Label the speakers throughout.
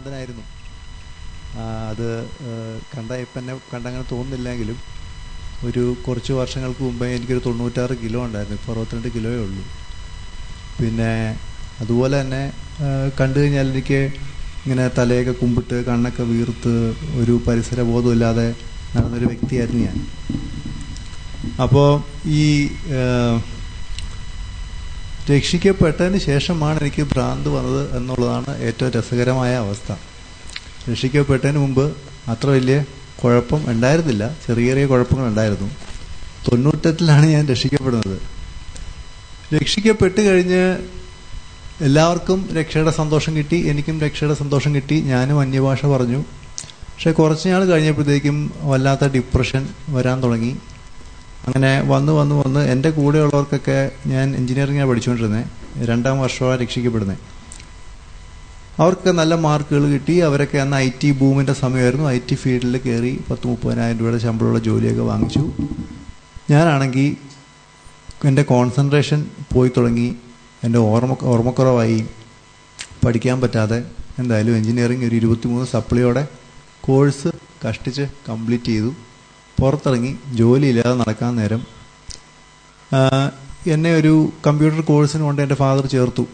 Speaker 1: ഭ്രാന്തനായിരുന്നു. അത് ഇപ്പം എന്നെ കണ്ടങ്ങനെ തോന്നുന്നില്ലെങ്കിലും കുറച്ച് വർഷങ്ങൾക്ക് മുമ്പേ എനിക്കൊരു 96 കിലോ ഉണ്ടായിരുന്നു. ഇപ്പോൾ 62 കിലോയേ ഉള്ളൂ. പിന്നെ അതുപോലെ തന്നെ കണ്ടു കഴിഞ്ഞാൽ എനിക്ക് ഇങ്ങനെ തലയൊക്കെ കുമ്പിട്ട് കണ്ണൊക്കെ വീർത്ത് ഒരു പരിസരബോധമില്ലാതെ നടന്നൊരു വ്യക്തിയായിരുന്നു ഞാൻ. അപ്പോൾ ഈ രക്ഷിക്കപ്പെട്ടതിന് ശേഷമാണ് എനിക്ക് ഭ്രാന്ത് വന്നത് എന്നുള്ളതാണ് ഏറ്റവും രസകരമായ അവസ്ഥ. രക്ഷിക്കപ്പെട്ടതിന് മുമ്പ് അത്ര വലിയ കുഴപ്പം ഉണ്ടായിരുന്നില്ല, ചെറിയ ചെറിയ കുഴപ്പങ്ങളുണ്ടായിരുന്നു. 98-ലാണ് ഞാൻ രക്ഷിക്കപ്പെടുന്നത്. രക്ഷിക്കപ്പെട്ട് കഴിഞ്ഞ് എല്ലാവർക്കും രക്ഷയുടെ സന്തോഷം കിട്ടി, എനിക്കും രക്ഷയുടെ സന്തോഷം കിട്ടി. ഞാനും അന്യഭാഷ പറഞ്ഞു. പക്ഷെ കുറച്ച് നാൾ കഴിഞ്ഞപ്പോഴത്തേക്കും വല്ലാത്ത ഡിപ്രഷൻ വരാൻ തുടങ്ങി. അങ്ങനെ വന്ന് എൻ്റെ കൂടെയുള്ളവർക്കൊക്കെ, ഞാൻ എഞ്ചിനീയറിംഗാണ് പഠിച്ചുകൊണ്ടിരുന്നത്, 2ാം വർഷമാണ് രക്ഷിക്കപ്പെടുന്നത്. അവർക്ക് നല്ല മാർക്കുകൾ കിട്ടി. അവരൊക്കെ അന്ന് IT ബൂമിൻ്റെ സമയമായിരുന്നു. IT ഫീൽഡിൽ കയറി 10-30,000 രൂപയുടെ ശമ്പളമുള്ള ജോലിയൊക്കെ വാങ്ങിച്ചു. ഞാനാണെങ്കിൽ എൻ്റെ കോൺസെൻട്രേഷൻ പോയി തുടങ്ങി, എൻ്റെ ഓർമ്മക്കുറവായി, പഠിക്കാൻ പറ്റാതെ എന്തായാലും എഞ്ചിനീയറിംഗ് ഒരു 23 സപ്ലിയോടെ കോഴ്സ് കഷ്ടിച്ച് കംപ്ലീറ്റ് ചെയ്തു. പുറത്തിറങ്ങി ജോലിയില്ലാതെ നടക്കാൻ നേരം എന്നെ ഒരു കമ്പ്യൂട്ടർ കോഴ്സിന് കൊണ്ട് എൻ്റെ ഫാദർ ചേർത്തു.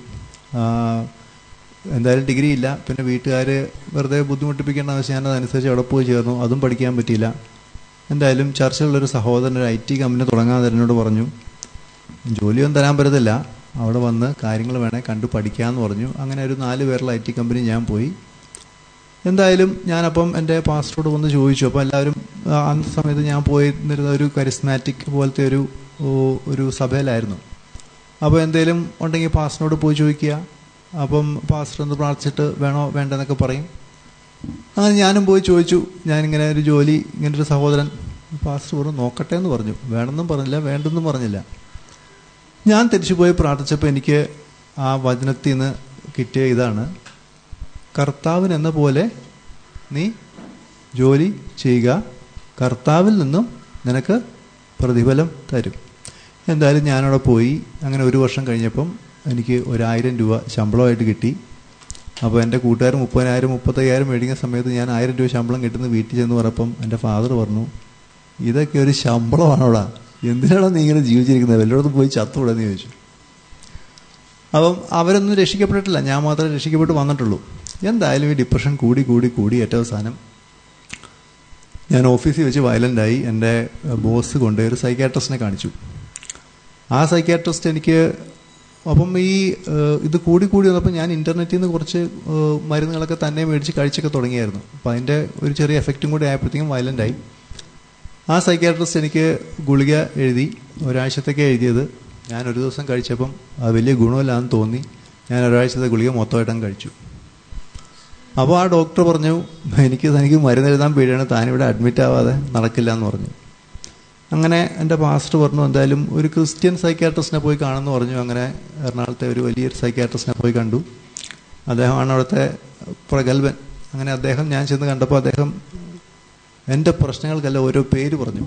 Speaker 1: എന്തായാലും ഡിഗ്രി ഇല്ല. പിന്നെ വീട്ടുകാർ വെറുതെ ബുദ്ധിമുട്ടിപ്പിക്കേണ്ട ആവശ്യം, ഞാനതനുസരിച്ച് അവിടെ പോയി ചേർന്നു. അതും പഠിക്കാൻ പറ്റിയില്ല. എന്തായാലും ചർച്ചിലുള്ളൊരു സഹോദരൻ ഒരു IT കമ്പനി തുടങ്ങാൻ എന്നോട് പറഞ്ഞു, ജോലിയൊന്നും തരാൻ പറ്റത്തില്ല, അവിടെ വന്ന് കാര്യങ്ങൾ വേണേൽ കണ്ടു പഠിക്കാമെന്ന് പറഞ്ഞു. അങ്ങനെ ഒരു 4 പേരുള്ള IT കമ്പനി ഞാൻ പോയി. എന്തായാലും ഞാനപ്പം എൻ്റെ പാസ്റ്ററോട് വന്ന് ചോദിച്ചു. അപ്പോൾ എല്ലാവരും അന്നത്തെ സമയത്ത് ഞാൻ പോയിരുന്ന ഒരു കരിസ്മാറ്റിക് പോലത്തെ ഒരു സഭയിലായിരുന്നു. അപ്പോൾ എന്തെങ്കിലും ഉണ്ടെങ്കിൽ പാസ്റ്ററിനോട് പോയി ചോദിക്കുക. അപ്പം പാസ്റ്റർ ഒന്ന് പ്രാർത്ഥിച്ചിട്ട് വേണോ വേണ്ടെന്നൊക്കെ പറയും. അങ്ങനെ ഞാനും പോയി ചോദിച്ചു. ഞാനിങ്ങനെ ഒരു ജോലി, ഇങ്ങനൊരു സഹോദരൻ, പാസ്റ്റർ പറഞ്ഞു നോക്കട്ടെ എന്ന് പറഞ്ഞു. വേണമെന്നും പറഞ്ഞില്ല, വേണ്ടെന്നും പറഞ്ഞില്ല. ഞാൻ തിരിച്ചു പോയി പ്രാർത്ഥിച്ചപ്പോൾ എനിക്ക് ആ വചനത്തിൽ നിന്ന് കിട്ടിയ ഇതാണ്: കർത്താവിനെന്ന പോലെ നീ ജോലി ചെയ്യുക, കർത്താവിൽ നിന്നും നിനക്ക് പ്രതിഫലം തരും. എന്തായാലും ഞാനവിടെ പോയി. അങ്ങനെ 1 വർഷം കഴിഞ്ഞപ്പം എനിക്ക് 1,000 രൂപ ശമ്പളമായിട്ട് കിട്ടി. അപ്പോൾ എൻ്റെ കൂട്ടുകാർ 30,000 35,000 മേടിക്കുന്ന സമയത്ത് ഞാൻ 1,000 രൂപ ശമ്പളം കിട്ടുന്ന വീട്ടിൽ ചെന്ന് പറഞ്ഞപ്പം എൻ്റെ ഫാദർ പറഞ്ഞു, ഇതൊക്കെ ഒരു ശമ്പളമാണോടാ, എന്തിനാണോ നീ ഇങ്ങനെ ജീവിച്ചിരിക്കുന്നത്, വല്ലയിടത്തും പോയി ചത്തുകൂടെന്ന് ചോദിച്ചു. അപ്പം അവരൊന്നും രക്ഷിക്കപ്പെട്ടിട്ടില്ല, ഞാൻ മാത്രമേ രക്ഷിക്കപ്പെട്ട് വന്നിട്ടുള്ളൂ. എന്തായാലും ഈ ഡിപ്രഷൻ കൂടി ഏറ്റവും അവസാനം ഞാൻ ഓഫീസിൽ വെച്ച് വയലൻ്റായി. എൻ്റെ ബോസ് കൊണ്ട് ഒരു സൈക്യാട്രിസ്റ്റിനെ കാണിച്ചു. ആ സൈക്യാട്രിസ്റ്റ് എനിക്ക് അപ്പം ഇത് കൂടി വന്നപ്പോൾ ഞാൻ ഇൻ്റർനെറ്റിൽ നിന്ന് കുറച്ച് മരുന്നുകളൊക്കെ തന്നെ മേടിച്ച് കഴിച്ചൊക്കെ തുടങ്ങിയായിരുന്നു. അപ്പോൾ അതിൻ്റെ ഒരു ചെറിയ എഫക്റ്റും കൂടി ആയപ്പോഴത്തേക്കും വയലൻ്റായി. ആ സൈക്യാട്രിസ്റ്റ് എനിക്ക് ഗുളിക എഴുതി, ഒരാഴ്ചത്തേക്ക് എഴുതിയത്. ഞാൻ ഒരു ദിവസം കഴിച്ചപ്പം അത് വലിയ ഗുണമില്ലാന്ന് തോന്നി. ഞാൻ ഒരാഴ്ചത്തെ ഗുളിക മൊത്തമായിട്ടും കഴിച്ചു. അപ്പോൾ ആ ഡോക്ടർ പറഞ്ഞു, തനിക്ക് മരുന്ന് എഴുതാൻ പേടിയാണ്, താനിവിടെ അഡ്മിറ്റ് ആവാതെ നടക്കില്ല എന്ന് പറഞ്ഞു. അങ്ങനെ എൻ്റെ പാസ്റ്റർ പറഞ്ഞു, എന്തായാലും ഒരു ക്രിസ്ത്യൻ സൈക്യാട്രിസ്റ്റിനെ പോയി കാണുമെന്ന് പറഞ്ഞു. അങ്ങനെ എറണാകുളത്തെ ഒരു വലിയൊരു സൈക്യാട്രിസ്റ്റിനെ പോയി കണ്ടു. അദ്ദേഹമാണ് അവിടുത്തെ പ്രഗത്ഭൻ. അങ്ങനെ ഞാൻ ചെന്ന് കണ്ടപ്പോൾ അദ്ദേഹം എൻ്റെ പ്രശ്നങ്ങൾക്കെല്ലാം ഓരോ പേര് പറഞ്ഞു.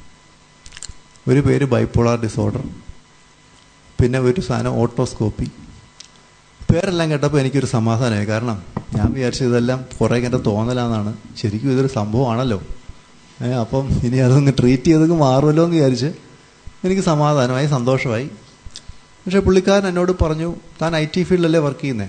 Speaker 1: ഒരു പേര് ബൈപ്പോളാർ ഡിസോർഡർ, പിന്നെ ഒരു സാധനം ഓട്ടോസ്കോപ്പി. പേരെല്ലാം കേട്ടപ്പോൾ എനിക്കൊരു സമാധാനമായി. കാരണം ഞാൻ വിചാരിച്ചു ഇതെല്ലാം കുറേ എൻ്റെ തോന്നലാണെന്നാണ്. ശരിക്കും ഇതൊരു സംഭവമാണല്ലോ. അപ്പം ഇനി അതൊന്ന് ട്രീറ്റ് ചെയ്തൊക്കെ മാറുമല്ലോ എന്ന് വിചാരിച്ച് എനിക്ക് സമാധാനമായി, സന്തോഷമായി. പക്ഷേ പുള്ളിക്കാരൻ എന്നോട് പറഞ്ഞു, താൻ IT ഫീൽഡിലല്ലേ വർക്ക് ചെയ്യുന്നത്,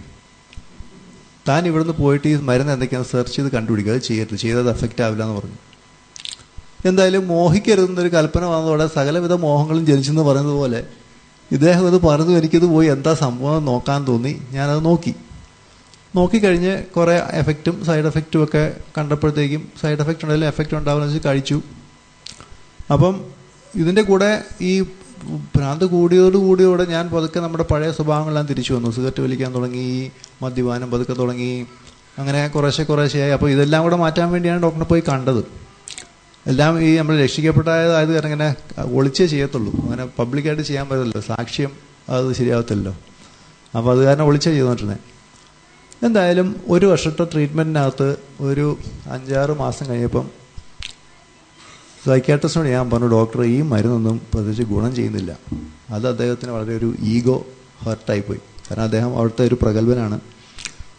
Speaker 1: താൻ ഇവിടുന്ന് പോയിട്ട് ഈ മരുന്ന് എന്തൊക്കെയാണ് സെർച്ച് ചെയ്ത് കണ്ടുപിടിക്കുക, അത് ചെയ്തത് എഫക്റ്റ് ആവില്ല എന്ന് പറഞ്ഞു. എന്തായാലും മോഹിക്കരുതെന്നൊരു കൽപ്പന വന്നതോടെ സകലവിധ മോഹങ്ങളും ജനിച്ചെന്ന് പറയുന്നത് പോലെ ഇദ്ദേഹം ഇത് പറഞ്ഞു. എനിക്കിത് പോയി എന്താ സംഭവം നോക്കാൻ തോന്നി. ഞാനത് നോക്കിക്കഴിഞ്ഞ് കുറേ എഫക്റ്റും സൈഡ് എഫക്റ്റും ഒക്കെ കണ്ടപ്പോഴത്തേക്കും, സൈഡ് എഫക്റ്റ് ഉണ്ടെങ്കിലും എഫക്റ്റ് ഉണ്ടാവുന്ന വെച്ച് കഴിച്ചു. അപ്പം ഇതിൻ്റെ കൂടെ ഈ ഭ്രാന്ത് കൂടിയോടെ ഞാൻ പതുക്കെ നമ്മുടെ പഴയ സ്വഭാവങ്ങളെല്ലാം തിരിച്ചു വന്നു. സിഗരറ്റ് വലിക്കാൻ തുടങ്ങി, മദ്യപാനം പതുക്കെ തുടങ്ങി, അങ്ങനെ കുറേശ്ശെയായി. അപ്പോൾ ഇതെല്ലാം കൂടെ മാറ്റാൻ വേണ്ടിയാണ് ഡോക്ടറെ പോയി കണ്ടത്. എല്ലാം ഈ നമ്മൾ രക്ഷിക്കപ്പെട്ടതായത് കാരണം ഇങ്ങനെ ഒളിച്ചേ ചെയ്യത്തുള്ളൂ, അങ്ങനെ പബ്ലിക്കായിട്ട് ചെയ്യാൻ പറ്റില്ലല്ലോ, സാക്ഷ്യം അത് ശരിയാവത്തില്ലല്ലോ. അപ്പോൾ അത് കാരണം ഒളിച്ചേ ചെയ്തുകൊണ്ടിരുന്നത്. എന്തായാലും 1 വർഷത്തെ ട്രീറ്റ്മെൻറ്റിനകത്ത് ഒരു 5-6 മാസം കഴിഞ്ഞപ്പം സൈക്യാട്രിസ്റ്റിനോട് ഞാൻ പറഞ്ഞു, ഡോക്ടർ ഈ മരുന്നൊന്നും പ്രത്യേകിച്ച് ഗുണം ചെയ്യുന്നില്ല. അത് അദ്ദേഹത്തിന് വളരെ ഒരു ഈഗോ ഹർട്ടായിപ്പോയി. കാരണം അദ്ദേഹം അവിടുത്തെ ഒരു പ്രഗത്ഭനാണ്.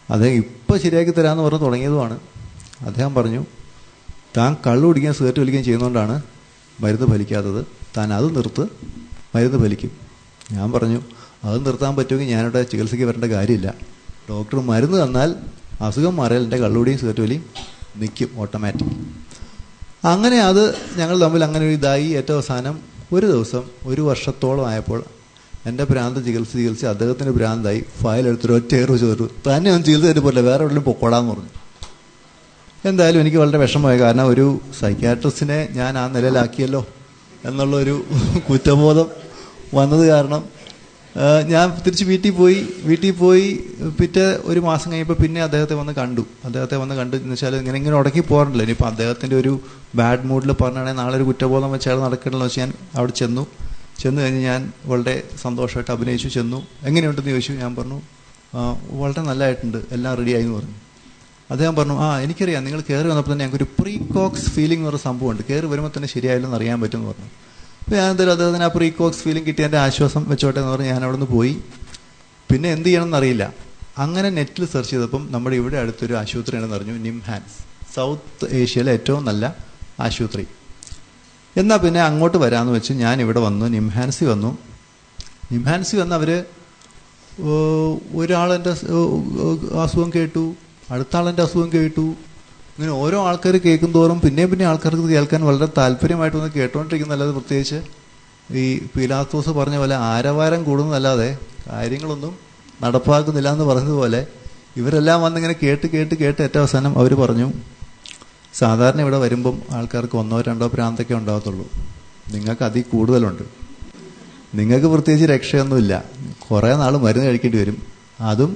Speaker 1: അദ്ദേഹം ഇപ്പം ശരിയാക്കി തരാമെന്ന് പറഞ്ഞ് തുടങ്ങിയതുമാണ്. അദ്ദേഹം പറഞ്ഞു, താൻ കള്ളു കുടിക്കാൻ സിഗരറ്റ് വലിക്കുകയും ചെയ്യുന്നതുകൊണ്ടാണ് മരുന്ന് ഫലിക്കാത്തത്, താൻ അത് നിർത്ത്, മരുന്ന് ഫലിക്കും. ഞാൻ പറഞ്ഞു, അത് നിർത്താൻ പറ്റുമെങ്കിൽ ഞാനിവിടെ ചികിത്സയ്ക്ക് വരേണ്ട കാര്യമില്ല. ഡോക്ടർ മരുന്ന് തന്നാൽ അസുഖം മാറിയാൽ എൻ്റെ കള്ളുകുടിയും സിഗരറ്റ് വലിയും നിൽക്കും ഓട്ടോമാറ്റിക്. അങ്ങനെ അത് ഞങ്ങൾ തമ്മിൽ അങ്ങനെ ഒരു ഇതായി. ഏറ്റവും അവസാനം ഒരു ദിവസം 1 വർഷത്തോളം ആയപ്പോൾ എൻ്റെ ഭ്രാന്ത് ചികിത്സിച്ച് അദ്ദേഹത്തിന് ഭ്രാന്തായി. ഫയലെടുത്തൊരു ഒറ്റ ഏറ് ചോദിച്ചു, തന്നെ ഒന്നും ചികിത്സ തരുമ്പോൾ വേറെ എവിടെയും പൊക്കോടാന്ന് പറഞ്ഞു. എന്തായാലും എനിക്ക് വളരെ വിഷമമായി. കാരണം ഒരു സൈക്യാട്രിസ്റ്റിനെ ഞാൻ ആ നിലയിലാക്കിയല്ലോ എന്നുള്ളൊരു കുറ്റബോധം വന്നത് കാരണം ഞാൻ തിരിച്ച് വീട്ടിൽ പോയി. പിറ്റേ 1 മാസം കഴിഞ്ഞപ്പോൾ പിന്നെ അദ്ദേഹത്തെ വന്ന് കണ്ടു എന്ന് വെച്ചാൽ ഇങ്ങനെ ഉടക്കി പോകാറില്ല. ഇനിയിപ്പോൾ അദ്ദേഹത്തിൻ്റെ ഒരു ബാഡ് മൂഡിൽ പറഞ്ഞാണെങ്കിൽ നാളെ ഒരു കുറ്റബോധം വെച്ചാൽ നടക്കണമല്ലോ വെച്ച് ഞാൻ അവിടെ ചെന്നു കഴിഞ്ഞ് ഞാൻ വളരെ സന്തോഷമായിട്ട് അഭിനയിച്ചു. എങ്ങനെയുണ്ടെന്ന് ചോദിച്ചു. ഞാൻ പറഞ്ഞു, വളരെ നല്ലതായിട്ടുണ്ട്, എല്ലാം റെഡിയായി എന്ന് പറഞ്ഞു. അദ്ദേഹം പറഞ്ഞു, എനിക്കറിയാം, നിങ്ങൾ കയറി വന്നപ്പോൾ തന്നെ ഞങ്ങൾക്കൊരു പ്രീകോക്സ് ഫീലിംഗ് എന്ന് പറഞ്ഞ സംഭവമുണ്ട്, കയറി വരുമ്പോൾ തന്നെ ശരിയായില്ലെന്ന് അറിയാൻ പറ്റുമെന്ന് പറഞ്ഞു. അപ്പോൾ ഞാൻ എന്തായാലും അദ്ദേഹത്തിന് ആ പ്രീകോക്സ് ഫീലിംഗ് കിട്ടി എൻ്റെ ആശ്വാസം വെച്ചോട്ടെ എന്ന് പറഞ്ഞ് ഞാൻ അവിടെ നിന്ന് പോയി. പിന്നെ എന്ത് ചെയ്യണമെന്ന് അറിയില്ല. അങ്ങനെ നെറ്റിൽ സെർച്ച് ചെയ്തപ്പം നമ്മുടെ ഇവിടെ അടുത്തൊരു ആശുപത്രിയാണെന്ന് അറിഞ്ഞു, നിംഹാൻസ്, സൗത്ത് ഏഷ്യയിലെ ഏറ്റവും നല്ല ആശുപത്രി. എന്നാൽ പിന്നെ അങ്ങോട്ട് വരാമെന്ന് വെച്ച് ഞാൻ ഇവിടെ വന്നു, നിംഹാൻസി വന്നു അവർ ഒരാളെൻ്റെ അസുഖം കേട്ടു, അടുത്ത ആളെൻ്റെ അസുഖം കേട്ടു. ഇങ്ങനെ ഓരോ ആൾക്കാർ കേൾക്കും തോറും പിന്നെ ആൾക്കാർക്ക് കേൾക്കാൻ വളരെ താല്പര്യമായിട്ട് വന്ന് കേട്ടോണ്ടിരിക്കുന്നല്ലാതെ പ്രത്യേകിച്ച് ഈ പീലാത്തോസ് പറഞ്ഞ പോലെ ആരവാരം കൂടുന്നതല്ലാതെ കാര്യങ്ങളൊന്നും നടപ്പാക്കുന്നില്ല എന്ന് പറഞ്ഞതുപോലെ ഇവരെല്ലാം വന്നിങ്ങനെ കേട്ട് ഏറ്റവും അവസാനം അവർ പറഞ്ഞു, സാധാരണ ഇവിടെ വരുമ്പം ആൾക്കാർക്ക് 1 or 2 ഭ്രാന്തൊക്കെ ഉണ്ടാകത്തുള്ളൂ, നിങ്ങൾക്ക് അതിൽ കൂടുതലുണ്ട്, നിങ്ങൾക്ക് പ്രത്യേകിച്ച് രക്ഷയൊന്നുമില്ല, കുറേ നാൾ മരുന്ന് കഴിക്കേണ്ടി വരും, അതും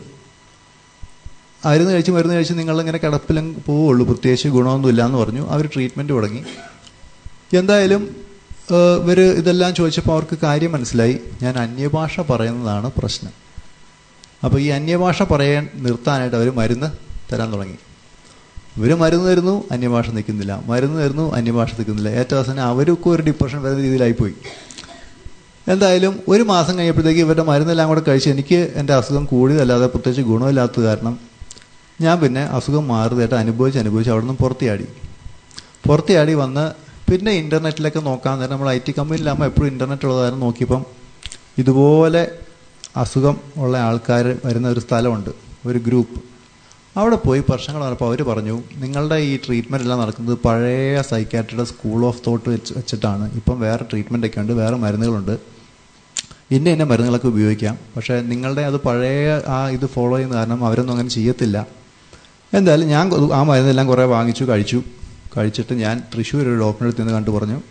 Speaker 1: മരുന്ന് കഴിച്ച് നിങ്ങളിങ്ങനെ കിടപ്പിലും പോവുള്ളൂ, പ്രത്യേകിച്ച് ഗുണമൊന്നുമില്ല എന്ന് പറഞ്ഞു. അവർ ട്രീറ്റ്മെൻറ്റ് തുടങ്ങി. എന്തായാലും ഇവർ ഇതെല്ലാം ചോദിച്ചപ്പോൾ അവർക്ക് കാര്യം മനസ്സിലായി, ഞാൻ അന്യഭാഷ പറയുന്നതാണ് പ്രശ്നം. അപ്പോൾ ഈ അന്യഭാഷ പറയാൻ നിർത്താനായിട്ട് അവർ മരുന്ന് തരാൻ തുടങ്ങി. ഇവർ മരുന്ന് തരുന്നു, അന്യഭാഷ നിൽക്കുന്നില്ല, മരുന്ന് തരുന്നു, അന്യഭാഷ നിൽക്കുന്നില്ല. ഏറ്റവും അവസാനം അവർക്കും ഒരു ഡിപ്രഷൻ വരുന്ന രീതിയിലായിപ്പോയി. എന്തായാലും 1 മാസം കഴിഞ്ഞപ്പോഴത്തേക്ക് ഇവരുടെ മരുന്നെല്ലാം കൂടെ കഴിച്ച് എനിക്ക് എൻ്റെ അസുഖം കൂടിയതല്ലാതെ പ്രത്യേകിച്ച് ഗുണമില്ലാത്തത് കാരണം ഞാൻ പിന്നെ അസുഖം മാറുന്നതായിട്ട് അനുഭവിച്ച് അവിടെ നിന്ന് പുറത്തിയാടി വന്ന് പിന്നെ ഇൻ്റർനെറ്റിലൊക്കെ നോക്കാൻ നേരം നമ്മൾ IT കമ്പനിയിലാകുമ്പോൾ എപ്പോഴും ഇൻ്റർനെറ്റ് ഉള്ള കാര്യം നോക്കിയപ്പം ഇതുപോലെ അസുഖം ഉള്ള ആൾക്കാർ വരുന്ന ഒരു സ്ഥലമുണ്ട്, ഒരു ഗ്രൂപ്പ്. അവിടെ പോയി പ്രശ്നങ്ങൾ പറഞ്ഞപ്പോൾ അവർ പറഞ്ഞു, നിങ്ങളുടെ ഈ ട്രീറ്റ്മെൻ്റ് എല്ലാം നടക്കുന്നത് പഴയ സൈക്യാട്രിയുടെ സ്കൂൾ ഓഫ് തോട്ട് വെച്ചിട്ടാണ്. ഇപ്പം വേറെ ട്രീറ്റ്മെൻറ്റൊക്കെ ഉണ്ട്, വേറെ മരുന്നുകളുണ്ട്, ഇന്ന മരുന്നുകളൊക്കെ ഉപയോഗിക്കാം, പക്ഷേ നിങ്ങളുടെ അത് പഴയ ഇത് ഫോളോ ചെയ്യുന്ന കാരണം അവരൊന്നും അങ്ങനെ ചെയ്യത്തില്ല. എന്തായാലും ഞാൻ ആ മരുന്നെല്ലാം കുറേ വാങ്ങിച്ചു കഴിച്ചിട്ട് ഞാൻ തൃശ്ശൂർ ഒരു ഡോക്ടറെ അടുത്ത് നിന്ന് കണ്ടു പറഞ്ഞു,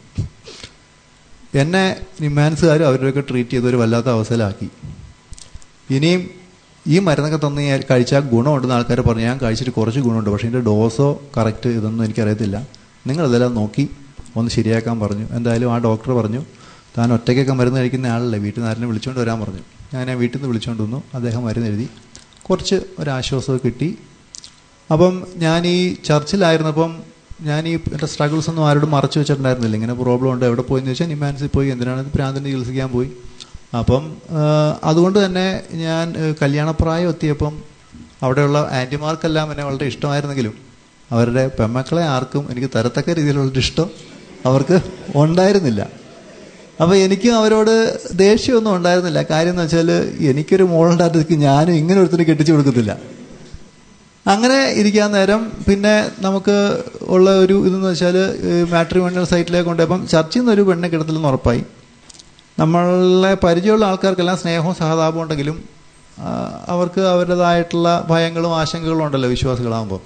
Speaker 1: എന്നെ നിംഹാൻസുകാരും അവരുടെയൊക്കെ ട്രീറ്റ് ചെയ്തൊരു വല്ലാത്ത അവസ്ഥയിലാക്കി. ഇനിയും ഈ മരുന്നൊക്കെ തന്ന് കഴിച്ചാൽ ഗുണമുണ്ടെന്ന് ആൾക്കാർ പറഞ്ഞു. ഞാൻ കഴിച്ചിട്ട് കുറച്ച് ഗുണമുണ്ട്, പക്ഷേ ഇതിൻ്റെ ഡോസോ കറക്റ്റ് ഇതൊന്നും എനിക്കറിയത്തില്ല, നിങ്ങളിതെല്ലാം നോക്കി ഒന്ന് ശരിയാക്കാൻ പറഞ്ഞു. എന്തായാലും ആ ഡോക്ടർ പറഞ്ഞു, താൻ ഒറ്റയ്ക്കൊക്കെ മരുന്ന് കഴിക്കുന്ന ആളല്ലേ, വീട്ടിൽ നിന്ന് ആരെങ്കിലും വിളിച്ചുകൊണ്ട് വരാൻ പറഞ്ഞു. ഞാൻ വീട്ടിൽ നിന്ന് വിളിച്ചുകൊണ്ട് വന്നു. അദ്ദേഹം മരുന്ന് എഴുതി, കുറച്ച് ഒരാശ്വാസമൊക്കെ കിട്ടി. അപ്പം ഞാൻ ഈ ചർച്ചിലായിരുന്നപ്പം ഞാൻ എൻ്റെ സ്ട്രഗിൾസ് ഒന്നും ആരോടും മറച്ചു വെച്ചിട്ടുണ്ടായിരുന്നില്ല. ഇങ്ങനെ പ്രോബ്ലം ഉണ്ട്, എവിടെ പോയെന്ന് ചോദിച്ചാൽ നിംഹാൻസിൽ പോയി, എന്തിനാണ് ഭ്രാന്തിനെ ചികിത്സിക്കാൻ പോയി. അപ്പം അതുകൊണ്ട് തന്നെ ഞാൻ കല്യാണപ്രായം എത്തിയപ്പം അവിടെയുള്ള ആൻറ്റിമാർക്കെല്ലാം എന്നെ വളരെ ഇഷ്ടമായിരുന്നെങ്കിലും അവരുടെ പെമ്മക്കളെ ആർക്കും എനിക്ക് തരത്തക്ക രീതിയിലുള്ളൊരു ഇഷ്ടം അവർക്ക് ഉണ്ടായിരുന്നില്ല. അപ്പോൾ എനിക്കും അവരോട് ദേഷ്യമൊന്നും ഉണ്ടായിരുന്നില്ല. കാര്യം എന്ന് വെച്ചാൽ എനിക്കൊരു മോളുണ്ടായിരുന്നെങ്കിൽ ഞാനും ഇങ്ങനെ ഒരുത്തിന് കെട്ടിച്ചു കൊടുക്കത്തില്ല. അങ്ങനെ ഇരിക്കാൻ നേരം പിന്നെ നമുക്ക് ഉള്ള ഒരു ഇതെന്ന് വെച്ചാൽ മാട്രിമോണിയൽ സൈറ്റിലേക്ക് കൊണ്ടുപോയപ്പം ചർച്ചിൽ നിന്നൊരു പെണ്ണെ കിടത്തില്ലെന്ന് ഉറപ്പായി. നമ്മളെ പരിചയമുള്ള ആൾക്കാർക്കെല്ലാം സ്നേഹവും സഹതാപവും ഉണ്ടെങ്കിലും അവർക്ക് അവരുടേതായിട്ടുള്ള ഭയങ്ങളും ആശങ്കകളും ഉണ്ടല്ലോ വിശ്വാസികളാകുമ്പോൾ.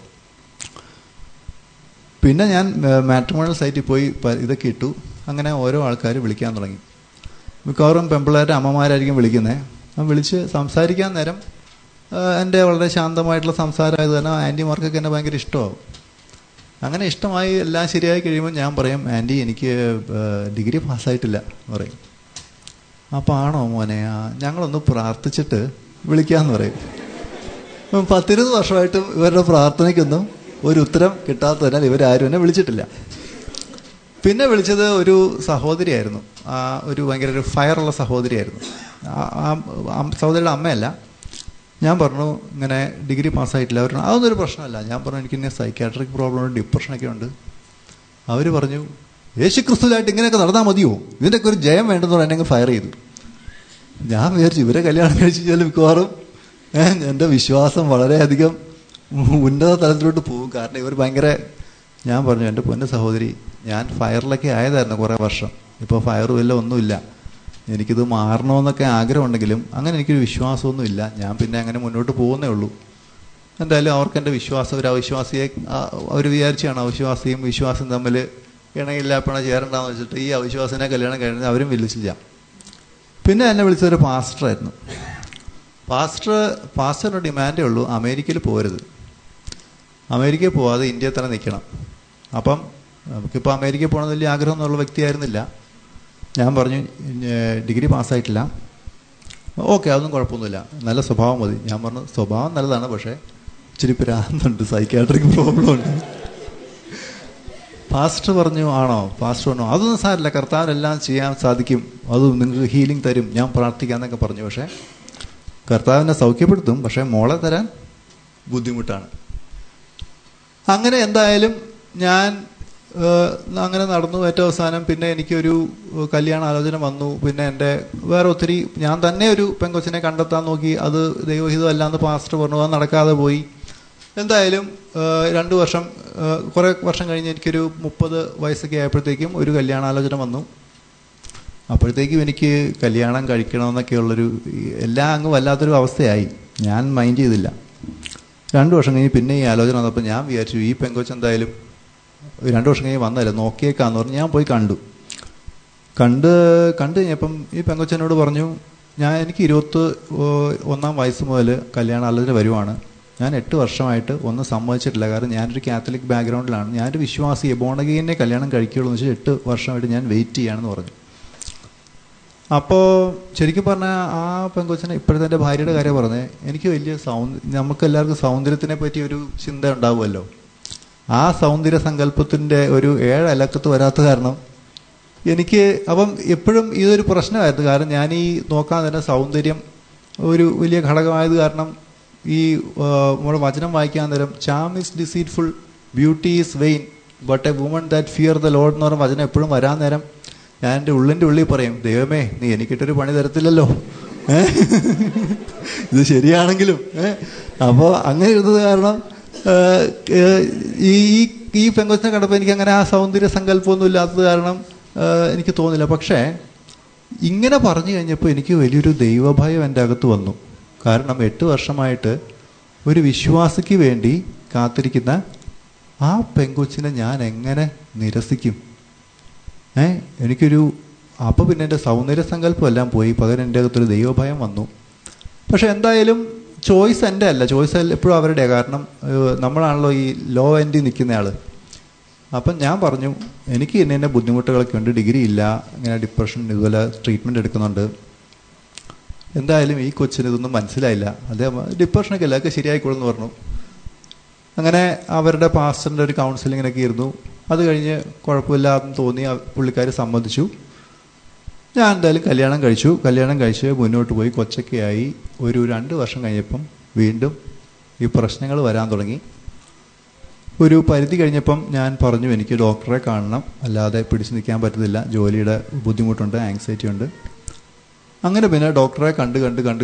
Speaker 1: പിന്നെ ഞാൻ മാട്രിമോണിയൽ സൈറ്റിൽ പോയി ഇതൊക്കെ ഇട്ടു. അങ്ങനെ ഓരോ ആൾക്കാർ വിളിക്കാൻ തുടങ്ങി. മിക്കവാറും പെമ്പിള്ളേരുടെ അമ്മമാരായിരിക്കും വിളിക്കുന്നത്. വിളിച്ച് സംസാരിക്കാൻ നേരം എൻ്റെ വളരെ ശാന്തമായിട്ടുള്ള സംസാരമായത് കാരണം ആൻറ്റിമാർക്കൊക്കെ എന്നെ ഭയങ്കര ഇഷ്ടമാവും. അങ്ങനെ ഇഷ്ടമായി എല്ലാം ശരിയായി കഴിയുമ്പോൾ ഞാൻ പറയും, ആൻറ്റി എനിക്ക് ഡിഗ്രി പാസ്സായിട്ടില്ല എന്ന് പറയും. അപ്പോൾ ആണോ മോനെ, ഞങ്ങളൊന്ന് പ്രാർത്ഥിച്ചിട്ട് വിളിക്കാമെന്ന് പറയും. 10-20 വർഷമായിട്ട് ഇവരുടെ പ്രാർത്ഥനയ്ക്കൊന്നും ഒരു ഉത്തരം കിട്ടാത്തതിനാൽ ഇവരാരും എന്നെ വിളിച്ചിട്ടില്ല. പിന്നെ വിളിച്ചത് ഒരു സഹോദരിയായിരുന്നു, ഒരു ഭയങ്കര ഒരു ഫയറുള്ള സഹോദരിയായിരുന്നു. സഹോദരിയുടെ അമ്മയല്ല. ഞാൻ പറഞ്ഞു ഇങ്ങനെ ഡിഗ്രി പാസ്സായിട്ടില്ല. അവർ അതൊന്നൊരു പ്രശ്നമല്ല. ഞാൻ പറഞ്ഞു എനിക്ക് ഇങ്ങനെ സൈക്കാട്രിക് പ്രോബ്ലം ഉണ്ട്, ഡിപ്രഷനൊക്കെ ഉണ്ട്. അവർ പറഞ്ഞു യേശു ക്രിസ്തുവായിട്ട് ഇങ്ങനെയൊക്കെ നടന്നാൽ മതിയോ, ഇതിൻ്റെയൊക്കെ ഒരു ജയം വേണ്ടെന്ന് പറഞ്ഞാൽ എന്നെ ഫയർ ചെയ്തു. ഞാൻ വിചാരിച്ചു ഇവരെ കല്യാണം കഴിച്ചാൽ മിക്കവാറും എൻ്റെ വിശ്വാസം വളരെയധികം ഉന്നത തലത്തിലോട്ട് പോകും. കാരണം ഇവർ ഭയങ്കര, ഞാൻ പറഞ്ഞു എൻ്റെ പൊന്ന സഹോദരി, ഞാൻ ഫയറിലൊക്കെ ആയതായിരുന്നു കുറേ വർഷം, ഇപ്പോൾ ഫയറും ഇല്ല ഒന്നുമില്ല, എനിക്കിത് മാറണമെന്നൊക്കെ ആഗ്രഹമുണ്ടെങ്കിലും അങ്ങനെ എനിക്കൊരു വിശ്വാസമൊന്നുമില്ല. ഞാൻ പിന്നെ അങ്ങനെ മുന്നോട്ട് പോകുന്നേ ഉള്ളൂ. എന്തായാലും അവർക്ക് എൻ്റെ വിശ്വാസം, ഒരു അവിശ്വാസിയെ അവർ വിചാരിച്ചാണ് അവിശ്വാസിയും വിശ്വാസം തമ്മിൽ ഇണയില്ലാപ്പണ ചേരണ്ടാന്ന് വെച്ചിട്ട് ഈ അവിശ്വാസിനെ കല്യാണം കഴിഞ്ഞ് അവരും വിളിച്ചില്ല. പിന്നെ എന്നെ വിളിച്ചൊരു പാസ്റ്ററായിരുന്നു. പാസ്റ്ററിൻ്റെ ഡിമാൻഡേ ഉള്ളൂ അമേരിക്കയിൽ പോകരുത്, അമേരിക്കയിൽ പോവാതെ ഇന്ത്യയിൽ തന്നെ നിൽക്കണം. അപ്പം നമുക്കിപ്പോൾ അമേരിക്കയിൽ പോകണമെന്ന് വലിയ ആഗ്രഹം എന്നുള്ള വ്യക്തിയായിരുന്നില്ല. ഞാൻ പറഞ്ഞു ഡിഗ്രി പാസ്സായിട്ടില്ല. ഓക്കെ, അതൊന്നും കുഴപ്പമൊന്നുമില്ല, നല്ല സ്വഭാവം മതി. ഞാൻ പറഞ്ഞു സ്വഭാവം നല്ലതാണ്, പക്ഷേ ഇച്ചിരി പ്രാന്തുണ്ട്, സൈക്കാട്രിക് പ്രോബ്ലം ഉണ്ട്. പാസ്റ്റർ പറഞ്ഞു ആണോ? പാസ്റ്റർ പറഞ്ഞു അതൊന്നും സാരില്ല, കർത്താവിനെല്ലാം ചെയ്യാൻ സാധിക്കും, അത് നിങ്ങൾക്ക് ഹീലിംഗ് തരും, ഞാൻ പ്രാർത്ഥിക്കാമെന്നൊക്കെ പറഞ്ഞു. പക്ഷേ കർത്താവിനെ സൗഖ്യപ്പെടുത്തും, പക്ഷേ മോളെ തരാൻ ബുദ്ധിമുട്ടാണ്. അങ്ങനെ എന്തായാലും ഞാൻ അങ്ങനെ നടന്നു. ഏറ്റവും അവസാനം പിന്നെ എനിക്കൊരു കല്യാണ ആലോചന വന്നു. പിന്നെ എൻ്റെ വേറെ ഒത്തിരി, ഞാൻ തന്നെ ഒരു പെങ്കൊച്ചിനെ കണ്ടെത്താൻ നോക്കി, അത് ദൈവഹിതം അല്ലാന്ന് പാസ്റ്റർ പറഞ്ഞു, അത് നടക്കാതെ പോയി. എന്തായാലും 2 വർഷം, കുറേ വർഷം കഴിഞ്ഞ് എനിക്കൊരു 30 വയസ്സൊക്കെ ആയപ്പോഴത്തേക്കും ഒരു കല്യാണാലോചന വന്നു. അപ്പോഴത്തേക്കും എനിക്ക് കല്യാണം കഴിക്കണമെന്നൊക്കെയുള്ളൊരു എല്ലാം അങ്ങ് വല്ലാത്തൊരു അവസ്ഥയായി. ഞാൻ മൈൻഡ് ചെയ്തില്ല. 2 വർഷം കഴിഞ്ഞ് പിന്നെ ഈ ആലോചന വന്നപ്പോൾ ഞാൻ വിചാരിച്ചു ഈ പെങ്കൊച്ച് എന്തായാലും 2 വർഷം കഴിഞ്ഞ് വന്നതല്ലേ, നോക്കിയേക്കാന്ന് പറഞ്ഞ് ഞാൻ പോയി കണ്ടു കഴിഞ്ഞപ്പം ഈ പെങ്കൊച്ചനോട് പറഞ്ഞു, എനിക്ക് 21 വയസ്സ് മുതൽ കല്യാണാലോചന വരുവാണ്, ഞാൻ 8 വർഷമായിട്ട് ഒന്നും സമ്മതിച്ചിട്ടില്ല, കാരണം ഞാനൊരു കാത്തലിക് ബാക്ക്ഗ്രൗണ്ടിലാണ്, ഞാനൊരു വിശ്വാസിയെ ബോണഗീനെ കല്യാണം കഴിക്കുകയുള്ളൂ എന്ന് വെച്ചാൽ 8 വർഷമായിട്ട് ഞാൻ വെയിറ്റ് ചെയ്യാണെന്ന് പറഞ്ഞു. അപ്പോൾ ശരിക്കും പറഞ്ഞാൽ ആ പെങ്കൊച്ചിനെ ഇപ്പോഴത്തെ എൻ്റെ ഭാര്യയുടെ കാര്യം പറഞ്ഞേ, എനിക്ക് വലിയ നമുക്കെല്ലാവർക്കും സൗന്ദര്യത്തിനെ പറ്റി ഒരു ചിന്ത ഉണ്ടാവുമല്ലോ. ആ സൗന്ദര്യ സങ്കല്പത്തിൻ്റെ ഒരു 7 അലക്കത്ത് വരാത്ത കാരണം എനിക്ക് അപ്പം എപ്പോഴും ഇതൊരു പ്രശ്നമായിരുന്നു. കാരണം ഞാൻ ഈ നോക്കാൻ തന്നെ സൗന്ദര്യം ഒരു വലിയ ഘടകമായത് കാരണം ഈ നമ്മുടെ വചനം വായിക്കാൻ നേരം charm is deceitful, beauty is vain, but a woman that fear the Lord എന്ന് പറഞ്ഞ വചനം എപ്പോഴും വരാൻ നേരം ഞാൻ എൻ്റെ ഉള്ളിൻ്റെ ഉള്ളിൽ പറയും, ദൈവമേ നീ എനിക്കിട്ടൊരു പണി തരത്തില്ലല്ലോ, ഇത് ശരിയാണെങ്കിലും. അപ്പോൾ അങ്ങനെ ഇരുന്നത് കാരണം ഈ പെങ്കൊച്ചിനെ കണ്ടപ്പോൾ എനിക്ക് അങ്ങനെ ആ സൗന്ദര്യ സങ്കല്പമൊന്നും ഇല്ലാത്തത് കാരണം എനിക്ക് തോന്നില്ല. പക്ഷേ ഇങ്ങനെ പറഞ്ഞു കഴിഞ്ഞപ്പോൾ എനിക്ക് വലിയൊരു ദൈവഭയം എൻ്റെ അകത്ത് വന്നു. കാരണം 8 വർഷമായിട്ട് ഒരു വിശ്വാസിക്ക് വേണ്ടി കാത്തിരിക്കുന്ന ആ പെങ്കൊച്ചിനെ ഞാൻ എങ്ങനെ നിരസിക്കും? അപ്പോൾ പിന്നെ എൻ്റെ സൗന്ദര്യ സങ്കല്പം എല്ലാം പോയി, പകരം എൻ്റെ അകത്തൊരു ദൈവഭയം വന്നു. പക്ഷെ എന്തായാലും ചോയ്സ് എൻ്റെ അല്ല, ചോയ്സ് എപ്പോഴും അവരുടെ. കാരണം നമ്മളാണല്ലോ ഈ ലോ എൻഡിൽ നിൽക്കുന്ന ആൾ. അപ്പം ഞാൻ പറഞ്ഞു എനിക്ക് ഇന്ന ബുദ്ധിമുട്ടുകളൊക്കെ ഉണ്ട്, ഡിഗ്രി ഇല്ല, ഇങ്ങനെ ഡിപ്രഷൻ ഇതുപോലെ ട്രീറ്റ്മെൻറ്റ് എടുക്കുന്നുണ്ട്, എന്തായാലും ഈ കൊച്ചിന് ഇതൊന്നും മനസ്സിലായില്ല, അദ്ദേഹം ഡിപ്രഷനൊക്കെ അല്ല, ഒക്കെ ശരിയായിക്കോളെന്ന് പറഞ്ഞു. അങ്ങനെ അവരുടെ പാസ്റ്ററിൻ്റെ ഒരു കൗൺസിലിങ്ങിനൊക്കെ ഇരുന്നു. അത് കഴിഞ്ഞ് കുഴപ്പമില്ലാന്ന് തോന്നി, പുള്ളിക്കാർ സമ്മതിച്ചു. ഞാൻ എന്തായാലും കല്യാണം കഴിച്ച് മുന്നോട്ട് പോയി, കൊച്ചൊക്കെ ആയി. ഒരു 2 വർഷം കഴിഞ്ഞപ്പം വീണ്ടും ഈ പ്രശ്നങ്ങൾ വരാൻ തുടങ്ങി. ഒരു പരിധി കഴിഞ്ഞപ്പം ഞാൻ പറഞ്ഞു എനിക്ക് ഡോക്ടറെ കാണണം, അല്ലാതെ പിടിച്ചു നിൽക്കാൻ പറ്റുന്നില്ല, ജോലിയുടെ ബുദ്ധിമുട്ടുണ്ട്, ആങ്സൈറ്റി ഉണ്ട്. അങ്ങനെ പിന്നെ ഡോക്ടറെ കണ്ട്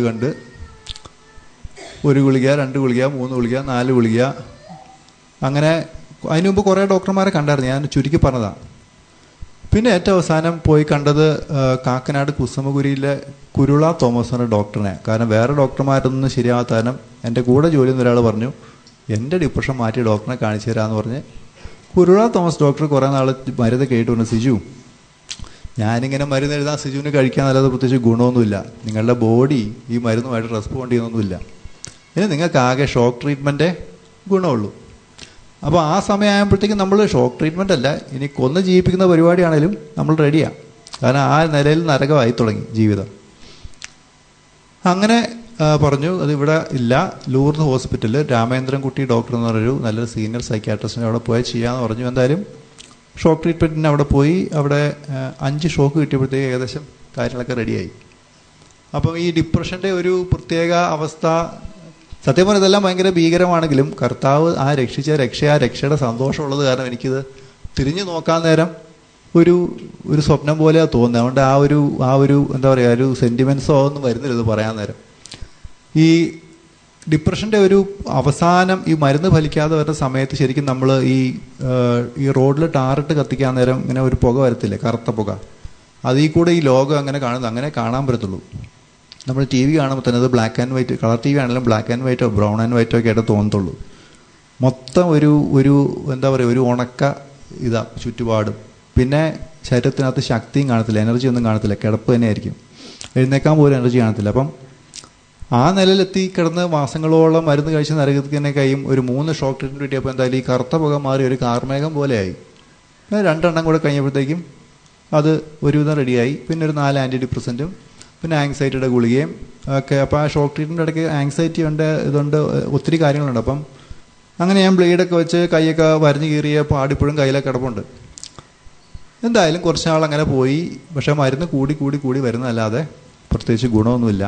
Speaker 1: 1 ഗുളിക 2 ഗുളിക 3 ഗുളിക 4 ഗുളിക, അങ്ങനെ അതിനു മുമ്പ് കുറേ ഡോക്ടർമാരെ കണ്ടായിരുന്നു, ഞാൻ ചുരുക്കി പറഞ്ഞതാണ്. പിന്നെ ഏറ്റവും അവസാനം പോയി കണ്ടത് കാക്കനാട് കുസുമകുരിയിലെ കുരുള തോമസ് എന്ന ഡോക്ടറിനെ. കാരണം വേറെ ഡോക്ടർമാരൊന്നും ശരിയാവാത്ത കാരണം എൻ്റെ കൂടെ ജോലി ചെയ്യുന്ന ഒരാൾ പറഞ്ഞു എൻ്റെ ഡിപ്രഷൻ മാറ്റി ഡോക്ടറിനെ കാണിച്ചു തരാമെന്ന് പറഞ്ഞ് കുരുള തോമസ് ഡോക്ടർ കുറേ നാൾ മരുന്ന് കേട്ടു പറഞ്ഞു, സിജു ഞാനിങ്ങനെ മരുന്ന് എഴുതാൻ സിജുവിന് കഴിക്കാൻ നല്ലത് പ്രത്യേകിച്ച് ഗുണമൊന്നുമില്ല, നിങ്ങളുടെ ബോഡി ഈ മരുന്നുമായിട്ട് റെസ്പോണ്ട് ചെയ്യുന്നൊന്നുമില്ല, ഇനി നിങ്ങൾക്ക് ആകെ ഷോക്ക് ട്രീറ്റ്മെൻറ്റേ ഗുണമുള്ളൂ. അപ്പോൾ ആ സമയമാകുമ്പോഴത്തേക്കും നമ്മൾ ഷോക്ക് ട്രീറ്റ്മെൻ്റ് അല്ല, ഇനി കൊന്ന് ജീവിപ്പിക്കുന്ന പരിപാടിയാണേലും നമ്മൾ റെഡിയാണ്. കാരണം ആ നിലയിൽ നരകമായി തുടങ്ങി ജീവിതം. അങ്ങനെ പറഞ്ഞു അതിവിടെ ഇല്ല, ലൂർദ് ഹോസ്പിറ്റലിൽ രാമേന്ദ്രൻകുട്ടി ഡോക്ടർ എന്ന് പറഞ്ഞൊരു നല്ലൊരു സീനിയർ സൈക്യാട്രിസ്റ്റിനെ അവിടെ പോയാൽ ചെയ്യാമെന്ന് പറഞ്ഞു. എന്തായാലും ഷോക്ക് ട്രീറ്റ്മെൻറ്റിന് അവിടെ പോയി. അവിടെ 5 ഷോക്ക് കിട്ടിയപ്പോഴത്തേക്ക് ഏകദേശം കാര്യങ്ങളൊക്കെ റെഡിയായി. അപ്പം ഈ ഡിപ്രഷൻ്റെ ഒരു പ്രത്യേക അവസ്ഥ സത്യം പറഞ്ഞാൽ ഇതെല്ലാം ഭയങ്കര ഭീകരമാണെങ്കിലും കർത്താവ് ആ രക്ഷയുടെ സന്തോഷമുള്ളത് കാരണം എനിക്കിത് തിരിഞ്ഞു നോക്കാൻ നേരം ഒരു സ്വപ്നം പോലെയാണ് തോന്നുന്നത്. അതുകൊണ്ട് ആ ഒരു എന്താ പറയുക, ഒരു സെൻറ്റിമെൻസോ ഒന്നും വരുന്നില്ല ഇത് പറയാൻ നേരം. ഈ ഡിപ്രഷൻ്റെ ഒരു അവസാനം ഈ മരുന്ന് ഫലിക്കാതെ വരുന്ന സമയത്ത് ശരിക്കും നമ്മൾ ഈ റോഡിൽ ടാറിട്ട് കത്തിക്കാൻ നേരം ഇങ്ങനെ ഒരു പുക വരത്തില്ലേ, കറുത്ത പുക. അതിൽ കൂടെ ഈ ലോകം അങ്ങനെ കാണാൻ പറ്റത്തുള്ളൂ. നമ്മൾ ടി വി കാണുമ്പോൾ തന്നെ അത് black and white, colour T V ആണെങ്കിലും ബ്ലാക്ക് ആൻഡ് വൈറ്റോ ബ്രൗൺ ആൻഡ് വൈറ്റോ ഒക്കെ ആയിട്ട് തോന്നത്തുള്ളൂ. മൊത്തം ഒരു എന്താ പറയുക, ഒരു ഉണക്ക ഇതാ ചുറ്റുപാടും. പിന്നെ ശരീരത്തിനകത്ത് ശക്തിയും കാണത്തില്ല, എനർജി ഒന്നും കാണത്തില്ല, കിടപ്പ് തന്നെയായിരിക്കും, എഴുന്നേക്കാൻ പോലും എനർജി കാണത്തില്ല. അപ്പം ആ നിലയിലെത്തി കിടന്ന് മാസങ്ങളോളം മരുന്ന് കഴിച്ച് നരകത്തിനെ കൈയും ഒരു 3 ഷോക്ക് ട്രീറ്റ്മെൻറ്റ് കിട്ടിയപ്പോൾ എന്തായാലും ഈ കറുത്ത പുക മാറി ഒരു കാർമേഘം പോലെയായി. 2 എണ്ണം കൂടെ കഴിഞ്ഞപ്പോഴത്തേക്കും അത് ഒരുവിധം റെഡിയായി. പിന്നെ ഒരു 4 ആൻറ്റി ഡിപ്രസൻറ്റും പിന്നെ ആങ്സൈറ്റിയുടെ ഗുളികയും ഒക്കെ. അപ്പോൾ ആ ഷോക്ക് ട്രീറ്റ്മെൻറ്റ് ഇടയ്ക്ക് ആങ്സൈറ്റി ഉണ്ട്, ഇതുണ്ട്, ഒത്തിരി കാര്യങ്ങളുണ്ട്. അപ്പം അങ്ങനെ ഞാൻ ബ്ലേഡൊക്കെ വെച്ച് കൈയൊക്കെ വരഞ്ഞ് കീറിയ പാടിപ്പോഴും കയ്യിലൊക്കെ കിടപ്പുണ്ട്. എന്തായാലും കുറച്ച് നാൾ അങ്ങനെ പോയി. പക്ഷേ മരുന്ന് കൂടി വരുന്നതല്ലാതെ പ്രത്യേകിച്ച് ഗുണമൊന്നുമില്ല.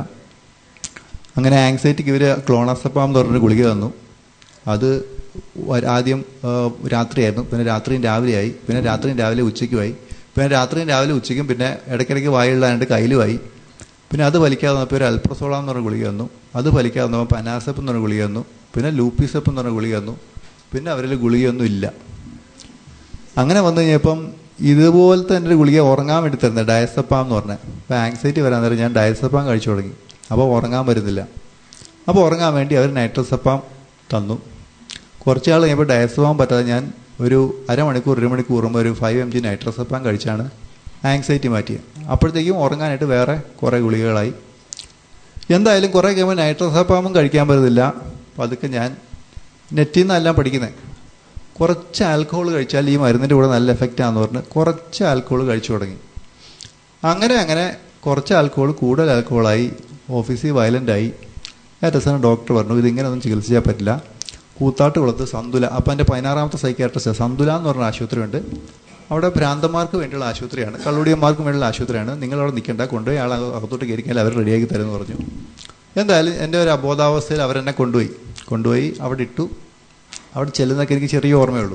Speaker 1: അങ്ങനെ ആങ്സൈറ്റിക്ക് ഇവർ ക്ലോണാസെപ്പാം എന്ന് പറഞ്ഞൊരു ഗുളിക തന്നു. അത് ആദ്യം രാത്രിയായിരുന്നു, പിന്നെ രാത്രിയും രാവിലെയായി, പിന്നെ രാത്രിയും രാവിലെ ഉച്ചയ്ക്കുമായി, പിന്നെ രാത്രിയും രാവിലെ ഉച്ചയ്ക്കും, പിന്നെ ഇടയ്ക്കിടയ്ക്ക് വായുള്ളതായിട്ട് കയ്യിലുമായി. പിന്നെ അത് വലിക്കാതെ വന്നപ്പോൾ ഒരു അൽപ്രസോളാം എന്ന് പറഞ്ഞ ഗുളിക തന്നു. അത് വലിക്കാതെ വന്നപ്പോൾ പനാസെപ്പ് എന്ന് പറഞ്ഞ ഗുളിക തന്നു. പിന്നെ ലൂപ്പിസെപ്പ് എന്ന് പറഞ്ഞ ഗുളിക തന്നു. പിന്നെ അവരിൽ ഗുളികയൊന്നും ഇല്ല. അങ്ങനെ വന്നു കഴിഞ്ഞപ്പം ഇതുപോലത്തെ എൻ്റെ ഒരു ഗുളിക ഉറങ്ങാൻ വേണ്ടി തരുന്നത് ഡയസെപ്പാം എന്ന് പറഞ്ഞത്. അപ്പോൾ ആങ്സൈറ്റി വരാൻ നേരം ഞാൻ ഡയസെപ്പാം കഴിച്ചു തുടങ്ങി. അപ്പോൾ ഉറങ്ങാൻ വരുന്നില്ല. അപ്പോൾ ഉറങ്ങാൻ വേണ്ടി അവർ നൈട്രോസെപ്പാം തന്നു. കുറച്ച് നാൾ കഴിയുമ്പോൾ ഡയസെപ്പാം പറ്റാതെ ഞാൻ ഒരു അരമണിക്കൂർ 1 മണിക്കൂർ കൂടുമ്പോൾ ഒരു 5 mg നൈട്രോസെപ്പാം കഴിച്ചാണ് ആങ്സൈറ്റി മാറ്റിയത്. അപ്പോഴത്തേക്കും ഉറങ്ങാനായിട്ട് വേറെ കുറേ ഗുളികകളായി. എന്തായാലും കുറേ കഴിയുമ്പോൾ നൈട്രോസെപ്പാമും കഴിക്കാൻ പറ്റുന്നില്ല. അപ്പോൾ അതൊക്കെ ഞാൻ നെറ്റിൽ നിന്നെല്ലാം പഠിക്കുന്നത്. കുറച്ച് ആൽക്കഹോൾ കഴിച്ചാൽ ഈ മരുന്നിൻ്റെ കൂടെ നല്ല എഫക്റ്റാണെന്ന് പറഞ്ഞ് കുറച്ച് ആൽക്കഹോൾ കഴിച്ചു തുടങ്ങി. അങ്ങനെ കുറച്ച് ആൽക്കഹോൾ കൂടുതൽ ആൽക്കഹോളായി, ഓഫീസിൽ വയലൻ്റായി. രസം ഡോക്ടർ പറഞ്ഞു ഇതിങ്ങനെയൊന്നും ചികിത്സിക്കാൻ പറ്റില്ല. കൂത്താട്ടുകുളത്ത് സന്തുല, അപ്പം എൻ്റെ 16ാമത്തെ സൈക്യാട്രിസ്റ്റ് സന്തുല എന്ന് പറഞ്ഞ ആശുപത്രിയുണ്ട്. അവിടെ ഭ്രാന്തന്മാർക്ക് വേണ്ടിയുള്ള ആശുപത്രിയാണ്, കള്ളുടിയന്മാർക്ക് വേണ്ടിയുള്ള ആശുപത്രിയാണ്. നിങ്ങളവിടെ നിൽക്കേണ്ട, കൊണ്ടുപോയി ആൾ അകത്തോട്ട് കയറിക്കാൻ അവർ റെഡിയാക്കി തരുമെന്ന് പറഞ്ഞു. എന്തായാലും എൻ്റെ ഒരു അബോധാവസ്ഥയിൽ അവരെന്നെ കൊണ്ടുപോയി അവിടെ ഇട്ടു. അവിടെ ചെല്ലുന്നൊക്കെ എനിക്ക് ചെറിയ ഓർമ്മയുള്ളൂ.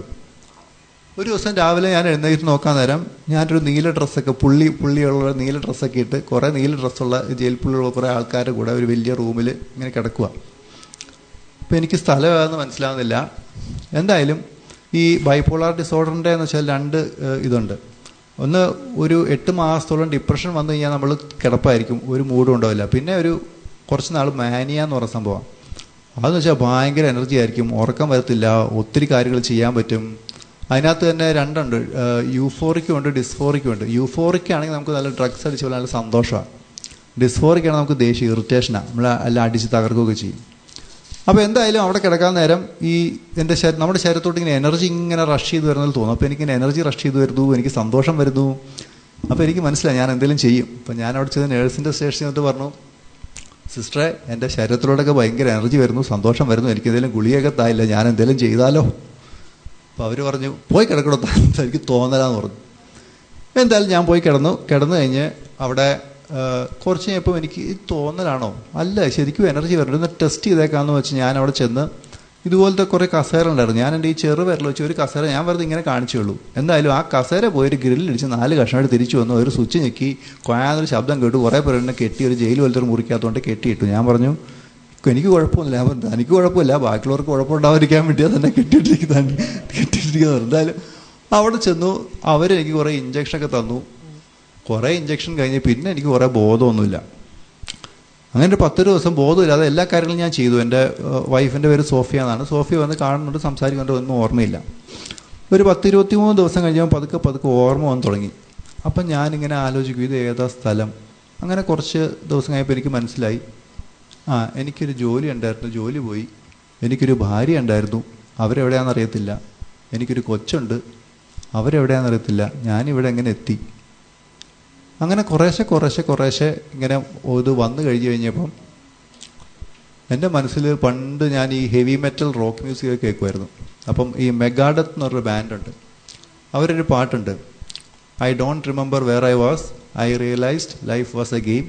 Speaker 1: ഒരു ദിവസം രാവിലെ ഞാൻ എഴുന്നേറ്റ് നോക്കാൻ നേരം ഞാനൊരു നീല ഡ്രസ്സൊക്കെ പുള്ളിയുള്ള നീല ഡ്രസ്സൊക്കെ ഇട്ട് കുറേ നീല ഡ്രസ്സുള്ള ജയിൽ പുള്ളിയുള്ള കുറേ ആൾക്കാരുടെ കൂടെ ഒരു വലിയ റൂമിൽ ഇങ്ങനെ കിടക്കുക. അപ്പോൾ എനിക്ക് സ്ഥലം ഏതാണെന്ന് മനസ്സിലാവുന്നില്ല. എന്തായാലും ഈ ബൈപോളാർ ഡിസോർഡറിൻ്റെ എന്ന് വെച്ചാൽ 2 ഇതുണ്ട്. ഒന്ന്, ഒരു 8 മാസത്തോളം ഡിപ്രഷൻ വന്നു കഴിഞ്ഞാൽ നമ്മൾ കിടപ്പായിരിക്കും, ഒരു മൂഡും ഉണ്ടാവില്ല. പിന്നെ ഒരു കുറച്ച് നാൾ മാനിയ എന്ന് പറഞ്ഞ സംഭവം. അതെന്ന് വെച്ചാൽ ഭയങ്കര എനർജി ആയിരിക്കും, ഉറക്കം വരത്തില്ല, ഒത്തിരി കാര്യങ്ങൾ ചെയ്യാൻ പറ്റും. അതിനകത്ത് തന്നെ 2 ഉണ്ട്, യൂഫോറിക്കും ഉണ്ട് ഡിസ്ഫോറിക്കും ഉണ്ട്. യൂഫോറിക് ആണെങ്കിൽ നമുക്ക് നല്ല ഡ്രഗ്സ് അടിച്ച് പോലെ നല്ല സന്തോഷമാണ്. ഡിസ്ഫോറിക് ആണെങ്കിൽ നമുക്ക് ദേഷ്യം, ഇറിറ്റേഷനാണ്, നമ്മൾ എല്ലാം അടിച്ച് തകർക്കുകയൊക്കെ ചെയ്യും. അപ്പോൾ എന്തായാലും അവിടെ കിടക്കാൻ നേരം ഈ നമ്മുടെ ശരീരത്തോട്ട് ഇങ്ങനെ എനർജി ഇങ്ങനെ റഷ് ചെയ്ത് വരുന്നതിൽ തോന്നും. അപ്പോൾ എനിക്കിങ്ങനെ എനർജി റഷ് ചെയ്ത് വരുന്നു, എനിക്ക് സന്തോഷം വരുന്നു. അപ്പോൾ എനിക്ക് മനസ്സിലായി ഞാൻ എന്തെങ്കിലും ചെയ്യും. അപ്പോൾ ഞാൻ അവിടെ ചെയ്ത് നേഴ്സിൻ്റെ സ്റ്റേഷനിൽ വന്നിട്ട് പറഞ്ഞു, സിസ്റ്ററെ എൻ്റെ ശരീരത്തിലൂടെയൊക്കെ ഭയങ്കര എനർജി വരുന്നു, സന്തോഷം വരുന്നു, എനിക്ക് എന്തെങ്കിലും ഗുളികയൊക്കെ തായില്ല, ഞാൻ എന്തെങ്കിലും ചെയ്താലോ? അപ്പോൾ അവർ പറഞ്ഞു പോയി കിടക്കണോ, എനിക്ക് തോന്നലാന്ന് പറഞ്ഞു. എന്തായാലും ഞാൻ പോയി കിടന്നു കഴിഞ്ഞ് അവിടെ കുറച്ച് കഴിഞ്ഞപ്പോൾ എനിക്ക് തോന്നലാണോ അല്ല ശരിക്കും എനർജി വരുന്നുണ്ട്, ഒന്ന് ടെസ്റ്റ് ചെയ്തേക്കാമെന്ന് വെച്ച് ഞാൻ അവിടെ ചെന്ന് ഇതുപോലത്തെ കുറേ കസേര ഉണ്ടായിരുന്നു. ഞാൻ എൻ്റെ ഈ ചെറുവിരൽ വെച്ച് ഒരു കസേര ഞാൻ വെറുതെ ഇങ്ങനെ കാണിച്ചുള്ളൂ. എന്തായാലും ആ കസേര പോയൊരു ഗ്രില്ലിടിച്ച് 4 കഷ്ണമായിട്ട് തിരിച്ചു വന്നു. ഒരു സ്വിച്ച് ഞെക്കി കൊയാന്നൊരു ശബ്ദം കേട്ടു. കുറേ പേർ എന്നെ കെട്ടി ഒരു ജയിൽ പോലത്തെ ഒരു മുറിക്കകത്തോണ്ട് കെട്ടിയിട്ടു. ഞാൻ പറഞ്ഞു എനിക്ക് കുഴപ്പമൊന്നുമില്ല. ഞാൻ പറഞ്ഞു എനിക്ക് കുഴപ്പമില്ല, ബാക്കിയുള്ളവർക്ക് കുഴപ്പമുണ്ടാവാതിരിക്കാൻ വേണ്ടിയാണ് തന്നെ കെട്ടിയിട്ടിരിക്കുന്നത്. എന്തായാലും അവിടെ ചെന്നു. അവരെനിക്ക് കുറേ ഇഞ്ചക്ഷനൊക്കെ തന്നു. കുറേ ഇഞ്ചക്ഷൻ കഴിഞ്ഞ് പിന്നെ എനിക്ക് കുറേ ബോധമൊന്നുമില്ല. അങ്ങനെ ഒരു 10 ദിവസം ബോധമില്ലാതെ എല്ലാ കാര്യങ്ങളും ഞാൻ ചെയ്തു. എൻ്റെ വൈഫിൻ്റെ പേര് സോഫിയ എന്നാണ്. സോഫിയ വന്ന് കാണുന്നുണ്ട്, സംസാരിക്കുന്നുണ്ട്, ഒന്നും ഓർമ്മയില്ല. ഒരു 10-23 ദിവസം കഴിഞ്ഞപ്പോൾ പതുക്കെ ഓർമ്മ വന്ന് തുടങ്ങി. അപ്പം ഞാനിങ്ങനെ ആലോചിക്കും ഇത് ഏതാ സ്ഥലം. അങ്ങനെ കുറച്ച് ദിവസം കഴിഞ്ഞപ്പോൾ എനിക്ക് മനസ്സിലായി, എനിക്കൊരു ജോലി ഉണ്ടായിരുന്നു, ജോലി പോയി. എനിക്കൊരു ഭാര്യ ഉണ്ടായിരുന്നു, അവരെവിടെയാണെന്നറിയത്തില്ല. എനിക്കൊരു കൊച്ചുണ്ട്, അവരെവിടെയാണെന്നറിയത്തില്ല. ഞാനിവിടെ എങ്ങനെ എത്തി? അങ്ങനെ കുറേശ്ശെ ഇങ്ങനെ ഇത് വന്നു കഴിഞ്ഞപ്പം എൻ്റെ മനസ്സിൽ പണ്ട് ഞാൻ ഈ ഹെവി മെറ്റൽ റോക്ക് മ്യൂസിക് കേൾക്കുമായിരുന്നു. അപ്പം ഈ മെഗാഡത്ത് എന്ന് പറഞ്ഞൊരു ബാൻഡുണ്ട്, അവരൊരു പാട്ടുണ്ട്, I don't remember where I was, I realised life was a game,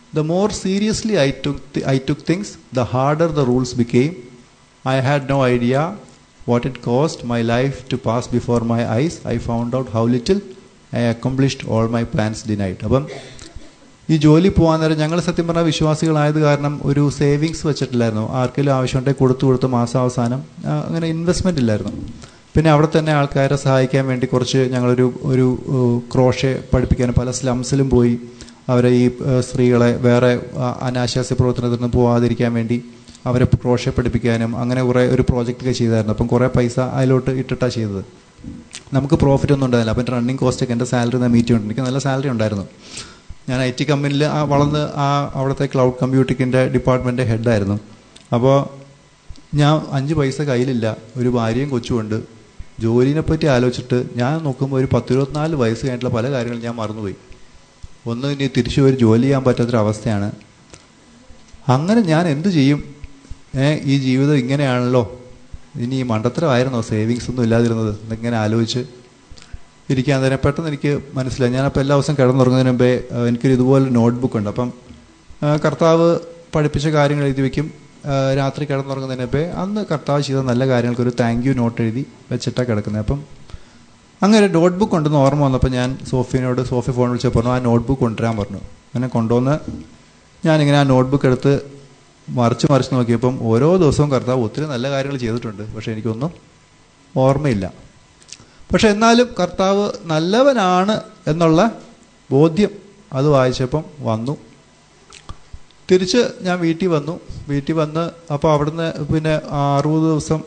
Speaker 1: The more seriously I took things, the harder the rules became. I had no idea what it cost my life to pass before my eyes. I found out how little I accomplished all my plans denied. അപ്പം ഈ ജോലി പോകാൻ നേരം ഞങ്ങൾ സത്യം പറഞ്ഞാൽ വിശ്വാസികളായത് കാരണം ഒരു സേവിങ്സ് വെച്ചിട്ടില്ലായിരുന്നു. ആർക്കെങ്കിലും ആവശ്യമുണ്ടെങ്കിൽ കൊടുത്ത് മാസാവസാനം അങ്ങനെ ഇൻവെസ്റ്റ്മെൻ്റ് ഇല്ലായിരുന്നു. പിന്നെ അവിടെ തന്നെ ആൾക്കാരെ സഹായിക്കാൻ വേണ്ടി കുറച്ച് ഞങ്ങളൊരു ക്രോഷെ പഠിപ്പിക്കാനും പല സ്ലംസിലും പോയി അവരെ ഈ സ്ത്രീകളെ വേറെ അനാശാസ്യ പ്രവർത്തനത്തിൽ നിന്ന് പോകാതിരിക്കാൻ വേണ്ടി അവരെ ക്രോഷെ പഠിപ്പിക്കാനും അങ്ങനെ ഒരു പ്രോജക്റ്റൊക്കെ ചെയ്തായിരുന്നു. അപ്പം കുറേ പൈസ അതിലോട്ട് ഇട്ടിട്ടാണ് ചെയ്തത്. നമുക്ക് പ്രോഫിറ്റ് ഒന്നും ഉണ്ടായില്ല. അപ്പം റണ്ണിങ് കോസ്റ്റൊക്കെ എൻ്റെ സാലറി ഞാൻ മീറ്റ് ചെയ്തിട്ടുണ്ട്. എനിക്ക് നല്ല സാലറി ഉണ്ടായിരുന്നു. ഞാൻ IT കമ്പനിയിൽ വളർന്ന് അവിടുത്തെ ക്ലൗഡ് കമ്പ്യൂട്ടിങ്ങിൻ്റെ ഡിപ്പാർട്ട്മെൻറ്റ് ഹെഡായിരുന്നു. അപ്പോൾ ഞാൻ 5 പൈസ കയ്യിലില്ല, ഒരു ഭാര്യയും കൊച്ചുമുണ്ട്. ജോലിനെ പറ്റി ആലോചിച്ചിട്ട് ഞാൻ നോക്കുമ്പോൾ ഒരു 10-24 വയസ്സ് കഴിഞ്ഞിട്ടുള്ള പല കാര്യങ്ങളും ഞാൻ മറന്നുപോയി. ഒന്ന് ഇനി തിരിച്ചു ഒരു ജോലി ചെയ്യാൻ പറ്റാത്തൊരവസ്ഥയാണ്. അങ്ങനെ ഞാൻ എന്ത് ചെയ്യും? ഈ ജീവിതം ഇങ്ങനെയാണല്ലോ, ഇനി ഈ മണ്ടത്തരമായിരുന്നോ സേവിങ്സ് ഒന്നും ഇല്ലാതിരുന്നത് എന്നിങ്ങനെ ആലോചിച്ച് ഇരിക്കാൻ തന്നെ പെട്ടെന്ന് എനിക്ക് മനസ്സിലായി. ഞാനപ്പോൾ എല്ലാ ദിവസവും കിടന്നുറങ്ങുന്നതിന് മുമ്പേ എനിക്കൊരു ഇതുപോലെ നോട്ട്ബുക്ക് ഉണ്ട്. അപ്പം കർത്താവ് പഠിപ്പിച്ച കാര്യങ്ങൾ എഴുതി വയ്ക്കും. രാത്രി കിടന്നുറങ്ങുന്നതിന് മുമ്പേ അന്ന് കർത്താവ് ചെയ്ത നല്ല കാര്യങ്ങൾക്കൊരു താങ്ക് യു നോട്ട് എഴുതി വെച്ചിട്ടാണ് കിടക്കുന്നത്. അപ്പം അങ്ങനെ ഒരു നോട്ട്ബുക്ക് ഉണ്ടെന്ന് ഓർമ്മ വന്നപ്പോൾ ഞാൻ സോഫി ഫോൺ വിളിച്ച് പറഞ്ഞു ആ നോട്ട്ബുക്ക് കൊണ്ടുവരാൻ പറഞ്ഞു. അങ്ങനെ കൊണ്ടുവന്ന് ഞാനിങ്ങനെ ആ നോട്ട്ബുക്ക് എടുത്ത് മറിച്ച് നോക്കിയപ്പം ഓരോ ദിവസവും കർത്താവ് ഒത്തിരി നല്ല കാര്യങ്ങൾ ചെയ്തിട്ടുണ്ട്. പക്ഷേ എനിക്കൊന്നും ഓർമ്മയില്ല. പക്ഷെ എന്നാലും കർത്താവ് നല്ലവനാണ് എന്നുള്ള ബോധ്യം അത് വായിച്ചപ്പം വന്നു. തിരിച്ച് ഞാൻ വീട്ടിൽ വന്ന് അപ്പോൾ അവിടുന്ന് പിന്നെ 60 ദിവസം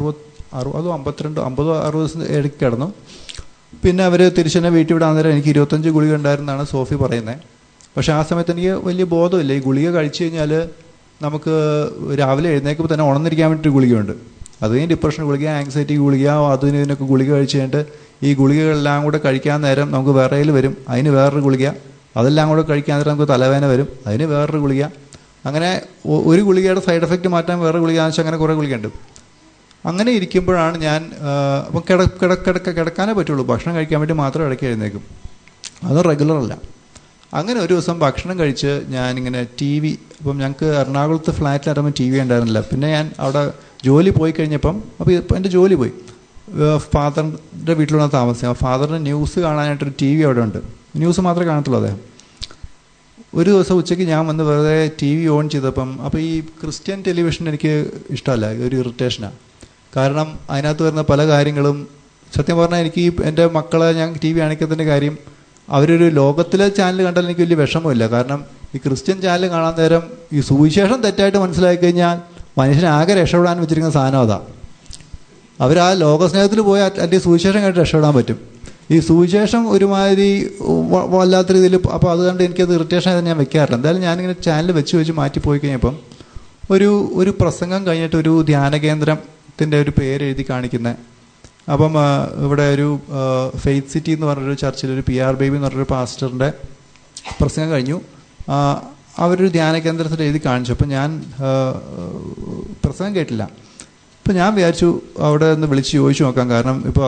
Speaker 1: 50-60 ദിവസം ഇടയ്ക്ക് കിടന്നു. പിന്നെ അവർ തിരിച്ചെന്നെ വീട്ടിൽ വിടാൻ നേരം എനിക്ക് 25 ഗുളിക ഉണ്ടായിരുന്നാണ് സോഫി പറയുന്നത്. പക്ഷേ ആ സമയത്ത് എനിക്ക് വലിയ ബോധമില്ല. ഈ ഗുളിക കഴിച്ചു കഴിഞ്ഞാൽ നമുക്ക് രാവിലെ എഴുന്നേൽക്കുമ്പോൾ തന്നെ ഉണർന്നിരിക്കാൻ വേണ്ടിയിട്ട് ഗുളികയുണ്ട്. അത് കഴിഞ്ഞ് ഡിപ്രഷൻ ഗുളിക, ആങ്സൈറ്റി ഗുളിക, ഇതിനൊക്കെ ഗുളിക കഴിച്ച് കഴിഞ്ഞിട്ട് ഈ ഗുളികകളെല്ലാം കൂടെ കഴിക്കാൻ നേരം നമുക്ക് വിറയൽ വരും, അതിന് വേറൊരു ഗുളിക. അതെല്ലാം കൂടെ കഴിക്കാൻ നേരം നമുക്ക് തലവേദന വരും, അതിന് വേറൊരു ഗുളിക. അങ്ങനെ ഒരു ഗുളികയുടെ സൈഡ് എഫക്റ്റ് മാറ്റാൻ വേറെ ഗുളിക വെച്ചാൽ അങ്ങനെ കുറേ ഗുളികയുണ്ട്. അങ്ങനെ ഇരിക്കുമ്പോഴാണ് ഞാൻ അപ്പം കിടക്കാനേ പറ്റുള്ളൂ. ഭക്ഷണം കഴിക്കാൻ വേണ്ടി മാത്രം ഇടയ്ക്ക് എഴുന്നേക്കും. അത് റെഗുലറല്ല. അങ്ങനെ ഒരു ദിവസം ഭക്ഷണം കഴിച്ച് ഞാനിങ്ങനെ TV, ഇപ്പം ഞങ്ങൾക്ക് എറണാകുളത്ത് ഫ്ലാറ്റിലിറങ്ങുമ്പോൾ TV ഉണ്ടായിരുന്നില്ല. പിന്നെ ഞാൻ അവിടെ ജോലി പോയി കഴിഞ്ഞപ്പം അപ്പോൾ ഇപ്പം എൻ്റെ ജോലി പോയി. ഫാദറിൻ്റെ വീട്ടിലാണ് താമസിക്കുക. ഫാദറിന് ന്യൂസ് കാണാനായിട്ടൊരു TV അവിടെ ഉണ്ട്. ന്യൂസ് മാത്രമേ കാണത്തുള്ളൂ അദ്ദേഹം. ഒരു ദിവസം ഉച്ചയ്ക്ക് ഞാൻ വന്ന് വെറുതെ TV ഓൺ ചെയ്തപ്പം അപ്പോൾ ഈ ക്രിസ്ത്യൻ ടെലിവിഷൻ എനിക്ക് ഇഷ്ടമല്ല, ഒരു ഇറിറ്റേഷനാണ്. കാരണം അതിനകത്ത് വരുന്ന പല കാര്യങ്ങളും സത്യം പറഞ്ഞാൽ എനിക്ക് എൻ്റെ മക്കളെ ഞാൻ TV കാണിക്കുന്നതിൻ്റെ കാര്യം അവരൊരു ലോകത്തിലെ ചാനൽ കണ്ടാൽ എനിക്ക് വലിയ വിഷമമില്ല. കാരണം ഈ ക്രിസ്ത്യൻ ചാനൽ കാണാൻ നേരം ഈ സുവിശേഷം തെറ്റായിട്ട് മനസ്സിലാക്കി കഴിഞ്ഞാൽ മനുഷ്യനാകെ രക്ഷപ്പെടാൻ വെച്ചിരിക്കുന്ന സാധനം അതാണ്. അവർ ആ ലോകസ്നേഹത്തിൽ പോയി അതിൻ്റെ സുവിശേഷം കണ്ടിട്ട് രക്ഷപ്പെടാൻ പറ്റും. ഈ സുവിശേഷം ഒരുമാതിരി വല്ലാത്ത രീതിയിൽ, അപ്പോൾ അതുകൊണ്ട് എനിക്കത് ഇറിറ്റേഷൻ ആയത് ഞാൻ വെക്കാറില്ല. എന്തായാലും ഞാനിങ്ങനെ ചാനൽ വെച്ച് മാറ്റിപ്പോയി കഴിഞ്ഞപ്പം ഒരു പ്രസംഗം കഴിഞ്ഞിട്ട് ഒരു ധ്യാന കേന്ദ്രത്തിൻ്റെ ഒരു പേര് എഴുതി കാണിക്കുന്നത്. അപ്പം ഇവിടെ ഒരു ഫെയ്ത്ത് സിറ്റി എന്ന് പറഞ്ഞൊരു ചർച്ചിൽ ഒരു PR ബേബി എന്ന് പറഞ്ഞൊരു പാസ്റ്ററിൻ്റെ പ്രസംഗം കഴിഞ്ഞു. അവരൊരു ധ്യാന കേന്ദ്രത്തിൽ എഴുതി കാണിച്ചു. അപ്പം ഞാൻ പ്രസംഗം കേട്ടില്ല. ഇപ്പം ഞാൻ വിചാരിച്ചു അവിടെ ഒന്ന് വിളിച്ച് ചോദിച്ചു നോക്കാം. കാരണം ഇപ്പോൾ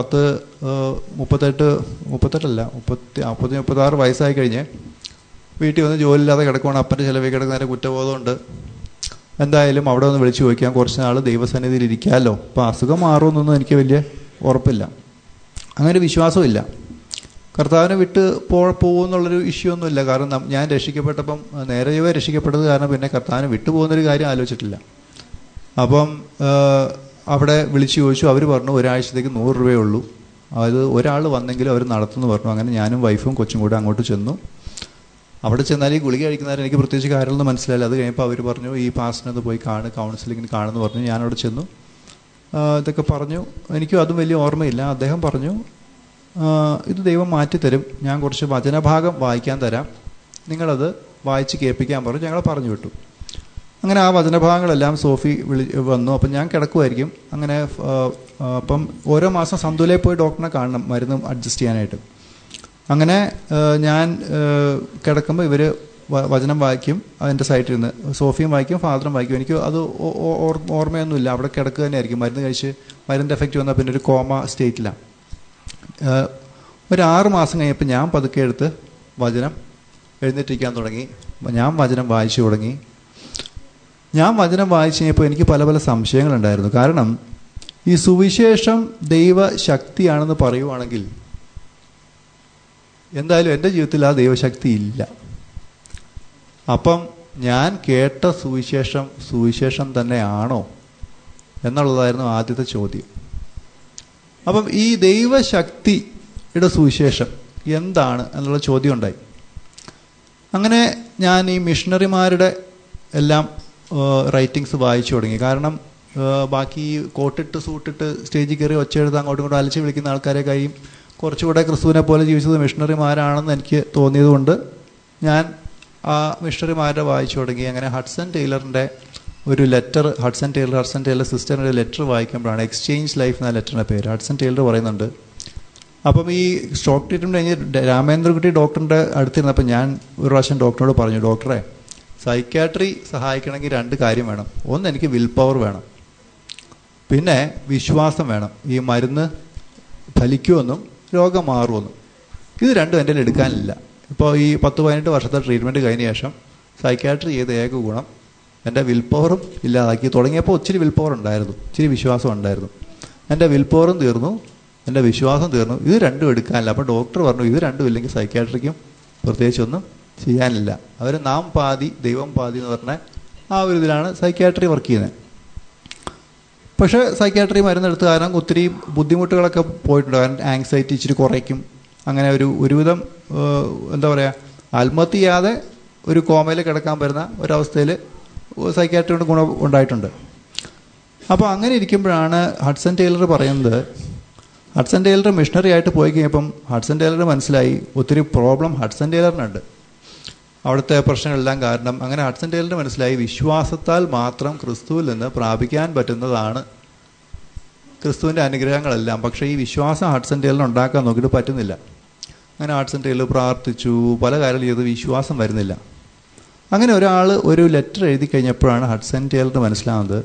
Speaker 1: 36 വയസ്സായി കഴിഞ്ഞ് വീട്ടിൽ വന്ന് ജോലിയില്ലാതെ കിടക്കുവാണ്. അപ്പൻ്റെ ചിലവിൽ കിടക്കുന്നതിൻ്റെ കുറ്റബോധമുണ്ട്. എന്തായാലും അവിടെ ഒന്ന് വിളിച്ച് ചോദിക്കാം, കുറച്ച് നാൾ ദൈവസന്നിധിയിൽ ഇരിക്കാമല്ലോ. അപ്പോൾ അസുഖം മാറുമെന്നൊന്നും എനിക്ക് വലിയ ഉറപ്പില്ല, അങ്ങനെ വിശ്വാസമില്ല. കർത്താവിനെ വിട്ട് പോകുന്നുള്ളൊരു ഇഷ്യൂ ഒന്നുമില്ല. കാരണം ഞാൻ രക്ഷിക്കപ്പെട്ടപ്പം നേരെ രക്ഷിക്കപ്പെട്ടത് കാരണം പിന്നെ കർത്താവിനെ വിട്ടു പോകുന്നൊരു കാര്യം ആലോചിച്ചിട്ടില്ല. അപ്പം അവിടെ വിളിച്ച് ചോദിച്ചു. അവർ പറഞ്ഞു ഒരാഴ്ചത്തേക്ക് 100 രൂപയേ ഉള്ളൂ, അത് ഒരാൾ വന്നെങ്കിലും അവർ നടത്തുമെന്ന് പറഞ്ഞു. അങ്ങനെ ഞാനും വൈഫും കൊച്ചും കൂടെ അങ്ങോട്ട് ചെന്നു. അവിടെ ചെന്നാൽ ഈ ഗുളിക കഴിക്കുന്നവരെ എനിക്ക് പ്രത്യേകിച്ച് കാര്യമൊന്നും മനസ്സിലായില്ല. അത് കഴിഞ്ഞപ്പോൾ അവർ പറഞ്ഞു ഈ പാസ്റ്ററിനത് പോയി കൗൺസിലിങ്ങിന് കാണുമെന്ന് പറഞ്ഞു. ഞാനവിടെ ചെന്നു, ഇതൊക്കെ പറഞ്ഞു. എനിക്കും അതും വലിയ ഓർമ്മയില്ല. അദ്ദേഹം പറഞ്ഞു ഇത് ദൈവം മാറ്റിത്തരും, ഞാൻ കുറച്ച് വചനഭാഗം വായിക്കാൻ തരാം, നിങ്ങളത് വായിച്ച് കേൾപ്പിക്കാൻ പറഞ്ഞു. ഞങ്ങളെ പറഞ്ഞു വിട്ടു. അങ്ങനെ ആ വചനഭാഗങ്ങളെല്ലാം സോഫി വന്നു. അപ്പം ഞാൻ കിടക്കുമായിരിക്കും. അങ്ങനെ അപ്പം ഓരോ മാസം സന്തുലയിൽ പോയി ഡോക്ടറിനെ കാണണം, മരുന്ന് അഡ്ജസ്റ്റ് ചെയ്യാനായിട്ട്. അങ്ങനെ ഞാൻ കിടക്കുമ്പോൾ ഇവർ വചനം വായിക്കും, അതിൻ്റെ സൈഡിൽ നിന്ന് സോഫിയും വായിക്കും, ഫാദറും വായിക്കും. എനിക്ക് അത് ഓർമ്മയൊന്നുമില്ല. അവിടെ കിടക്കുക തന്നെ ആയിരിക്കും. മരുന്ന് കഴിച്ച് മരുന്നിൻ്റെ എഫക്റ്റ് വന്നാൽ പിന്നെ ഒരു കോമ സ്റ്റേറ്റിലാണ്. ഒരു 6 മാസം കഴിഞ്ഞപ്പോൾ ഞാൻ പതുക്കെ എടുത്ത് വചനം എഴുന്നേറ്റിരിക്കാൻ തുടങ്ങി. ഞാൻ വചനം വായിച്ചു തുടങ്ങി. ഞാൻ വചനം വായിച്ചു കഴിഞ്ഞപ്പോൾ എനിക്ക് പല പല സംശയങ്ങളുണ്ടായിരുന്നു. കാരണം ഈ സുവിശേഷം ദൈവശക്തിയാണെന്ന് പറയുവാണെങ്കിൽ എന്തായാലും എൻ്റെ ജീവിതത്തിൽ ആ ദൈവശക്തി ഇല്ല. അപ്പം ഞാൻ കേട്ട സുവിശേഷം തന്നെയാണോ എന്നുള്ളതായിരുന്നു ആദ്യത്തെ ചോദ്യം. അപ്പം ഈ ദൈവശക്തിയുടെ സുവിശേഷം എന്താണ് എന്നുള്ള ചോദ്യം ഉണ്ടായി. അങ്ങനെ ഞാൻ ഈ മിഷണറിമാരുടെ എല്ലാം റൈറ്റിങ്സ് വായിച്ചു തുടങ്ങി. കാരണം ബാക്കി കോട്ടിട്ട് സൂട്ടിട്ട് സ്റ്റേജിൽ കയറി ഒച്ചയെടുത്ത് അങ്ങോട്ടും ഇങ്ങോട്ടും അലച്ച് വിളിക്കുന്ന ആൾക്കാരെ കഴിയും കുറച്ചുകൂടെ ക്രിസ്തുവിനെ പോലെ ജീവിച്ചത് മിഷണറിമാരാണെന്ന് എനിക്ക് തോന്നിയതുകൊണ്ട് ഞാൻ ആ മിഷണറിമാരുടെ വായിച്ചു തുടങ്ങി. അങ്ങനെ ഹഡ്സൺ ടൈലറിൻ്റെ ഒരു ലെറ്റർ, ഹഡ്സൺ ടൈലർ സിസ്റ്ററിൻ്റെ ലെറ്റർ വായിക്കുമ്പോഴാണ്, എക്സ്ചേഞ്ച് ലൈഫ് എന്ന ലെറ്ററിൻ്റെ പേര്. ഹഡ്സൺ ടൈലർ പറയുന്നുണ്ട്. അപ്പം ഈ സ്ട്രോക്ക് ട്രീറ്റ്മെൻറ്റ് കഴിഞ്ഞ് രാമേന്ദ്രകുട്ടി ഡോക്ടറിൻ്റെ അടുത്തിരുന്നപ്പോൾ ഞാൻ ഒരു പ്രാവശ്യം ഡോക്ടറോട് പറഞ്ഞു, ഡോക്ടറെ സൈക്യാട്രി സഹായിക്കണമെങ്കിൽ 2 കാര്യം വേണം. ഒന്ന്, എനിക്ക് വിൽ പവർ വേണം, പിന്നെ വിശ്വാസം വേണം. ഈ മരുന്ന് ഫലിക്കുമെന്നും രോഗം മാറുമെന്നും ഇത് രണ്ടും എൻ്റെ എടുക്കാനില്ല. ഇപ്പോൾ ഈ 10-18 വർഷത്തെ ട്രീറ്റ്മെൻറ്റ് കഴിഞ്ഞ ശേഷം സൈക്യാട്രി ചെയ്ത ഏക ഗുണം എൻ്റെ വിൽ പവറും ഇല്ലാതാക്കി. തുടങ്ങിയപ്പോൾ ഒത്തിരി വിൽ പവർ ഉണ്ടായിരുന്നു, ഇച്ചിരി വിശ്വാസം ഉണ്ടായിരുന്നു. എൻ്റെ വിൽ പവറും തീർന്നു, എൻ്റെ വിശ്വാസം തീർന്നു. ഇത് രണ്ടും എടുക്കാനില്ല. അപ്പോൾ ഡോക്ടർ പറഞ്ഞു, ഇത് രണ്ടും ഇല്ലെങ്കിൽ സൈക്യാട്രിക്കും പ്രത്യേകിച്ചൊന്നും ചെയ്യാനില്ല. അവർ നാം പാതി ദൈവം പാതി എന്ന് പറഞ്ഞ ആ ഒരു ഇതിലാണ് സൈക്യാട്രി വർക്ക് ചെയ്യുന്നത്. പക്ഷേ സൈക്യാട്രി മരുന്നെടുത്ത് കാരണം ഒത്തിരി ബുദ്ധിമുട്ടുകളൊക്കെ പോയിട്ടുണ്ട്. കാരണം ആങ്സൈറ്റി ഇച്ചിരി കുറയ്ക്കും. അങ്ങനെ ഒരുവിധം എന്താ പറയുക, ആത്മഹത്യ ചെയ്യാതെ ഒരു കോമയിൽ കിടക്കാൻ വരുന്ന ഒരവസ്ഥയിൽ സൈക്യാട്രി കൊണ്ട് ഗുണം ഉണ്ടായിട്ടുണ്ട്. അപ്പോൾ അങ്ങനെ ഇരിക്കുമ്പോഴാണ് ഹഡ്സൺ ടൈലർ പറയുന്നത്, ഹഡ്സൺ ടൈലർ മിഷണറി ആയിട്ട് പോയി കഴിഞ്ഞപ്പം ഹഡ്സൺ ടൈലറിന് മനസ്സിലായി ഒത്തിരി പ്രോബ്ലം ഹഡ്സൺ ടൈലറിനുണ്ട്, അവിടുത്തെ പ്രശ്നങ്ങളെല്ലാം കാരണം. അങ്ങനെ ഹഡ്സൺ ടൈലറിന് മനസ്സിലായി വിശ്വാസത്താൽ മാത്രം ക്രിസ്തുവിൽ നിന്ന് പ്രാപിക്കാൻ പറ്റുന്നതാണ് ക്രിസ്തുവിൻ്റെ അനുഗ്രഹങ്ങളെല്ലാം. പക്ഷേ ഈ വിശ്വാസം ഹഡ്സൺ ടൈലറിന് ഉണ്ടാക്കാൻ നോക്കിയിട്ട് പറ്റുന്നില്ല. അങ്ങനെ ഹഡ്സൺ ടൈലർ പ്രാർത്ഥിച്ചു, പല കാര്യങ്ങൾ ചെയ്ത്, വിശ്വാസം വരുന്നില്ല. അങ്ങനെ ഒരു ലെറ്റർ എഴുതി കഴിഞ്ഞപ്പോഴാണ് ഹഡ്സൺ ടൈലറിന് മനസ്സിലാവുന്നത്,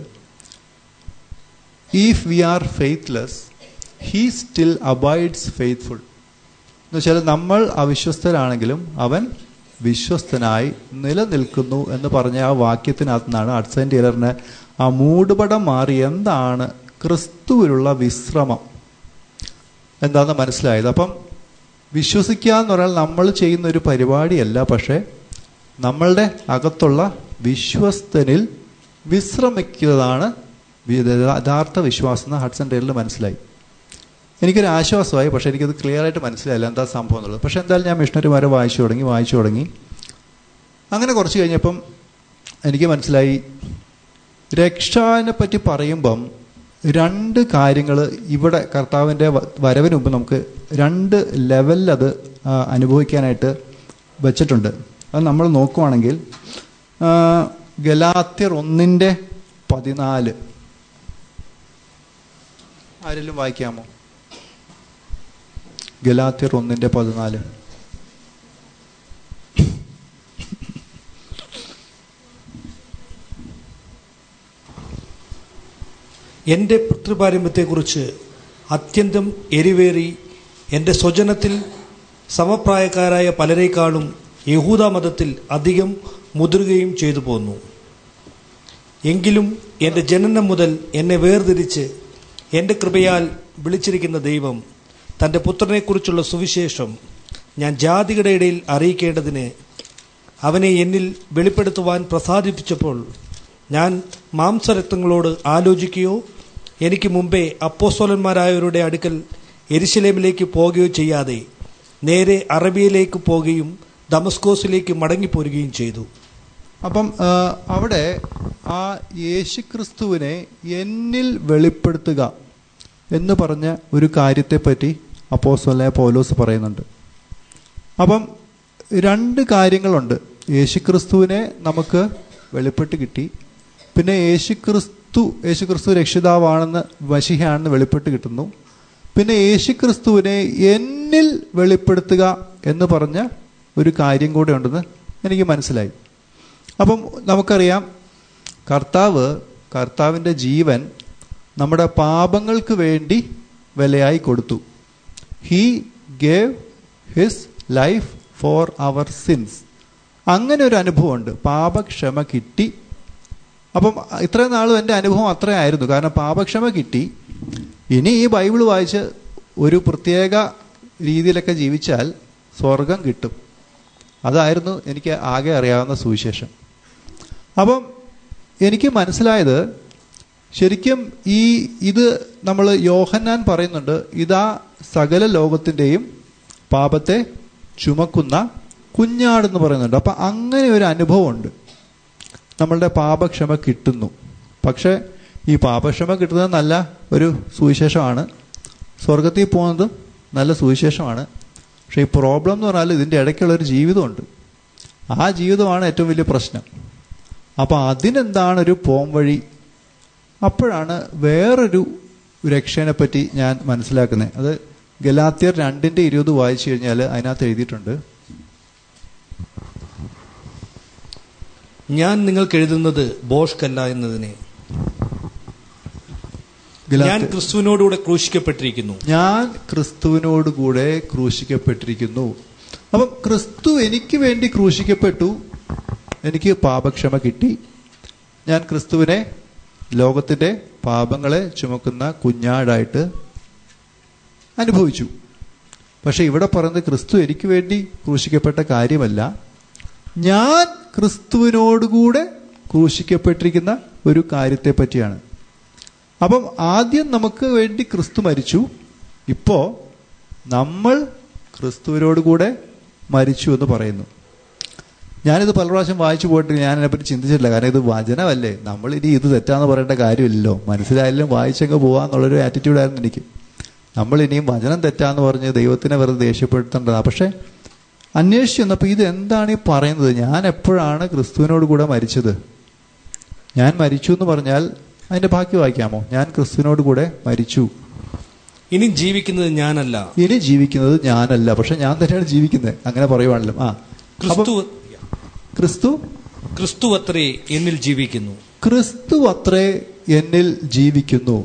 Speaker 1: if we are faithless he still abides faithful. എന്ന് വെച്ചാൽ നമ്മൾ അവിശ്വസ്തരാണെങ്കിലും അവൻ വിശ്വസ്തനായി നിലനിൽക്കുന്നു എന്ന് പറഞ്ഞ ആ വാക്യത്തിനകത്ത് നിന്നാണ് ഹഡ്സൺ ടൈലറിന് ആ മൂടുപടം മാറി എന്താണ് ക്രിസ്തുവിലുള്ള വിശ്രമം എന്താണെന്ന് മനസ്സിലായത്. അപ്പം വിശ്വസിക്കുക എന്ന് പറഞ്ഞാൽ നമ്മൾ ചെയ്യുന്നൊരു പരിപാടിയല്ല, പക്ഷേ നമ്മളുടെ അകത്തുള്ള വിശ്വസ്തനിൽ വിശ്രമിക്കുന്നതാണ് യഥാർത്ഥ വിശ്വാസം എന്ന് ഹഡ്സൺ ടൈലറിന് മനസ്സിലായി. എനിക്കൊരു ആശ്വാസമായി, പക്ഷേ എനിക്കത് ക്ലിയർ ആയിട്ട് മനസ്സിലായില്ല എന്താ സംഭവം എന്നുള്ളത്. പക്ഷേ എന്തായാലും ഞാൻ മിഷണറിമാരെ വായിച്ചു തുടങ്ങി. അങ്ങനെ കുറച്ച് കഴിഞ്ഞപ്പം എനിക്ക് മനസ്സിലായി, രക്ഷാനെ പറ്റി പറയുമ്പം 2 കാര്യങ്ങൾ ഇവിടെ കർത്താവിൻ്റെ വരവിന് മുമ്പ് നമുക്ക് 2 ലെവലിൽ അത് അനുഭവിക്കാനായിട്ട് വെച്ചിട്ടുണ്ട്. അത് നമ്മൾ നോക്കുവാണെങ്കിൽ ഗലാത്യർ 1:14 ആരെങ്കിലും വായിക്കാമോ? ഗലാത്യർ 1:14.
Speaker 2: എൻ്റെ പിതൃപാരമ്പര്യത്തെക്കുറിച്ച് അത്യന്തം എരിവേറി എൻ്റെ സ്വജനത്തിൽ സമപ്രായക്കാരായ പലരേക്കാളും യഹൂദ മതത്തിൽ അധികം മുതിരുകയും ചെയ്തു പോന്നു. എങ്കിലും എൻ്റെ ജനനം മുതൽ എന്നെ വേർതിരിച്ച് എൻ്റെ കൃപയാൽ വിളിച്ചിരിക്കുന്ന ദൈവം തൻ്റെ പുത്രനെക്കുറിച്ചുള്ള സുവിശേഷം ഞാൻ ജാതികളുടെ ഇടയിൽ അറിയിക്കേണ്ടതിന് അവനെ എന്നിൽ വെളിപ്പെടുത്തുവാൻ പ്രസാദിപ്പിച്ചപ്പോൾ ഞാൻ മാംസരക്തങ്ങളോട് ആലോചിക്കുകയോ എനിക്ക് മുമ്പേ അപ്പോസ്തലന്മാരായവരുടെ അടുക്കൽ യെരുശലേമിലേക്ക് പോകുകയോ ചെയ്യാതെ നേരെ അറബിയയിലേക്ക് പോകുകയും ദമസ്കോസിലേക്ക് മടങ്ങിപ്പോരുകയും ചെയ്തു.
Speaker 1: അപ്പം അവിടെ ആ യേശുക്രിസ്തുവിനെ എന്നിൽ വെളിപ്പെടുത്തുക എന്ന് പറഞ്ഞ ഒരു കാര്യത്തെപ്പറ്റി അപ്പോസ്തലനായ പൗലോസ് പറയുന്നുണ്ട്. അപ്പം 2 കാര്യങ്ങളുണ്ട്. യേശുക്രിസ്തുവിനെ നമുക്ക് വെളിപ്പെട്ട് കിട്ടി, പിന്നെ യേശുക്രിസ്തു രക്ഷിതാവാണെന്ന് മശിഹയാണെന്ന് വെളിപ്പെട്ട് കിട്ടുന്നു, പിന്നെ യേശുക്രിസ്തുവിനെ എന്നിൽ വെളിപ്പെടുത്തുക എന്ന് പറഞ്ഞ ഒരു കാര്യം കൂടെ ഉണ്ടെന്ന് എനിക്ക് മനസ്സിലായി. അപ്പം നമുക്കറിയാം, കർത്താവിൻ്റെ ജീവൻ നമ്മുടെ പാപങ്ങൾക്ക് വേണ്ടി വിലയായി കൊടുത്തു. He gave his life for our sins. അങ്ങനെ ഒരു അനുഭവമുണ്ട്. പാപക്ഷമ കിട്ടി. അപ്പം ഇത്രയും നാളും എൻ്റെ അനുഭവം അത്രയായിരുന്നു. കാരണം പാപക്ഷമ കിട്ടി. ഇനി ഈ ബൈബിൾ വായിച്ച് ഒരു പ്രത്യേക രീതിയിലൊക്കെ ജീവിച്ചാൽ സ്വർഗം കിട്ടും. അതായിരുന്നു എനിക്ക് ആകെ അറിയാവുന്ന സുവിശേഷം. അപ്പം എനിക്ക് മനസ്സിലായത് ശരിക്കും ഇത് നമ്മൾ യോഹന്നാൻ പറയുന്നുണ്ട്, ഇതാ സകല ലോകത്തിൻ്റെയും പാപത്തെ ചുമക്കുന്ന കുഞ്ഞാടെന്ന് പറയുന്നുണ്ട്. അപ്പം അങ്ങനെ ഒരു അനുഭവമുണ്ട്. നമ്മളുടെ പാപക്ഷമ കിട്ടുന്നു. പക്ഷേ ഈ പാപക്ഷമ കിട്ടുന്നത് നല്ല ഒരു സുവിശേഷമാണ്. സ്വർഗത്തിൽ പോകുന്നത് നല്ല സുവിശേഷമാണ്. പക്ഷേ ഈ പ്രോബ്ലം എന്ന് പറഞ്ഞാൽ ഇതിൻ്റെ ഇടയ്ക്കുള്ളൊരു ജീവിതമുണ്ട്. ആ ജീവിതമാണ് ഏറ്റവും വലിയ പ്രശ്നം. അപ്പം അതിനെന്താണൊരു പോം വഴി? അപ്പോഴാണ് വേറൊരു രക്ഷേനെ പറ്റി ഞാൻ മനസ്സിലാക്കുന്നത്. അത് ഗലാത്യർ 2:20 വായിച്ചു കഴിഞ്ഞാൽ അതിനകത്ത് എഴുതിയിട്ടുണ്ട്,
Speaker 2: ഞാൻ നിങ്ങൾക്ക് എഴുതുന്നത് ബോഷ്കല്ല എന്നതിനെ, ഞാൻ ക്രിസ്തുവിനോടുകൂടെ ക്രൂശിക്കപ്പെട്ടിരിക്കുന്നു.
Speaker 1: ഞാൻ ക്രിസ്തുവിനോടുകൂടെ ക്രൂശിക്കപ്പെട്ടിരിക്കുന്നു. അപ്പം ക്രിസ്തു എനിക്ക് വേണ്ടി ക്രൂശിക്കപ്പെട്ടു, എനിക്ക് പാപക്ഷമ കിട്ടി. ഞാൻ ക്രിസ്തുവിനെ ലോകത്തിൻ്റെ പാപങ്ങളെ ചുമക്കുന്ന കുഞ്ഞാടായിട്ട് അനുഭവിച്ചു. പക്ഷെ ഇവിടെ പറയുന്നത് ക്രിസ്തു എനിക്ക് വേണ്ടി ക്രൂശിക്കപ്പെട്ട കാര്യമല്ല, ഞാൻ ക്രിസ്തുവിനോടുകൂടെ ക്രൂശിക്കപ്പെട്ടിരിക്കുന്ന ഒരു കാര്യത്തെ പറ്റിയാണ്. അപ്പം ആദ്യം നമുക്ക് വേണ്ടി ക്രിസ്തു മരിച്ചു. ഇപ്പോൾ നമ്മൾ ക്രിസ്തുവിനോടുകൂടെ മരിച്ചു എന്ന് പറയുന്നു. ഞാനിത് പല പ്രാവശ്യം വായിച്ചു പോയിട്ട് ഞാൻ അതിനെപ്പറ്റി ചിന്തിച്ചിട്ടില്ല. കാരണം ഇത് വചനമല്ലേ, നമ്മളിനി ഇത് തെറ്റാന്ന് പറയേണ്ട കാര്യമില്ലല്ലോ, മനസ്സിലായാലും വായിച്ചങ്ങ് പോവാന്നുള്ളൊരു ആറ്റിറ്റ്യൂഡായിരുന്നു എനിക്ക്. നമ്മളിനിയും വചനം തെറ്റാന്ന് പറഞ്ഞ് ദൈവത്തിനെ വെറുതെ ദേഷ്യപ്പെടുത്തേണ്ടതാണ്. പക്ഷേ അന്വേഷിച്ച് വന്നപ്പോൾ ഇത് എന്താണ് ഈ പറയുന്നത്? ഞാൻ എപ്പോഴാണ് ക്രിസ്തുവിനോട് കൂടെ മരിച്ചത്? ഞാൻ മരിച്ചു എന്ന് പറഞ്ഞാൽ അതിന്റെ ബാക്കി വായിക്കാമോ? ഞാൻ ക്രിസ്തുവിനോട് കൂടെ മരിച്ചു.
Speaker 2: ഇനി ജീവിക്കുന്നത് ഞാനല്ല.
Speaker 1: ഇനി ജീവിക്കുന്നത് ഞാനല്ല, പക്ഷെ ഞാൻ തന്നെയാണ് ജീവിക്കുന്നത്. അങ്ങനെ പറയുവാണല്ലോ. ക്രിസ്തു
Speaker 2: അത്രേ എന്നിൽ ജീവിക്കുന്നു.
Speaker 1: ക്രിസ്തു അത്രേ എന്നിൽ ജീവിക്കുന്നു.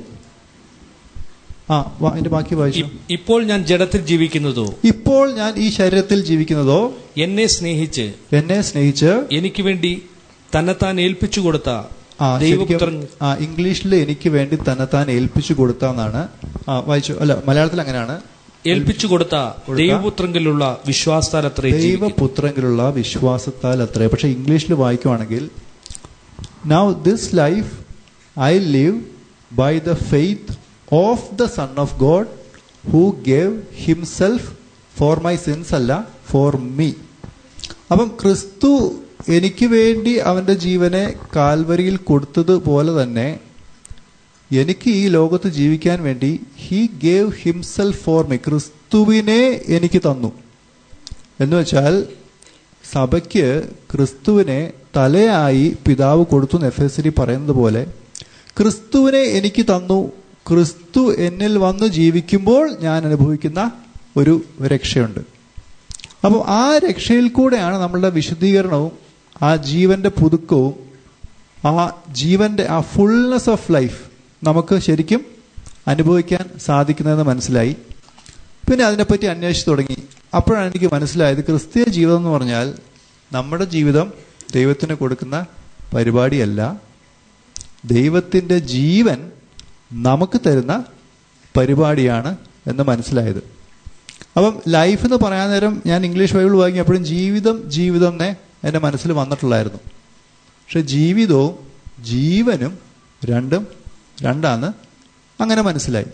Speaker 1: അതിന്റെ ബാക്കി വായിച്ചു.
Speaker 2: ഇപ്പോൾ ഞാൻ ജഡത്തിൽ ജീവിക്കുന്നതോ,
Speaker 1: ഇപ്പോൾ ഞാൻ ഈ ശരീരത്തിൽ ജീവിക്കുന്നതോ,
Speaker 2: എന്നെ സ്നേഹിച്ച് എനിക്ക് വേണ്ടി തന്നെത്താൻ ഏൽപ്പിച്ചു കൊടുത്ത ദൈവപുത്രൻ.
Speaker 1: ഇംഗ്ലീഷിൽ എനിക്ക് വേണ്ടി തന്നെത്താൻ ഏൽപ്പിച്ചു കൊടുത്താന്നാണ് വായിച്ചു. അല്ല, മലയാളത്തിൽ അങ്ങനെയാണ്.
Speaker 2: ഏൽപ്പിച്ചു കൊടുത്ത ദൈവപുത്രങ്കിലുള്ള വിശ്വാസത്താൽ അത്രേ.
Speaker 1: ദൈവപുത്രങ്കിലുള്ള വിശ്വാസത്താൽ അത്രേ. പക്ഷെ ഇംഗ്ലീഷിൽ വായിക്കുവാണെങ്കിൽ, now this life I live by the faith of the Son of God who gave himself for my sins, അല്ല for me. അപ്പം ക്രിസ്തു എനിക്ക് വേണ്ടി അവൻ്റെ ജീവനെ കാൽവരിയിൽ കൊടുത്തതുപോലെ തന്നെ എനിക്ക് ഈ ലോകത്ത് ജീവിക്കാൻ വേണ്ടി he gave himself for me. ക്രിസ്തുവിനെ എനിക്ക് തന്നു എന്ന് വെച്ചാൽ സഭയ്ക്ക് ക്രിസ്തുവിനെ തലയായി പിതാവ് കൊടുത്തു എന്ന് എഫെസ്യരിൽ പറയുന്നത് പോലെ ക്രിസ്തുവിനെ എനിക്ക് തന്നു. ക്രിസ്തു എന്നിൽ വന്ന് ജീവിക്കുമ്പോൾ ഞാൻ അനുഭവിക്കുന്ന ഒരു രക്ഷയുണ്ട്. അപ്പം ആ രക്ഷയിൽ കൂടെയാണ് നമ്മളുടെ വിശുദ്ധീകരണവും ആ ജീവന്റെ പുതുക്കവും ആ ജീവന്റെ ആ ഫുൾനെസ് ഓഫ് ലൈഫ് നമുക്ക് ശരിക്കും അനുഭവിക്കാൻ സാധിക്കുന്നതെന്ന് മനസ്സിലായി. പിന്നെ അതിനെപ്പറ്റി അന്വേഷിച്ച് തുടങ്ങി. അപ്പോഴാണ് എനിക്ക് മനസ്സിലായത് ക്രിസ്തീയ ജീവിതം എന്ന് പറഞ്ഞാൽ നമ്മുടെ ജീവിതം ദൈവത്തിന് കൊടുക്കുന്ന പരിപാടിയല്ല, ദൈവത്തിൻ്റെ ജീവൻ നമുക്ക് തരുന്ന പരിപാടിയാണ് എന്ന് മനസ്സിലായത്. അപ്പം ലൈഫ് എന്ന് പറയാൻ നേരം ഞാൻ ഇംഗ്ലീഷ് ബൈബിൾ വാങ്ങിയപ്പോഴും ജീവിതം എന്നേ എൻ്റെ മനസ്സിൽ വന്നിട്ടുള്ളായിരുന്നു. പക്ഷെ ജീവിതവും ജീവനും രണ്ടാന്ന് അങ്ങനെ മനസ്സിലായി.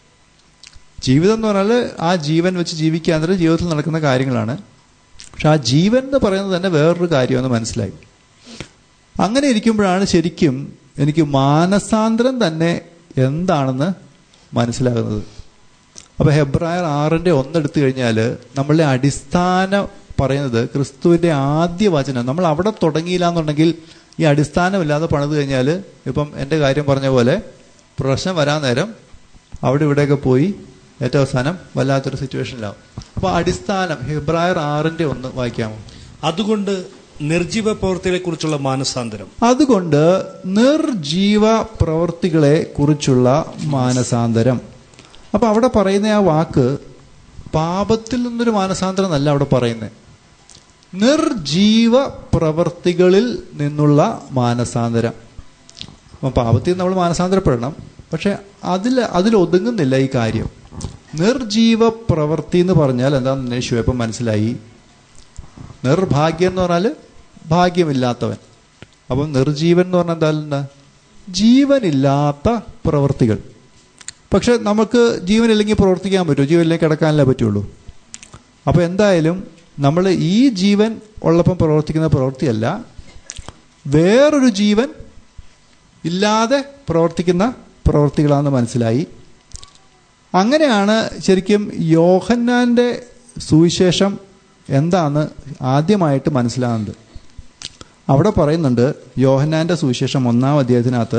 Speaker 1: ജീവിതം എന്ന് പറഞ്ഞാൽ ആ ജീവൻ വെച്ച് ജീവിക്കാൻ നേരം ജീവിതത്തിൽ നടക്കുന്ന കാര്യങ്ങളാണ്. പക്ഷെ ആ ജീവൻ എന്ന് പറയുന്നത് തന്നെ വേറൊരു കാര്യമെന്ന് മനസ്സിലായി. അങ്ങനെ ഇരിക്കുമ്പോഴാണ് ശരിക്കും എനിക്ക് മാനസാന്തരം തന്നെ എന്താണെന്ന് മനസ്സിലാകുന്നത്. അപ്പോൾ ഹെബ്രായർ 6:1 എടുത്തു കഴിഞ്ഞാൽ നമ്മളുടെ അടിസ്ഥാനം പറയുന്നത് ക്രിസ്തുവിൻ്റെ ആദ്യ വചനം. നമ്മൾ അവിടെ തുടങ്ങിയില്ല എന്നുണ്ടെങ്കിൽ ഈ അടിസ്ഥാനമില്ലാതെ പണിത് കഴിഞ്ഞാൽ ഇപ്പം എൻ്റെ കാര്യം പറഞ്ഞ പോലെ പ്രശ്നം വരാൻ നേരം അവിടെ ഇവിടെയൊക്കെ പോയി ഏറ്റവും അവസാനം വല്ലാത്തൊരു സിറ്റുവേഷനിലാവും. അപ്പോൾ അടിസ്ഥാനം ഹെബ്രായർ 6:1 വായിക്കാമോ?
Speaker 2: അതുകൊണ്ട് നിർജീവ പ്രവൃത്തികളെ കുറിച്ചുള്ള മാനസാന്തരം.
Speaker 1: അതുകൊണ്ട് നിർജീവ പ്രവൃത്തികളെ കുറിച്ചുള്ള മാനസാന്തരം. അപ്പൊ അവിടെ പറയുന്ന ആ വാക്ക് പാപത്തിൽ നിന്നൊരു മാനസാന്തരം എന്നല്ല അവിടെ പറയുന്നത്. നിർജീവ പ്രവർത്തികളിൽ നിന്നുള്ള മാനസാന്തരം. അപ്പം പാപത്തിൽ നമ്മൾ മാനസാന്തരപ്പെടണം. പക്ഷെ അതിലൊതുങ്ങുന്നില്ല ഈ കാര്യം. നിർജീവ പ്രവൃത്തി എന്ന് പറഞ്ഞാൽ എന്താണെന്ന് ശിവപ്പം മനസ്സിലായി. നിർഭാഗ്യം എന്ന് പറഞ്ഞാൽ ഭാഗ്യമില്ലാത്തവൻ. അപ്പം നിർജീവൻ എന്ന് പറഞ്ഞാൽ എന്താ? ജീവനില്ലാത്ത പ്രവൃത്തികൾ. പക്ഷെ നമുക്ക് ജീവനില്ലെങ്കിൽ പ്രവർത്തിക്കാൻ പറ്റുമോ? ജീവനിലേക്ക് കിടക്കാനല്ലേ പറ്റുള്ളൂ. അപ്പോൾ എന്തായാലും നമ്മൾ ഈ ജീവൻ ഉള്ളപ്പം പ്രവർത്തിക്കുന്ന പ്രവൃത്തിയല്ല, വേറൊരു ജീവൻ ഇല്ലാതെ പ്രവർത്തിക്കുന്ന പ്രവൃത്തികളാണെന്ന് മനസ്സിലായി. അങ്ങനെയാണ് ശരിക്കും യോഹന്നാന്റെ സുവിശേഷം എന്താന്ന് ആദ്യമായിട്ട് മനസ്സിലാകുന്നത്. അവിടെ പറയുന്നുണ്ട്, യോഹന്നാന്റെ സുവിശേഷം 1-ാം അധ്യായത്തിനകത്ത്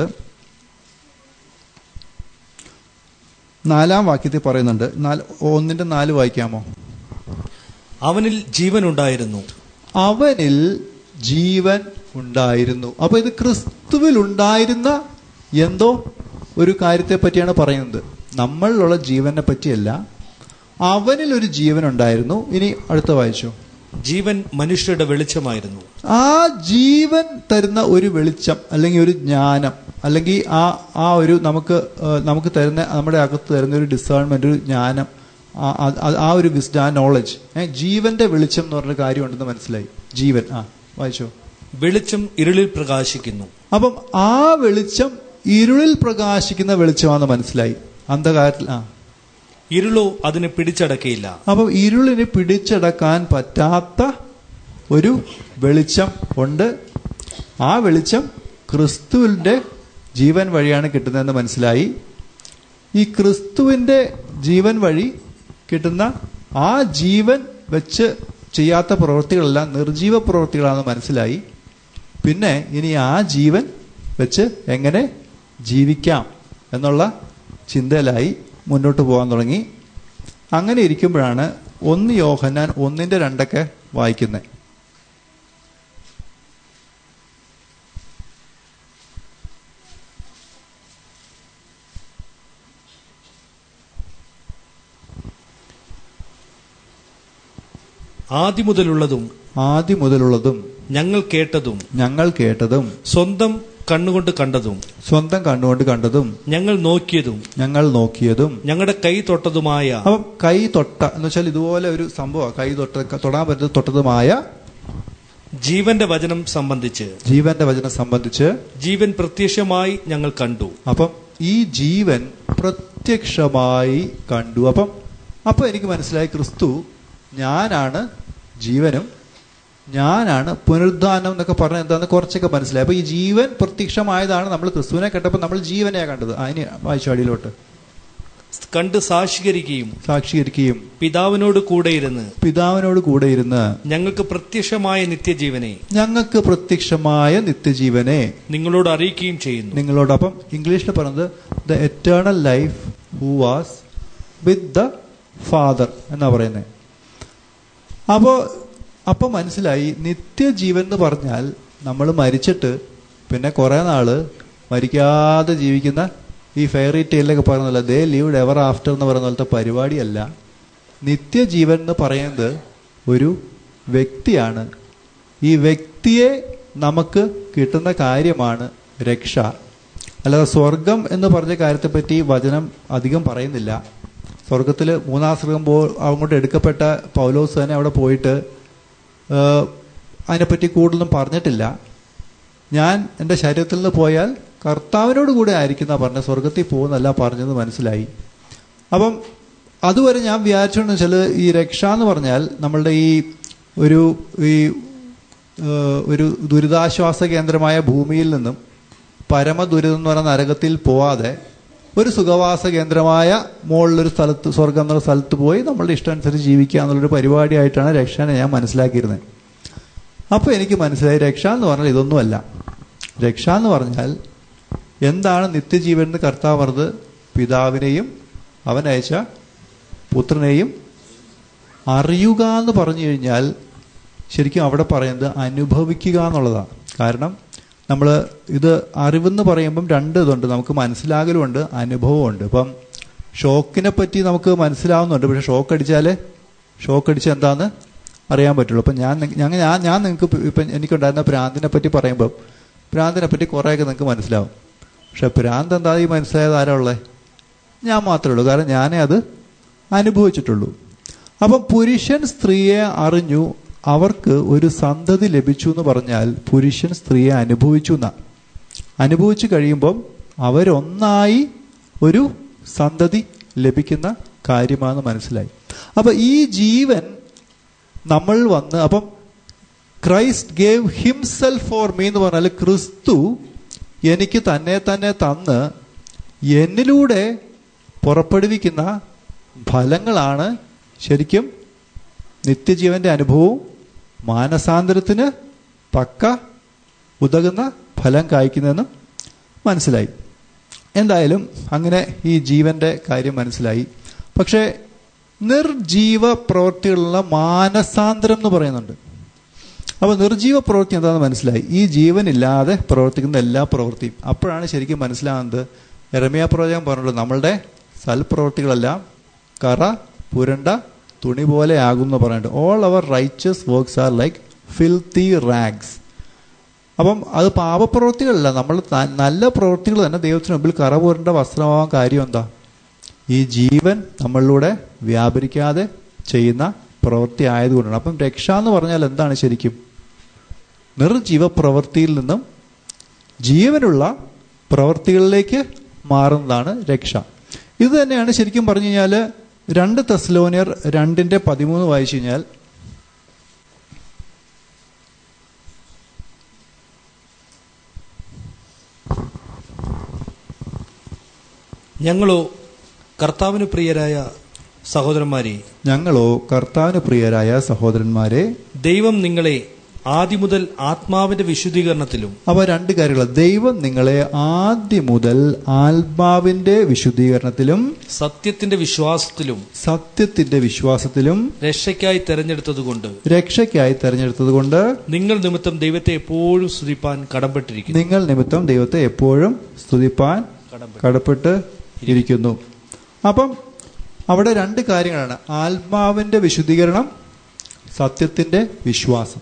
Speaker 1: 4-ാം വാക്യത്തിൽ പറയുന്നുണ്ട്. 1:4 വായിക്കാമോ?
Speaker 2: അവനിൽ ജീവൻ ഉണ്ടായിരുന്നു.
Speaker 1: അവനിൽ ജീവൻ ഉണ്ടായിരുന്നു. അപ്പൊ ഇത് ക്രിസ്തുവിൽ ഉണ്ടായിരുന്ന എന്തോ ഒരു കാര്യത്തെ പറ്റിയാണ് പറയുന്നത്. നമ്മളിലുള്ള ജീവനെ പറ്റിയല്ല, അവനിൽ ഒരു ജീവൻ ഉണ്ടായിരുന്നു. ഇനി അടുത്ത വായിച്ചോ.
Speaker 2: ജീവൻ മനുഷ്യരുടെ വെളിച്ചമായിരുന്നു.
Speaker 1: ആ ജീവൻ തരുന്ന ഒരു വെളിച്ചം അല്ലെങ്കിൽ ഒരു ജ്ഞാനം അല്ലെങ്കിൽ ആ ഒരു നമുക്ക് തരുന്ന, നമ്മുടെ അകത്ത് തരുന്ന ഒരു ഡിസേൺമെന്റ്, ഒരു ജ്ഞാനം, ആ ഒരു വിസ്ഡം, നോളജ്, ജീവന്റെ വെളിച്ചം എന്ന് പറഞ്ഞ കാര്യമുണ്ടെന്ന് മനസ്സിലായി. ജീവൻ. വായിച്ചോ.
Speaker 2: വെളിച്ചം ഇരുളിൽ പ്രകാശിക്കുന്നു.
Speaker 1: അപ്പം ആ വെളിച്ചം ഇരുളിൽ പ്രകാശിക്കുന്ന വെളിച്ചമാണെന്ന് മനസ്സിലായി. അന്ധകാരത്തിൽ
Speaker 2: ഇരുളോ അതിനെ പിടിച്ചടക്കിയില്ല.
Speaker 1: അപ്പം ഇരുളിന് പിടിച്ചടക്കാൻ പറ്റാത്ത ഒരു വെളിച്ചം ഉണ്ട്. ആ വെളിച്ചം ക്രിസ്തുവിന്റെ ജീവൻ വഴിയാണ് കിട്ടുന്നതെന്ന് മനസ്സിലായി. ഈ ക്രിസ്തുവിന്റെ ജീവൻ വഴി കിട്ടുന്ന ആ ജീവൻ വെച്ച് ചെയ്യാത്ത പ്രവൃത്തികളെല്ലാം നിർജീവ പ്രവൃത്തികളാണെന്ന് മനസ്സിലായി. പിന്നെ ഇനി ആ ജീവൻ വെച്ച് എങ്ങനെ ജീവിക്കാം എന്നുള്ള ചിന്തയിലായി മുന്നോട്ട് പോകാൻ തുടങ്ങി. അങ്ങനെ ഇരിക്കുമ്പോഴാണ് 1 യോഹന്നാൻ 1:2 വായിക്കുന്നത്.
Speaker 2: ആദ്യം മുതലുള്ളതും ഞങ്ങൾ കേട്ടതും സ്വന്തം കണ്ണുകൊണ്ട് കണ്ടതും ഞങ്ങൾ നോക്കിയതും ഞങ്ങളുടെ കൈ തൊട്ടതുമായ.
Speaker 1: അപ്പം കൈ തൊട്ട എന്ന് വെച്ചാൽ ഇതുപോലെ ഒരു സംഭവം, കൈ തൊടാൻ പറ്റുന്ന തൊട്ടതുമായ
Speaker 2: ജീവന്റെ വചനം സംബന്ധിച്ച് ജീവൻ പ്രത്യക്ഷമായി ഞങ്ങൾ കണ്ടു.
Speaker 1: അപ്പം ഈ ജീവൻ പ്രത്യക്ഷമായി കണ്ടു. അപ്പം എനിക്ക് മനസ്സിലായി, ക്രിസ്തു ഞാനാണ് ജീവനും ഞാനാണ് പുനരുദ്ധാനം എന്നൊക്കെ പറഞ്ഞ എന്താന്ന് കുറച്ചൊക്കെ മനസ്സിലായി. അപ്പൊ ഈ ജീവൻ പ്രത്യക്ഷമായതാണ്. നമ്മൾ ക്രിസ്തുവിനെ കണ്ടപ്പോൾ നമ്മൾ ജീവനെയാണ് കണ്ടത്. അതിന് വായിച്ചു അടിയിലോട്ട്.
Speaker 2: കണ്ട് സാക്ഷീകരിക്കുകയും
Speaker 1: പിതാവിനോട് കൂടെ ഇരുന്ന്
Speaker 2: ഞങ്ങൾക്ക് പ്രത്യക്ഷമായ
Speaker 1: നിത്യജീവനെ
Speaker 2: നിങ്ങളോട് അറിയിക്കുകയും ചെയ്യുന്നു.
Speaker 1: നിങ്ങളോട്. അപ്പം ഇംഗ്ലീഷിൽ പറഞ്ഞത് the eternal life who was with the Father എന്നാ പറയുന്നത്. അപ്പൊ മനസ്സിലായി, നിത്യജീവൻ എന്ന് പറഞ്ഞാൽ നമ്മൾ മരിച്ചിട്ട് പിന്നെ കുറെ നാള് മരിക്കാതെ ജീവിക്കുന്ന ഈ ഫെയറി ടെയിലൊക്കെ പറയുന്നല്ല, ദേ ലീവ്ഡ് എവർ ആഫ്റ്റർ എന്ന് പറയുന്ന പോലത്തെ പരിപാടിയല്ല. നിത്യജീവൻ എന്ന് പറയുന്നത് ഒരു വ്യക്തിയാണ്. ഈ വ്യക്തിയെ നമുക്ക് കിട്ടുന്ന കാര്യമാണ് രക്ഷ. അല്ലാതെ സ്വർഗം എന്ന് പറഞ്ഞ കാര്യത്തെപ്പറ്റി വചനം അധികം പറയുന്നില്ല. സ്വർഗത്തിൽ 3-ാം സ്വർഗം അങ്ങോട്ട് എടുക്കപ്പെട്ട പൗലോസ് തന്നെ അവിടെ പോയിട്ട് അതിനെപ്പറ്റി കൂടുതലൊന്നും പറഞ്ഞിട്ടില്ല. ഞാൻ എൻ്റെ ശരീരത്തിൽ നിന്ന് പോയാൽ കർത്താവിനോട് കൂടെ ആയിരിക്കുന്ന പറഞ്ഞ, സ്വർഗത്തിൽ പോകുന്നല്ല പറഞ്ഞത് മനസ്സിലായി. അപ്പം അതുവരെ ഞാൻ വിചാരിച്ചോന്ന് വെച്ചാൽ ഈ രക്ഷ എന്ന് പറഞ്ഞാൽ നമ്മളുടെ ഈ ഒരു ദുരിതാശ്വാസ കേന്ദ്രമായ ഭൂമിയിൽ നിന്നും പരമദുരിതം എന്ന് പറയുന്ന നരകത്തിൽ പോവാതെ ഒരു സുഖവാസ കേന്ദ്രമായ മുകളിലൊരു സ്ഥലത്ത്, സ്വർഗം എന്നുള്ള സ്ഥലത്ത് പോയി നമ്മളുടെ ഇഷ്ടമനുസരിച്ച് ജീവിക്കുക എന്നുള്ളൊരു പരിപാടിയായിട്ടാണ് രക്ഷനെ ഞാൻ മനസ്സിലാക്കിയിരുന്നത്. അപ്പോൾ എനിക്ക് മനസ്സിലായി, രക്ഷ എന്ന് പറഞ്ഞാൽ ഇതൊന്നുമല്ല. രക്ഷ എന്ന് പറഞ്ഞാൽ എന്താണ് നിത്യജീവൻ എന്ന് കർത്താവ് പറഞ്ഞത്? പിതാവിനെയും അവനയച്ച പുത്രനെയും അറിയുക എന്ന് പറഞ്ഞു കഴിഞ്ഞാൽ ശരിക്കും അവിടെ പറയുന്നത് അനുഭവിക്കുക എന്നുള്ളതാണ്. കാരണം നമ്മൾ ഇത് അറിവെന്ന് പറയുമ്പം 2 ഇതുണ്ട്, നമുക്ക് മനസ്സിലാകലുമുണ്ട് അനുഭവമുണ്ട്. ഇപ്പം ഷോക്കിനെ പറ്റി നമുക്ക് മനസ്സിലാവുന്നുണ്ട്, പക്ഷെ ഷോക്ക് അടിച്ചാൽ എന്താന്ന് അറിയാൻ പറ്റുള്ളൂ. അപ്പം ഞാൻ നിങ്ങൾക്ക് ഇപ്പം എനിക്കുണ്ടായിരുന്ന ഭ്രാന്തിനെ പറ്റി പറയുമ്പം ഭ്രാന്തിനെ പറ്റി കുറേയൊക്കെ നിങ്ങൾക്ക് മനസ്സിലാവും. പക്ഷെ ഭ്രാന്ത് എന്താ ഈ മനസ്സിലായത് ആരാ ഉള്ളത്? ഞാൻ മാത്രമേ ഉള്ളൂ. കാരണം ഞാനേ അത് അനുഭവിച്ചിട്ടുള്ളൂ. അപ്പം പുരുഷൻ സ്ത്രീയെ അറിഞ്ഞു, അവർക്ക് ഒരു സന്തതി ലഭിച്ചു എന്ന് പറഞ്ഞാൽ പുരുഷൻ സ്ത്രീയെ അനുഭവിച്ചു എന്നാണ്. അനുഭവിച്ചു കഴിയുമ്പം അവരൊന്നായി ഒരു സന്തതി ലഭിക്കുന്ന കാര്യമാണെന്ന് മനസ്സിലായി. അപ്പം ഈ ജീവൻ നമ്മൾ വന്ന്, അപ്പം Christ gave himself for me എന്ന് പറഞ്ഞാൽ ക്രിസ്തു എനിക്ക് തന്നെ തന്ന് എന്നിലൂടെ പുറപ്പെടുവിക്കുന്ന ഫലങ്ങളാണ് ശരിക്കും നിത്യജീവന്റെ അനുഭവവും മാനസാന്തരത്തിന് തക്ക ഉതകുന്ന ഫലം കായ്ക്കുന്നതെന്ന് മനസ്സിലായി. എന്തായാലും അങ്ങനെ ഈ ജീവന്റെ കാര്യം മനസ്സിലായി. പക്ഷേ നിർജീവ പ്രവൃത്തികളുള്ള മാനസാന്തരം എന്ന് പറയുന്നുണ്ട്. അപ്പോൾ നിർജീവ പ്രവൃത്തി എന്താണെന്ന് മനസ്സിലായി. ഈ ജീവനില്ലാതെ പ്രവർത്തിക്കുന്ന എല്ലാ പ്രവൃത്തിയും. അപ്പോഴാണ് ശരിക്കും മനസ്സിലാകുന്നത്. യെരമ്യാ പ്രവചകൻ പറഞ്ഞുള്ളൂ, നമ്മളുടെ സൽപ്രവൃത്തികളെല്ലാം കറ പുരണ്ട തുണി പോലെ ആകും എന്ന് പറഞ്ഞിട്ട്. All our righteous works are like filthy rags. അപ്പം അത് പാപപ്രവൃത്തികളല്ല, നമ്മൾ നല്ല പ്രവൃത്തികൾ തന്നെ ദൈവത്തിന് മുമ്പിൽ കറ പുരണ്ട വസ്ത്രമാവാൻ കാര്യം എന്താ? ഈ ജീവൻ നമ്മളിലൂടെ വ്യാപരിക്കാതെ ചെയ്യുന്ന പ്രവൃത്തി ആയതുകൊണ്ടാണ്. അപ്പം രക്ഷ എന്ന് പറഞ്ഞാൽ എന്താണ് ശരിക്കും? നിർജീവ പ്രവൃത്തിയിൽ നിന്നും ജീവനുള്ള പ്രവൃത്തികളിലേക്ക് മാറുന്നതാണ് രക്ഷ. ഇത് തന്നെയാണ് ശരിക്കും പറഞ്ഞു കഴിഞ്ഞാൽ 2 തെസ്സലോനിയർ 2:13 വായിച്ചു കഴിഞ്ഞാൽ,
Speaker 2: ഞങ്ങളോ കർത്താവിന് പ്രിയരായ സഹോദരന്മാരെ ദൈവം നിങ്ങളെ ആദ്യം മുതൽ ആത്മാവിന്റെ വിശുദ്ധീകരണത്തിലും.
Speaker 1: അപ്പൊ 2 കാര്യങ്ങൾ. ദൈവം നിങ്ങളെ ആദ്യം മുതൽ ആത്മാവിന്റെ വിശുദ്ധീകരണത്തിലും
Speaker 2: സത്യത്തിന്റെ വിശ്വാസത്തിലും
Speaker 1: രക്ഷയ്ക്കായി തെരഞ്ഞെടുത്തതുകൊണ്ട്
Speaker 2: നിങ്ങൾ നിമിത്തം ദൈവത്തെ എപ്പോഴും സ്തുതിപ്പാൻ
Speaker 1: കടപ്പെട്ട് ഇരിക്കുന്നു. അപ്പം അവിടെ 2 കാര്യങ്ങളാണ്. ആത്മാവിന്റെ വിശുദ്ധീകരണം, സത്യത്തിന്റെ വിശ്വാസം.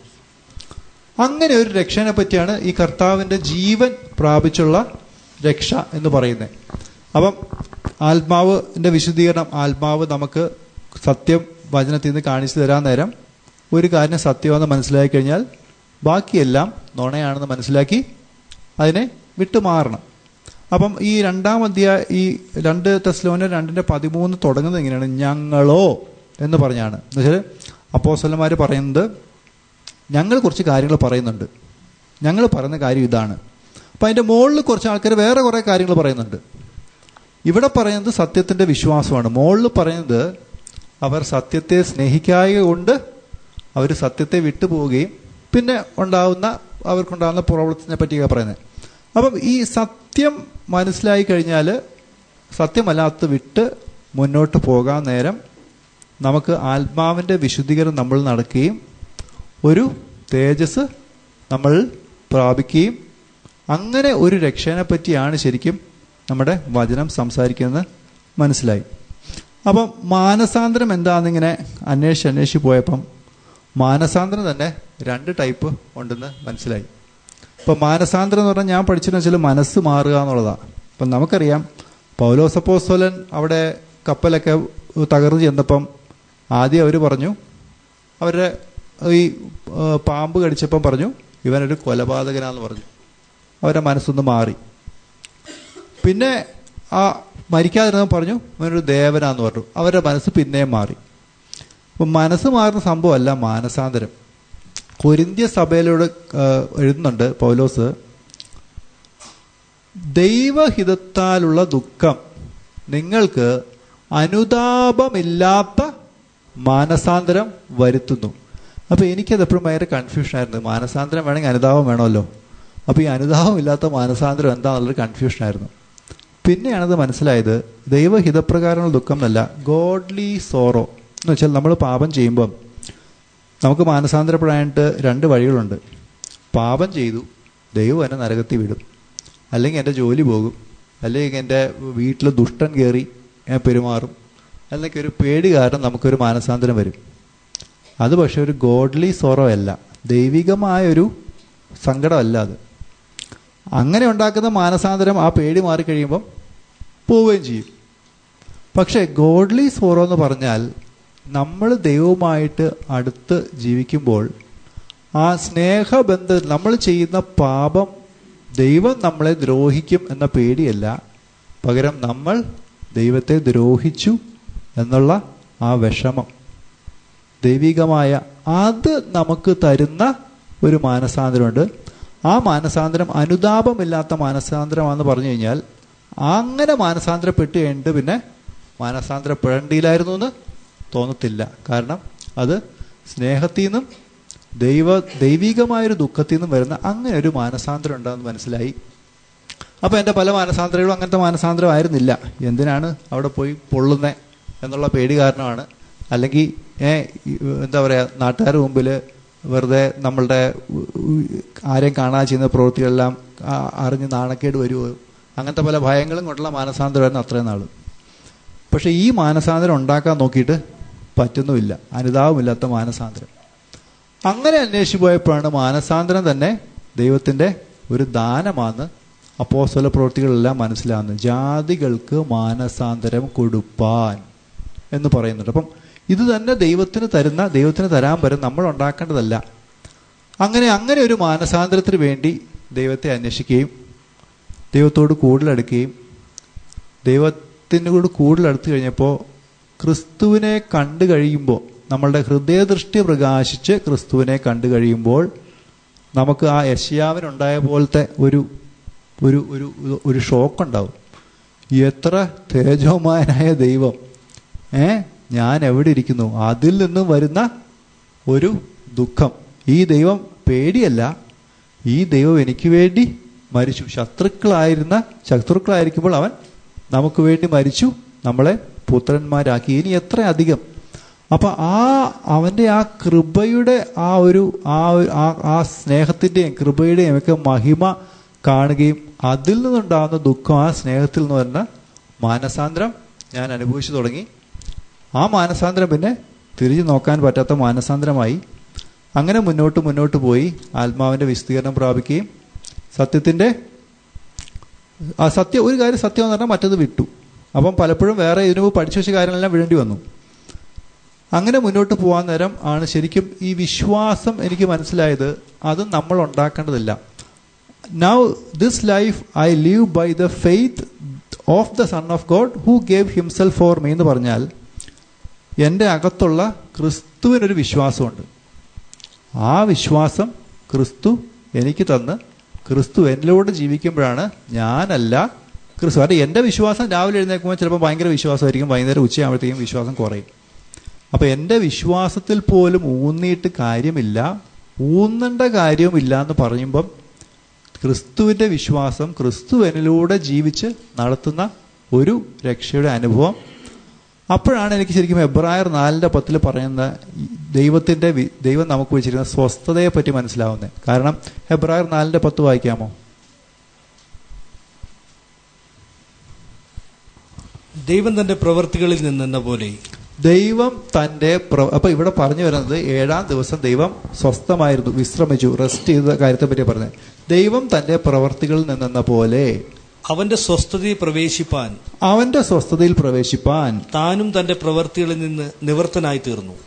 Speaker 1: അങ്ങനെ ഒരു രക്ഷനെ പറ്റിയാണ് ഈ കർത്താവിന്റെ ജീവൻ പ്രാപിച്ചുള്ള രക്ഷ എന്ന് പറയുന്നത്. അപ്പം ആത്മാവിന്റെ വിശുദ്ധീകരണം, ആത്മാവ് നമുക്ക് സത്യം വചനത്തിൽ നിന്ന് കാണിച്ചു തരാൻ നേരം ഒരു കാര്യം സത്യമാണെന്ന് മനസ്സിലാക്കി കഴിഞ്ഞാൽ ബാക്കിയെല്ലാം നുണയാണെന്ന് മനസ്സിലാക്കി അതിനെ വിട്ടുമാറണം. അപ്പം ഈ 2-ാം അധ്യായം, ഈ 2 തെസ്സലോനിയർ 2:13 തുടങ്ങുന്നത് എങ്ങനെയാണ്? ഞങ്ങളോ എന്ന് പറഞ്ഞാണ്. എന്നുവെച്ചാൽ അപ്പോസ്തലന്മാർ പറയുന്നത്, ഞങ്ങൾ കുറച്ച് കാര്യങ്ങൾ പറയുന്നുണ്ട്, ഞങ്ങൾ പറയുന്ന കാര്യം ഇതാണ്. അപ്പം അതിൻ്റെ മുകളിൽ കുറച്ച് ആൾക്കാർ വേറെ കുറേ കാര്യങ്ങൾ പറയുന്നുണ്ട്. ഇവിടെ പറയുന്നത് സത്യത്തിൻ്റെ വിശ്വാസമാണ്. മുകളിൽ പറയുന്നത് അവർ സത്യത്തെ സ്നേഹിക്കായ കൊണ്ട് അവർ സത്യത്തെ വിട്ടുപോവുകയും പിന്നെ അവർക്കുണ്ടാകുന്ന പ്രോബ്ലത്തിനെ പറ്റിയൊക്കെ പറയുന്നത്. അപ്പം ഈ സത്യം മനസ്സിലായി കഴിഞ്ഞാൽ സത്യമല്ലാത്ത വിട്ട് മുന്നോട്ട് പോകാൻ നേരം നമുക്ക് ആത്മാവിൻ്റെ വിശുദ്ധീകരണം നമ്മൾ നടക്കുകയും ഒരു തേജസ് നമ്മൾ പ്രാപിക്കുകയും, അങ്ങനെ ഒരു രക്ഷനെ പറ്റിയാണ് ശരിക്കും നമ്മുടെ വചനം സംസാരിക്കുന്നത് മനസ്സിലായി. അപ്പം മാനസാന്തരം എന്താണെന്നിങ്ങനെ അന്വേഷിച്ച് പോയപ്പം മാനസാന്തരം തന്നെ 2 ടൈപ്പ് ഉണ്ടെന്ന് മനസ്സിലായി. ഇപ്പം മാനസാന്തരം എന്ന് പറഞ്ഞാൽ ഞാൻ പഠിച്ചതെന്ന് വെച്ചാൽ മനസ്സ് മാറുക എന്നുള്ളതാണ്. അപ്പം നമുക്കറിയാം, പൗലോസ് അപ്പോസ്തലൻ അവിടെ കപ്പലൊക്കെ തകർന്നു ചെന്നപ്പം ആദ്യം അവർ പറഞ്ഞു, അവരുടെ ഈ പാമ്പ് കടിച്ചപ്പം പറഞ്ഞു ഇവനൊരു കൊലപാതകനാന്ന് പറഞ്ഞു. അവരുടെ മനസ്സൊന്ന് മാറി. പിന്നെ ആ മരിക്കാതിരുന്നവൻ പറഞ്ഞു ഇവനൊരു ദേവനാന്ന് പറഞ്ഞു. അവരുടെ മനസ്സ് പിന്നെയും മാറി. അപ്പം മനസ്സ് മാറുന്ന സംഭവമല്ല മാനസാന്തരം. കൊരിന്ത്യ സഭയിലൂടെ എഴുതുന്നുണ്ട് പൗലോസ്, ദൈവഹിതത്താലുള്ള ദുഃഖം നിങ്ങൾക്ക് അനുതാപമില്ലാത്ത മാനസാന്തരം വരുത്തുന്നു. അപ്പോൾ എനിക്കത് എപ്പോഴും ഭയങ്കര കൺഫ്യൂഷനായിരുന്നു. മാനസാന്തരം വേണമെങ്കിൽ അനുതാപം വേണമല്ലോ. അപ്പോൾ ഈ അനുതാപം ഇല്ലാത്ത മാനസാന്തരം എന്താണെന്നുള്ളൊരു കൺഫ്യൂഷനായിരുന്നു. പിന്നെയാണത് മനസ്സിലായത്, ദൈവഹിതപ്രകാരമുള്ള ദുഃഖം എന്നല്ല, ഗോഡ്ലി സോറോ എന്ന് വെച്ചാൽ നമ്മൾ പാപം ചെയ്യുമ്പം നമുക്ക് മാനസാന്തരപ്പെടാനായിട്ട് 2 വഴികളുണ്ട്. പാപം ചെയ്തു, ദൈവം എന്നെ നരകത്തിൽ വിടും, അല്ലെങ്കിൽ എൻ്റെ ജോലി പോകും, അല്ലെങ്കിൽ എൻ്റെ വീട്ടിൽ ദുഷ്ടൻ കയറി പെരുമാറും, അല്ലെങ്കിൽ ഒരു പേടി കാരണം നമുക്കൊരു മാനസാന്തരം വരും. അത് പക്ഷെ ഒരു ഗോഡ്ലി സോറോ അല്ല, ദൈവികമായൊരു സങ്കടമല്ല അത്. അങ്ങനെ ഉണ്ടാക്കുന്ന മാനസാന്തരം ആ പേടി മാറിക്കഴിയുമ്പം പോവുകയും ചെയ്യും. പക്ഷെ ഗോഡ്ലി സോറോ എന്ന് പറഞ്ഞാൽ നമ്മൾ ദൈവവുമായിട്ട് അടുത്ത് ജീവിക്കുമ്പോൾ ആ സ്നേഹബന്ധം, നമ്മൾ ചെയ്യുന്ന പാപം ദൈവം നമ്മളെ ദ്രോഹിക്കും എന്ന പേടിയല്ല, പകരം നമ്മൾ ദൈവത്തെ ദ്രോഹിച്ചു എന്നുള്ള ആ വിഷമം, ദൈവികമായ അത് നമുക്ക് തരുന്ന ഒരു മാനസാന്തരമുണ്ട്. ആ മാനസാന്തരം അനുതാപമില്ലാത്ത മാനസാന്തരമാണെന്ന് പറഞ്ഞു കഴിഞ്ഞാൽ അങ്ങനെ മാനസാന്തരപ്പെട്ട് കഴിഞ്ഞിട്ട് പിന്നെ മാനസാന്തരപ്പെടേണ്ടിയില്ലായിരുന്നു എന്ന് തോന്നത്തില്ല. കാരണം അത് സ്നേഹത്തിൽ നിന്നും ദൈവികമായൊരു ദുഃഖത്തിൽ നിന്നും വരുന്ന അങ്ങനെ ഒരു മാനസാന്തരം ഉണ്ടാകുന്ന മനസ്സിലായി. അപ്പോൾ എൻ്റെ പല മാനസാന്തരങ്ങളും അങ്ങനത്തെ മാനസാന്തരം ആയിരുന്നില്ല. എന്തിനാണ് അവിടെ പോയി പൊള്ളുന്നത് എന്നുള്ള പേടി കാരണമാണ്. അല്ലെങ്കിൽ എന്താ പറയുക, നാട്ടുകാരുടെ മുമ്പിൽ വെറുതെ നമ്മളുടെ ആരെയും കാണാതെ ചെയ്യുന്ന പ്രവൃത്തികളെല്ലാം അറിഞ്ഞ് നാണക്കേട് വരുമോ, അങ്ങനത്തെ പല ഭയങ്ങളും കൊണ്ടുള്ള മാനസാന്തരമായിരുന്നു അത്രയും നാൾ. പക്ഷെ ഈ മാനസാന്തരം ഉണ്ടാക്കാൻ നോക്കിയിട്ട് പറ്റുന്നുമില്ല, അനുതാപമില്ലാത്ത മാനസാന്തരം. അങ്ങനെ അന്വേഷിച്ചു പോയപ്പോഴാണ് മാനസാന്തരം തന്നെ ദൈവത്തിൻ്റെ ഒരു ദാനമാണ് അപ്പോസ്തല പ്രവൃത്തികളെല്ലാം മനസ്സിലാകുന്നത്. ജാതികൾക്ക് മാനസാന്തരം കൊടുപ്പാൻ എന്ന് പറയുന്നുണ്ട്. അപ്പം ഇത് തന്നെ ദൈവത്തിന് തരാൻ പറ്റും, നമ്മൾ ഉണ്ടാക്കേണ്ടതല്ല. അങ്ങനെ ഒരു മാനസാന്തരത്തിന് വേണ്ടി ദൈവത്തെ അന്വേഷിക്കുകയും ദൈവത്തോട് കൂടുതലെടുക്കുകയും ദൈവത്തിനോട് കൂടുതലെടുത്തു കഴിഞ്ഞപ്പോൾ ക്രിസ്തുവിനെ കണ്ടു കഴിയുമ്പോൾ, നമ്മളുടെ ഹൃദയദൃഷ്ടി പ്രകാശിച്ച് ക്രിസ്തുവിനെ കണ്ടു കഴിയുമ്പോൾ നമുക്ക് ആ യെശയ്യാവിനുണ്ടായ പോലത്തെ ഒരു ഷോക്കുണ്ടാവും. എത്ര തേജോമയനായ ദൈവം, ഞാൻ എവിടെ ഇരിക്കുന്നു? അതിൽ നിന്നും വരുന്ന ഒരു ദുഃഖം. ഈ ദൈവം പേടിയല്ല, ഈ ദൈവം എനിക്ക് വേണ്ടി മരിച്ചു. ശത്രുക്കളായിരിക്കുമ്പോൾ അവൻ നമുക്ക് വേണ്ടി മരിച്ചു, നമ്മളെ പുത്രന്മാരാക്കി. ഇനി എത്ര അധികം. അപ്പൊ അവന്റെ ആ കൃപയുടെ ആ സ്നേഹത്തിന്റെയും കൃപയുടെയും ഒക്കെ മഹിമ കാണുകയും അതിൽ നിന്നുണ്ടാകുന്ന ദുഃഖം ആ സ്നേഹത്തിൽ നിന്ന് വരുന്ന മാനസാന്തരം ഞാൻ അനുഭവിച്ചു തുടങ്ങി. ആ മാനസാന്തരം പിന്നെ തിരിഞ്ഞു നോക്കാൻ പറ്റാത്ത മാനസാന്തരമായി. അങ്ങനെ മുന്നോട്ട് പോയി ആത്മാവിന്റെ വിശദീകരണം പ്രാപിക്കുകയും സത്യത്തിന്റെ ഒരു കാര്യം സത്യം എന്ന് പറഞ്ഞാൽ മറ്റത് വിട്ടു. അപ്പം പലപ്പോഴും വേറെ ഇതിനു പഠിച്ചു വെച്ച കാര്യങ്ങളെല്ലാം വിടേണ്ടി വന്നു. അങ്ങനെ മുന്നോട്ട് പോകാൻ നേരം ആണ് ശരിക്കും ഈ വിശ്വാസം എനിക്ക് മനസ്സിലായത് അത് നമ്മൾ ഉണ്ടാക്കേണ്ടതില്ല. Now this life I live by the faith of the Son of God who gave himself for me എന്ന് പറഞ്ഞാൽ എൻ്റെ അകത്തുള്ള ക്രിസ്തുവിനൊരു വിശ്വാസമുണ്ട്. ആ വിശ്വാസം ക്രിസ്തു എനിക്ക് തന്ന് ക്രിസ്തു എന്നിലൂടെ ജീവിക്കുമ്പോഴാണ്, ഞാനല്ല ക്രിസ്തു. അത് എൻ്റെ വിശ്വാസം രാവിലെ എഴുന്നേൽക്കുമ്പോൾ ചിലപ്പോൾ ഭയങ്കര വിശ്വാസമായിരിക്കും, വൈകുന്നേരം ഉച്ചയാകുമ്പോഴത്തേക്കും വിശ്വാസം കുറയും. അപ്പം എൻ്റെ വിശ്വാസത്തിൽ പോലും ഊന്നിയിട്ട് കാര്യമില്ല, ഊന്നേണ്ട കാര്യവുമില്ല എന്ന് പറയുമ്പം ക്രിസ്തുവിൻ്റെ വിശ്വാസം ക്രിസ്തു എന്നിലൂടെ ജീവിച്ച് നടത്തുന്ന ഒരു രക്ഷയുടെ അനുഭവം. അപ്പോഴാണ് എനിക്ക് ശരിക്കും എബ്രായർ 4:10 പറയുന്ന ദൈവം നമുക്ക് വെച്ചിരിക്കുന്ന സ്വസ്ഥതയെ പറ്റി മനസ്സിലാവുന്നത്. കാരണം എബ്രായർ 4:10 വായിക്കാമോ?
Speaker 2: ദൈവം തന്റെ പ്രവൃത്തികളിൽ നിന്നെന്ന പോലെ
Speaker 1: ദൈവം തന്റെ അപ്പൊ ഇവിടെ പറഞ്ഞു വരുന്നത് 7-ാം ദിവസം ദൈവം സ്വസ്ഥമായിരുന്നു, വിശ്രമിച്ചു, റെസ്റ്റ് ചെയ്ത കാര്യത്തെ പറ്റി പറഞ്ഞത്. ദൈവം തന്റെ പ്രവൃത്തികളിൽ നിന്നെന്ന പോലെ
Speaker 2: അവന്റെ സ്വസ്ഥതയിൽ പ്രവേശിപ്പാൻ
Speaker 1: താനും തന്റെ പ്രവൃത്തികളിൽ നിന്ന് നിവർത്തനായി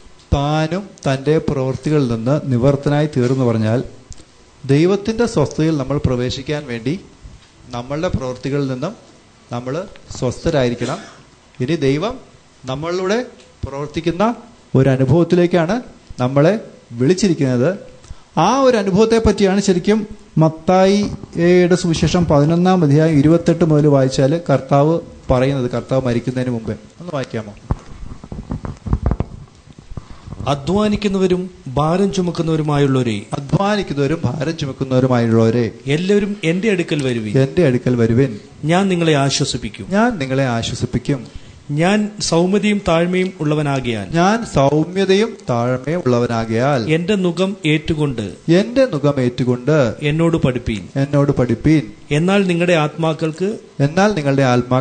Speaker 1: തീർന്നു പറഞ്ഞാൽ ദൈവത്തിന്റെ സ്വസ്ഥതയിൽ നമ്മൾ പ്രവേശിക്കാൻ വേണ്ടി നമ്മളുടെ പ്രവൃത്തികളിൽ നിന്നും നമ്മൾ സ്വസ്ഥരായിരിക്കണം. ഇനി ദൈവം നമ്മളിലൂടെ പ്രവർത്തിക്കുന്ന ഒരു അനുഭവത്തിലേക്കാണ് നമ്മളെ വിളിച്ചിരിക്കുന്നത്. ആ ഒരു അനുഭവത്തെ പറ്റിയാണ് ശരിക്കും മത്തായിയുടെ സുവിശേഷം 11-ാം അധ്യായം 28 മുതൽ വായിച്ചാൽ കർത്താവ് പറയുന്നത്. കർത്താവ് മരിക്കുന്നതിന് മുമ്പേ ഒന്ന് വായിക്കാമോ?
Speaker 2: അധ്വാനിക്കുന്നവരും ഭാരം ചുമക്കുന്നവരുമായുള്ളവരെ എല്ലാവരും എന്റെ അടുക്കൽ വരുവിൻ, ഞാൻ നിങ്ങളെ ആശ്വസിപ്പിക്കും. ഞാൻ സൗമ്യതയും താഴ്മയും ഉള്ളവനാകിയാൽ എന്റെ നുകം ഏറ്റുകൊണ്ട് എന്നോട് പഠിപ്പീൻ. എന്നാൽ നിങ്ങളുടെ ആത്മാക്കൾക്ക്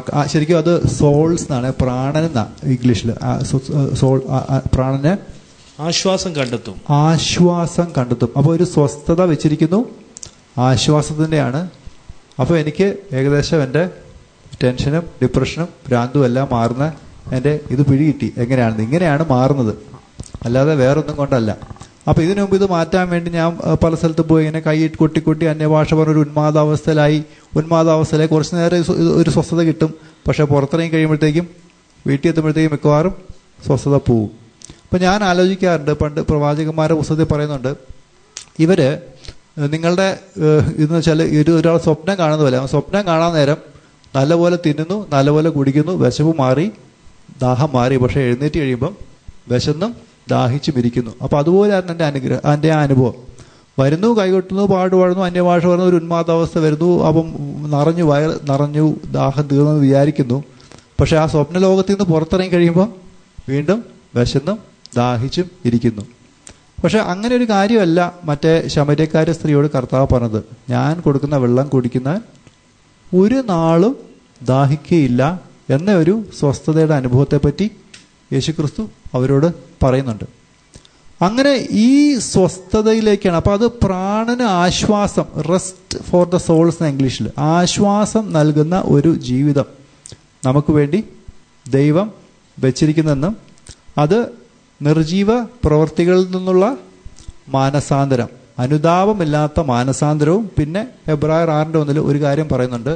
Speaker 2: ശരിക്കും അത് സോൾസ് എന്നാണ്, പ്രാണൻ എന്നാ ഇംഗ്ലീഷിൽ. സോൾ പ്രാണന് ആശ്വാസം കണ്ടെത്തും.
Speaker 1: ആശ്വാസം കണ്ടെത്തും. അപ്പോൾ ഒരു സ്വസ്ഥത വെച്ചിരിക്കുന്നു, ആശ്വാസത്തിൻ്റെയാണ്. അപ്പോൾ എനിക്ക് ഏകദേശം എൻ്റെ ടെൻഷനും ഡിപ്രഷനും ഭ്രാന്തും എല്ലാം മാറുന്ന എൻ്റെ ഇത് പിടികിട്ടി എങ്ങനെയാണെന്ന്. ഇങ്ങനെയാണ് മാറുന്നത്, അല്ലാതെ വേറൊന്നും കൊണ്ടല്ല. അപ്പോൾ ഇതിനു മുമ്പ് ഇത് മാറ്റാൻ വേണ്ടി ഞാൻ പല സ്ഥലത്ത് പോയി ഇങ്ങനെ കൈ കൊട്ടി അന്യഭാഷ പറഞ്ഞൊരു ഉന്മാദാവസ്ഥയിലായി കുറച്ച് നേരം ഒരു സ്വസ്ഥത കിട്ടും. പക്ഷേ പുറത്തിറങ്ങി കഴിയുമ്പോഴത്തേക്കും വീട്ടിൽ എത്തുമ്പോഴത്തേക്കും മിക്കവാറും സ്വസ്ഥത പോവും. അപ്പം ഞാൻ ആലോചിക്കാറുണ്ട്, പണ്ട് പ്രവാചകന്മാരുടെ പുസ്തകത്തിൽ പറയുന്നുണ്ട്, ഇവര് നിങ്ങളുടെ ഇതെന്ന് വെച്ചാൽ ഒരാൾ സ്വപ്നം കാണുന്ന പോലെ, സ്വപ്നം കാണാൻ നേരം നല്ലപോലെ തിന്നുന്നു, നല്ലപോലെ കുടിക്കുന്നു, വിശപ്പ് മാറി, ദാഹം മാറി. പക്ഷെ എഴുന്നേറ്റ് കഴിയുമ്പം വിശന്നും ദാഹിച്ചും ഇരിക്കുന്നു. അപ്പം അതുപോലെയായിരുന്നു എൻ്റെ ആ അനുഭവം. വരുന്നു, കൈകൊട്ടുന്നു, പാടുപാടുന്നു, അന്യഭാഷ പറയുന്നു, ഒരു ഉന്മാദാവസ്ഥ വരുന്നു. അപ്പം വയർ നിറഞ്ഞു, ദാഹം തീർന്നെന്ന് വിചാരിക്കുന്നു. പക്ഷെ ആ സ്വപ്ന ലോകത്തിൽ നിന്ന് പുറത്തിറങ്ങി കഴിയുമ്പം വീണ്ടും വിശന്നും ദാഹിച്ചും ഇരിക്കുന്നു. പക്ഷെ അങ്ങനെ ഒരു കാര്യമല്ല മറ്റേ ശമര്യക്കാരി സ്ത്രീയോട് കർത്താവ് പറഞ്ഞത്. ഞാൻ കൊടുക്കുന്ന വെള്ളം കുടിക്കുന്ന ഒരു നാളും ദാഹിക്കുകയില്ല എന്ന ഒരു സ്വസ്ഥതയുടെ അനുഭവത്തെപ്പറ്റി യേശുക്രിസ്തു അവരോട് പറയുന്നുണ്ട്. അങ്ങനെ ഈ സ്വസ്ഥതയിലേക്കാണ്. അപ്പം അത് പ്രാണന് ആശ്വാസം, റെസ്റ്റ് ഫോർ ദ സോൾസ് എന്ന ഇംഗ്ലീഷിൽ, ആശ്വാസം നൽകുന്ന ഒരു ജീവിതം നമുക്ക് വേണ്ടി ദൈവം വെച്ചിരിക്കുന്നെന്നും അത് നിർജീവ പ്രവൃത്തികളിൽ നിന്നുള്ള മാനസാന്തരം, അനുതാപമില്ലാത്ത മാനസാന്തരവും, പിന്നെ എബ്രായർ 6:1 ഒരു കാര്യം പറയുന്നുണ്ട്,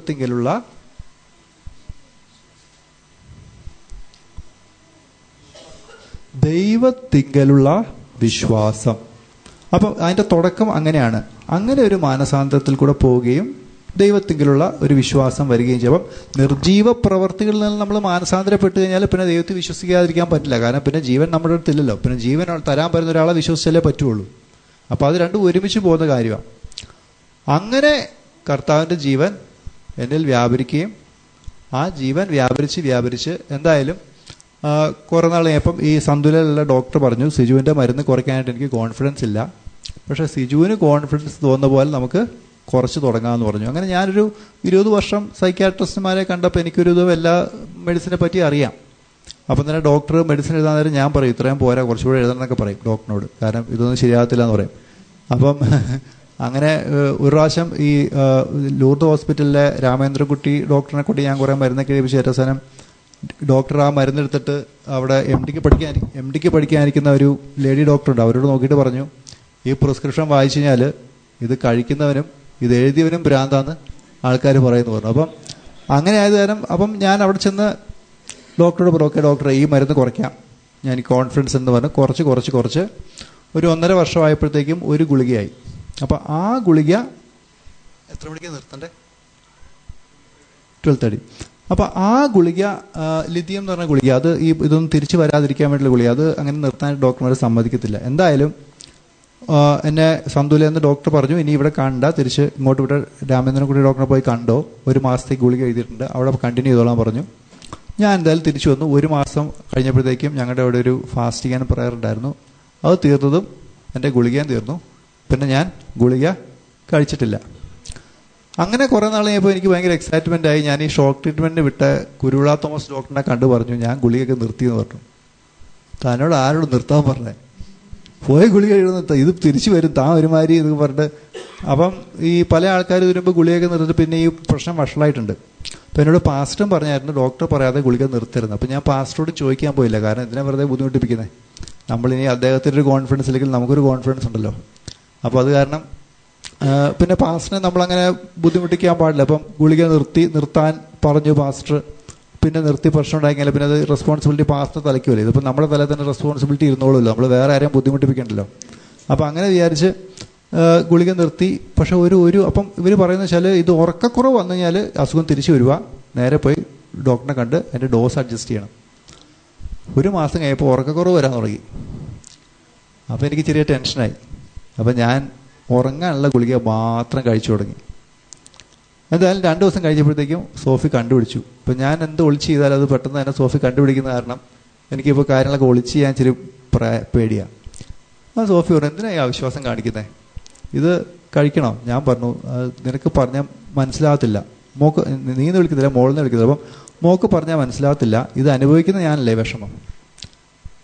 Speaker 1: ദൈവത്തിങ്കലുള്ള വിശ്വാസം. അപ്പം അതിൻ്റെ തുടക്കം അങ്ങനെയാണ്. അങ്ങനെ ഒരു മാനസാന്തരത്തിൽ കൂടെ പോവുകയും ദൈവത്തിങ്കലുള്ള ഒരു വിശ്വാസം വരികയും ചെയ്യും. അപ്പം നിർജീവ പ്രവർത്തികളിൽ നിന്ന് നമ്മൾ മാനസാന്തരപ്പെട്ട് കഴിഞ്ഞാൽ പിന്നെ ദൈവത്തിൽ വിശ്വസിക്കാതിരിക്കാൻ പറ്റില്ല. കാരണം പിന്നെ ജീവൻ നമ്മുടെ അടുത്തില്ലല്ലോ. പിന്നെ ജീവൻ തരാൻ പറ്റുന്ന ഒരാളെ വിശ്വസിച്ചാലേ പറ്റുള്ളൂ. അപ്പോൾ അത് രണ്ടും ഒരുമിച്ച് പോകുന്ന കാര്യമാണ്. അങ്ങനെ കർത്താവിൻ്റെ ജീവൻ എന്നിൽ വ്യാപരിക്കുകയും ആ ജീവൻ വ്യാപരിച്ച് എന്തായാലും കുറേ നാൾ കഴിഞ്ഞപ്പം ഈ സന്തുലയിലുള്ള ഡോക്ടർ പറഞ്ഞു, സിജുവിൻ്റെ മരുന്ന് കുറയ്ക്കാനായിട്ട് എനിക്ക് കോൺഫിഡൻസ് ഇല്ല, പക്ഷേ സിജുവിന് കോൺഫിഡൻസ് തോന്നുന്ന പോലെ നമുക്ക് കുറച്ച് തുടങ്ങാമെന്ന് പറഞ്ഞു. അങ്ങനെ ഞാനൊരു 20 വർഷം സൈക്യാട്രിസ്റ്റുമാരെ കണ്ടപ്പോൾ എനിക്കൊരു ഇത് എല്ലാ മെഡിസിനെ പറ്റി അറിയാം. അപ്പം തന്നെ ഡോക്ടർ മെഡിസിൻ എഴുതാൻ നേരം ഞാൻ പറയും, ഇത്രയും പോരാ, കുറച്ചുകൂടെ എഴുതണമെന്നൊക്കെ പറയും ഡോക്ടറിനോട്, കാരണം ഇതൊന്നും ശരിയാകത്തില്ല എന്ന് പറയും. അപ്പം അങ്ങനെ ഒരു പ്രാവശ്യം ഈ ലൂർദ് ഹോസ്പിറ്റലിലെ രാമേന്ദ്രൻകുട്ടി ഡോക്ടറിനെ കൊണ്ട് ഞാൻ കുറേ മരുന്നൊക്കെ എഴുതിപ്പിച്ച് അവസാനം ഡോക്ടർ ആ മരുന്നെടുത്തിട്ട് അവിടെ എം ഡിക്ക് പഠിക്കാനിരിക്കുന്ന ഒരു ലേഡി ഡോക്ടറുണ്ട്, അവരോട് നോക്കിയിട്ട് പറഞ്ഞു, ഈ പ്രിസ്ക്രിപ്ഷൻ വായിച്ചു കഴിഞ്ഞാൽ ഇത് കഴിക്കുന്നവനും ഇത് എഴുതിയവനും ഭ്രാന്താന്ന് ആൾക്കാർ പറയുന്നു പറഞ്ഞു. അപ്പം അങ്ങനെ ആയത് കാരണം അപ്പം ഞാൻ അവിടെ ചെന്ന് ഡോക്ടറോട് പറഞ്ഞു, ഓക്കെ ഡോക്ടറെ ഈ മരുന്ന് കുറയ്ക്കാം, ഞാൻ കോൺഫിഡൻസ് എന്ന് പറഞ്ഞു കുറച്ച് ഒരു 1.5 വർഷമായപ്പോഴത്തേക്കും ഒരു ഗുളികയായി. അപ്പം ആ ഗുളിക എത്ര മണിക്ക് നിർത്തണ്ടേ, 12:30. അപ്പം ആ ഗുളിക ലിഥിയം എന്ന് പറഞ്ഞ ഗുളിക, അത് ഇതൊന്നും തിരിച്ചു വരാതിരിക്കാൻ വേണ്ടിയുള്ള ഗുളിക, അത് അങ്ങനെ നിർത്താൻ ഡോക്ടർമാർ സമ്മതിക്കത്തില്ല. എന്തായാലും എന്നെ സന്തുലെന്ന് ഡോക്ടർ പറഞ്ഞു, ഇനി ഇവിടെ കണ്ട തിരിച്ച് ഇങ്ങോട്ട് ഇവിടെ രാമേന്ദ്രൻകുട്ടി ഡോക്ടറെ പോയി കണ്ടോ, 1 മാസത്തേക്ക് ഗുളിക എഴുതിയിട്ടുണ്ട്, അവിടെ കണ്ടിന്യൂ ചെയ്തോളാൻ പറഞ്ഞു. ഞാൻ എന്തായാലും തിരിച്ചു വന്നു. 1 മാസം കഴിഞ്ഞപ്പോഴത്തേക്കും ഞങ്ങളുടെ അവിടെ ഒരു ഫാസ്റ്റിംഗ് ആൻഡ് പ്രയർ ഉണ്ടായിരുന്നു. അത് തീർന്നതും എൻ്റെ ഗുളികയും തീർന്നു. പിന്നെ ഞാൻ ഗുളിക കഴിച്ചിട്ടില്ല. അങ്ങനെ കുറേ നാൾ കഴിഞ്ഞപ്പോൾ എനിക്ക് ഭയങ്കര എക്സൈറ്റ്മെൻ്റ് ആയി. ഞാൻ ഈ ഷോക്ക് ട്രീറ്റ്മെൻറ്റിന് വിട്ട കുരുവിള തോമസ് ഡോക്ടറിനെ കണ്ടു പറഞ്ഞു, ഞാൻ ഗുളികയൊക്കെ നിർത്തിയെന്ന് പറഞ്ഞു. തന്നോട് ആരോട് നിർത്താൻ പറഞ്ഞേ, പോയ ഗുളിക എഴുതുന്ന ഇത് തിരിച്ചു വരും, താൻ ഒരുമാതിരി ഇത് പറഞ്ഞിട്ട്. അപ്പം ഈ പല ആൾക്കാർ വരുമ്പോൾ ഗുളികയൊക്കെ നിർത്തിട്ട് പിന്നെ ഈ പ്രശ്നം വഷളായിട്ടുണ്ട്. അപ്പം എന്നോട് പാസ്റ്ററും പറഞ്ഞായിരുന്നു ഡോക്ടർ പറയാതെ ഗുളിക നിർത്തരുത്. അപ്പം ഞാൻ പാസ്റ്ററോട് ചോദിക്കാൻ പോയില്ല, കാരണം ഇതിനെ വെറുതെ ബുദ്ധിമുട്ടിപ്പിക്കുന്നത്. നമ്മളിനി അദ്ദേഹത്തിൻ്റെ ഒരു കോൺഫിഡൻസ് ഇല്ലെങ്കിൽ നമുക്കൊരു കോൺഫിഡൻസ് ഉണ്ടല്ലോ. അപ്പോൾ അത് കാരണം പിന്നെ പാസ്റ്ററിനെ നമ്മളങ്ങനെ ബുദ്ധിമുട്ടിക്കാൻ പാടില്ല. അപ്പം ഗുളിക നിർത്താൻ പറഞ്ഞു പാസ്റ്റർ. പിന്നെ നിർത്തി പ്രശ്നം ഉണ്ടാക്കിയാൽ പിന്നെ അത് റെസ്പോൺസിബിലിറ്റി പാസ്റ്റർ തലയ്ക്കുമല്ലേ. ഇതിപ്പോൾ നമ്മുടെ തലയിൽ തന്നെ റെസ്പോൺസിബിലിറ്റി ഇരുന്നോളൂല്ലോ, നമ്മൾ വേറെ ആരെയും ബുദ്ധിമുട്ടിപ്പിക്കണ്ടല്ലോ. അപ്പം അങ്ങനെ വിചാരിച്ച് ഗുളിക നിർത്തി. പക്ഷെ അപ്പം ഇവർ പറയുന്നത് വെച്ചാൽ ഇത് ഉറക്കക്കുറവ് വന്നു കഴിഞ്ഞാൽ അസുഖം തിരിച്ചു വരിക, നേരെ പോയി ഡോക്ടറിനെ കണ്ട് അതിൻ്റെ ഡോസ് അഡ്ജസ്റ്റ് ചെയ്യണം. 1 മാസം കഴിഞ്ഞപ്പോൾ ഉറക്കക്കുറവ് വരാൻ തുടങ്ങി. അപ്പോൾ എനിക്ക് ചെറിയ ടെൻഷനായി. അപ്പം ഞാൻ ഉറങ്ങാനുള്ള ഗുളിക മാത്രം കഴിച്ചു തുടങ്ങി. എന്തായാലും 2 ദിവസം കഴിഞ്ഞപ്പോഴത്തേക്കും സോഫി കണ്ടുപിടിച്ചു. ഇപ്പം ഞാൻ എന്ത് ഒളിച്ച് ചെയ്താലും അത് പെട്ടെന്ന് തന്നെ സോഫി കണ്ടുപിടിക്കുന്ന കാരണം എനിക്കിപ്പോൾ കാര്യങ്ങളൊക്കെ ഒളിച്ച് ചെയ്യാൻ ഇച്ചിരി പേടിയാണ്. ആ സോഫി പറഞ്ഞു, എന്തിനാണ് അവിശ്വാസം കാണിക്കുന്നത്, ഇത് കഴിക്കണോ? ഞാൻ പറഞ്ഞു, നിനക്ക് പറഞ്ഞാൽ മനസ്സിലാകത്തില്ല, മോക്ക് നീന്ന് വിളിക്കുന്നില്ല, മോളിന്ന് വിളിക്കുന്നില്ല, അപ്പം മോക്ക് പറഞ്ഞാൽ മനസ്സിലാകത്തില്ല, ഇത് അനുഭവിക്കുന്ന ഞാനല്ലേ വിഷമം.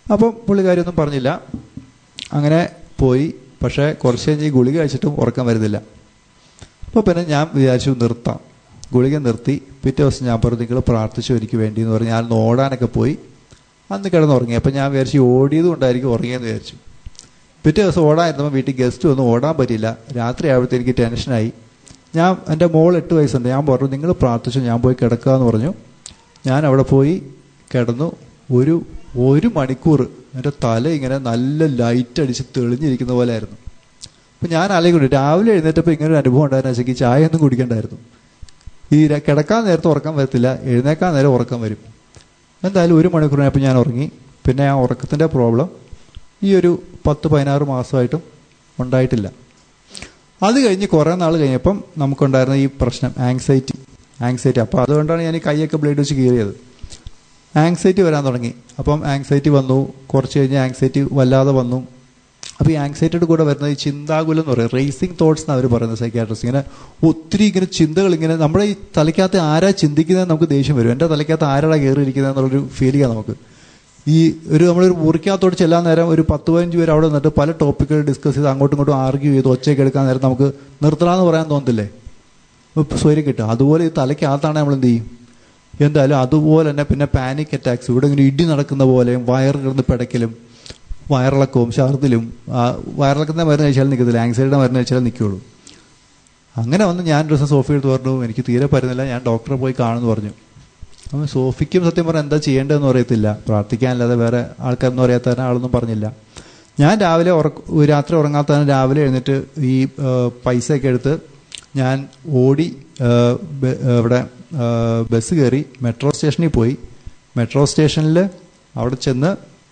Speaker 1: അപ്പം പുള്ളിക്കാരിയൊന്നും പറഞ്ഞില്ല. അങ്ങനെ പോയി. പക്ഷേ കുറച്ച് കഴിഞ്ഞ് ഈ ഗുളിക കഴിച്ചിട്ടും ഉറക്കം വരുന്നില്ല. അപ്പോൾ പിന്നെ ഞാൻ വിചാരിച്ചു നിർത്താം. ഗുളിക നിർത്തി. പിറ്റേ ദിവസം ഞാൻ പറഞ്ഞു നിങ്ങൾ പ്രാർത്ഥിച്ചു എനിക്ക് വേണ്ടി എന്ന് പറഞ്ഞ് ഞാൻ ഓടാനൊക്കെ പോയി. അന്ന് കിടന്നുറങ്ങി. അപ്പം ഞാൻ വിചാരിച്ചു ഓടിയത് കൊണ്ടായിരിക്കും ഉറങ്ങിയെന്ന് വിചാരിച്ചു. പിറ്റേ ദിവസം ഓടാനിരുന്നപ്പോൾ വീട്ടിൽ ഗസ്റ്റ് വന്ന് ഓടാൻ പറ്റിയില്ല. രാത്രി ആയപ്പോഴത്തെ എനിക്ക് ടെൻഷനായി. ഞാൻ എൻ്റെ മോൾ 8 വയസ്സുണ്ട്. ഞാൻ പറഞ്ഞു നിങ്ങൾ പ്രാർത്ഥിച്ചു ഞാൻ പോയി കിടക്കുക എന്ന് പറഞ്ഞു. ഞാൻ അവിടെ പോയി കിടന്നു. ഒരു മണിക്കൂർ എൻ്റെ തല ഇങ്ങനെ നല്ല ലൈറ്റ് അടിച്ച് തെളിഞ്ഞിരിക്കുന്ന പോലെ ആയിരുന്നു. അപ്പം ഞാൻ ആലോചിക്കുന്നു രാവിലെ എഴുന്നേറ്റപ്പോൾ ഇങ്ങനെ ഒരു അനുഭവം ഉണ്ടായിരുന്നു. വെച്ചാൽ ചായ ഒന്നും കുടിക്കണ്ടായിരുന്നു. ഈ കിടക്കാൻ നേരത്തെ ഉറക്കം വരത്തില്ല, എഴുന്നേക്കാൻ നേരം ഉറക്കം വരും. എന്തായാലും 1 മണിക്കൂറിനപ്പോൾ ഞാൻ ഉറങ്ങി. പിന്നെ ആ ഉറക്കത്തിൻ്റെ പ്രോബ്ലം ഈ ഒരു 10-16 മാസമായിട്ടും ഉണ്ടായിട്ടില്ല. അത് കഴിഞ്ഞ് കുറേ നാൾ കഴിഞ്ഞപ്പം നമുക്കുണ്ടായിരുന്ന ഈ പ്രശ്നം ആങ്സൈറ്റി. അപ്പോൾ അതുകൊണ്ടാണ് ഞാൻ ഈ കൈയൊക്കെ ബ്ലേഡ് വെച്ച് കീറിയത്. ആങ്സൈറ്റി വരാൻ തുടങ്ങി. അപ്പം ആങ്സൈറ്റി വന്നു. കുറച്ച് കഴിഞ്ഞ് ആങ്സൈറ്റി വല്ലാതെ വന്നു. അപ്പോൾ ഈ ആങ്സൈറ്റിയുടെ കൂടെ വരുന്നത് ഈ ചിന്താകുലം എന്ന് പറയും, റേസിംഗ് തോട്ട്സ് എന്ന് അവർ പറയുന്നത് സൈക്യാട്രിസ്റ്റ്. ഇങ്ങനെ ഒത്തിരി ഇങ്ങനെ ചിന്തകൾ ഇങ്ങനെ നമ്മുടെ ഈ തലയ്ക്കകത്ത് ആരാ ചിന്തിക്കുന്നത് നമുക്ക് ദേഷ്യം വരും. എൻ്റെ തലയ്ക്കകത്ത് ആരാടാ കയറിയിരിക്കുന്നത് എന്നുള്ളൊരു ഫീലിംഗാണ് നമുക്ക്. ഈ നമ്മളൊരു മുറിക്കകത്തോട് ചെല്ലാൻ നേരം ഒരു 10-15 പേര് അവിടെ നിന്നിട്ട് പല ടോപ്പിക്കുകൾ ഡിസ്കസ് ചെയ്ത് അങ്ങോട്ടും ഇങ്ങോട്ടും ആർഗ്യൂ ചെയ്ത് ഒച്ചയൊക്കെ എടുക്കാൻ നേരം നമുക്ക് നിർത്തണമെന്ന് പറയാൻ തോന്നത്തില്ലേ, സ്വയം കിട്ടുക. അതുപോലെ ഈ തലയ്ക്കകത്താണ് നമ്മൾ എന്ത് ചെയ്യും. എന്തായാലും അതുപോലെ തന്നെ പിന്നെ പാനിക് അറ്റാക്സ്, ഇവിടെ ഇങ്ങനെ ഇടി നടക്കുന്ന പോലെയും വയറ് കിടന്ന് പിടയ്ക്കലും വയറിളക്കവും ഛർദിലും. വയറിളക്കുന്ന മരുന്ന് കഴിച്ചാലും നിൽക്കത്തില്ല, ആങ്സൈറ്റിയുടെ മരുന്ന് കഴിച്ചാലും നിൽക്കുകയുള്ളൂ. അങ്ങനെ വന്ന് ഞാൻ ഒരു ദിവസം സോഫി എടുത്ത് പറഞ്ഞു എനിക്ക് തീരെ പറ്റുന്നില്ല, ഞാൻ ഡോക്ടറെ പോയി കാണുമെന്ന് പറഞ്ഞു. അപ്പം സോഫിക്കും സത്യം പറഞ്ഞാൽ എന്താ ചെയ്യേണ്ടതെന്ന് അറിയത്തില്ല, പ്രാർത്ഥിക്കാനല്ലാതെ വേറെ ആൾക്കാരൊന്നും അറിയാത്ത ആളൊന്നും പറഞ്ഞില്ല. ഞാൻ രാത്രി ഉറങ്ങാത്തതിന് രാവിലെ എഴുന്നേറ്റ് ഈ പൈസയൊക്കെ എടുത്ത് ഞാൻ ഓടി ഇവിടെ ബസ് കയറി മെട്രോ സ്റ്റേഷനിൽ പോയി. മെട്രോ സ്റ്റേഷനിൽ അവിടെ ചെന്ന്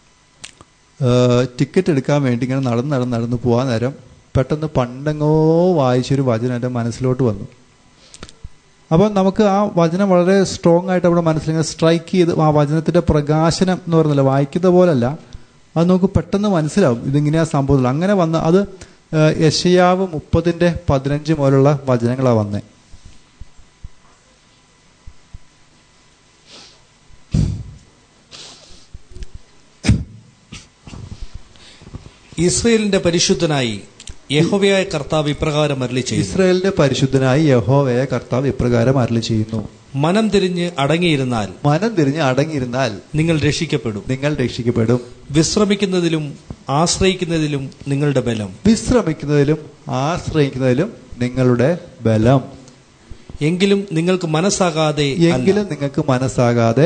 Speaker 1: ടിക്കറ്റ് എടുക്കാൻ വേണ്ടി ഇങ്ങനെ നടന്ന് പോകാൻ നേരം പെട്ടെന്ന് പണ്ടെങ്ങോ വായിച്ചൊരു വചനം എൻ്റെ മനസ്സിലോട്ട് വന്നു. അപ്പം നമുക്ക് ആ വചനം വളരെ സ്ട്രോങ് ആയിട്ട് നമ്മുടെ മനസ്സിലിങ്ങനെ സ്ട്രൈക്ക് ചെയ്ത് ആ വചനത്തിൻ്റെ പ്രകാശനം എന്ന് പറഞ്ഞില്ല, വായിക്കുന്ന പോലല്ല, അത് നമുക്ക് പെട്ടെന്ന് മനസ്സിലാവും ഇതിങ്ങനെയാ സംഭവത്തിൽ. അങ്ങനെ വന്ന് അത് യെശയ്യാവ് 30:15 പോലുള്ള വചനങ്ങളാണ് വന്നേ.
Speaker 2: ഇസ്രയേലിന്റെ പരിശുദ്ധനായി യഹോവയായ കർത്താവ് ഇപ്രകാരം അരുളി ചെയ്യുന്നു.
Speaker 1: ഇസ്രയേലിന്റെ പരിശുദ്ധനായി യഹോവയായ കർത്താവ് ഇപ്രകാരം അരുളി ചെയ്യുന്നു.
Speaker 2: മനം തിരിഞ്ഞ് അടങ്ങിയിരുന്നാൽ നിങ്ങൾ രക്ഷിക്കപ്പെടും. വിശ്രമിക്കുന്നതിലും ആശ്രയിക്കുന്നതിലും നിങ്ങളുടെ ബലം. എങ്കിലും നിങ്ങൾക്ക് മനസ്സാകാതെ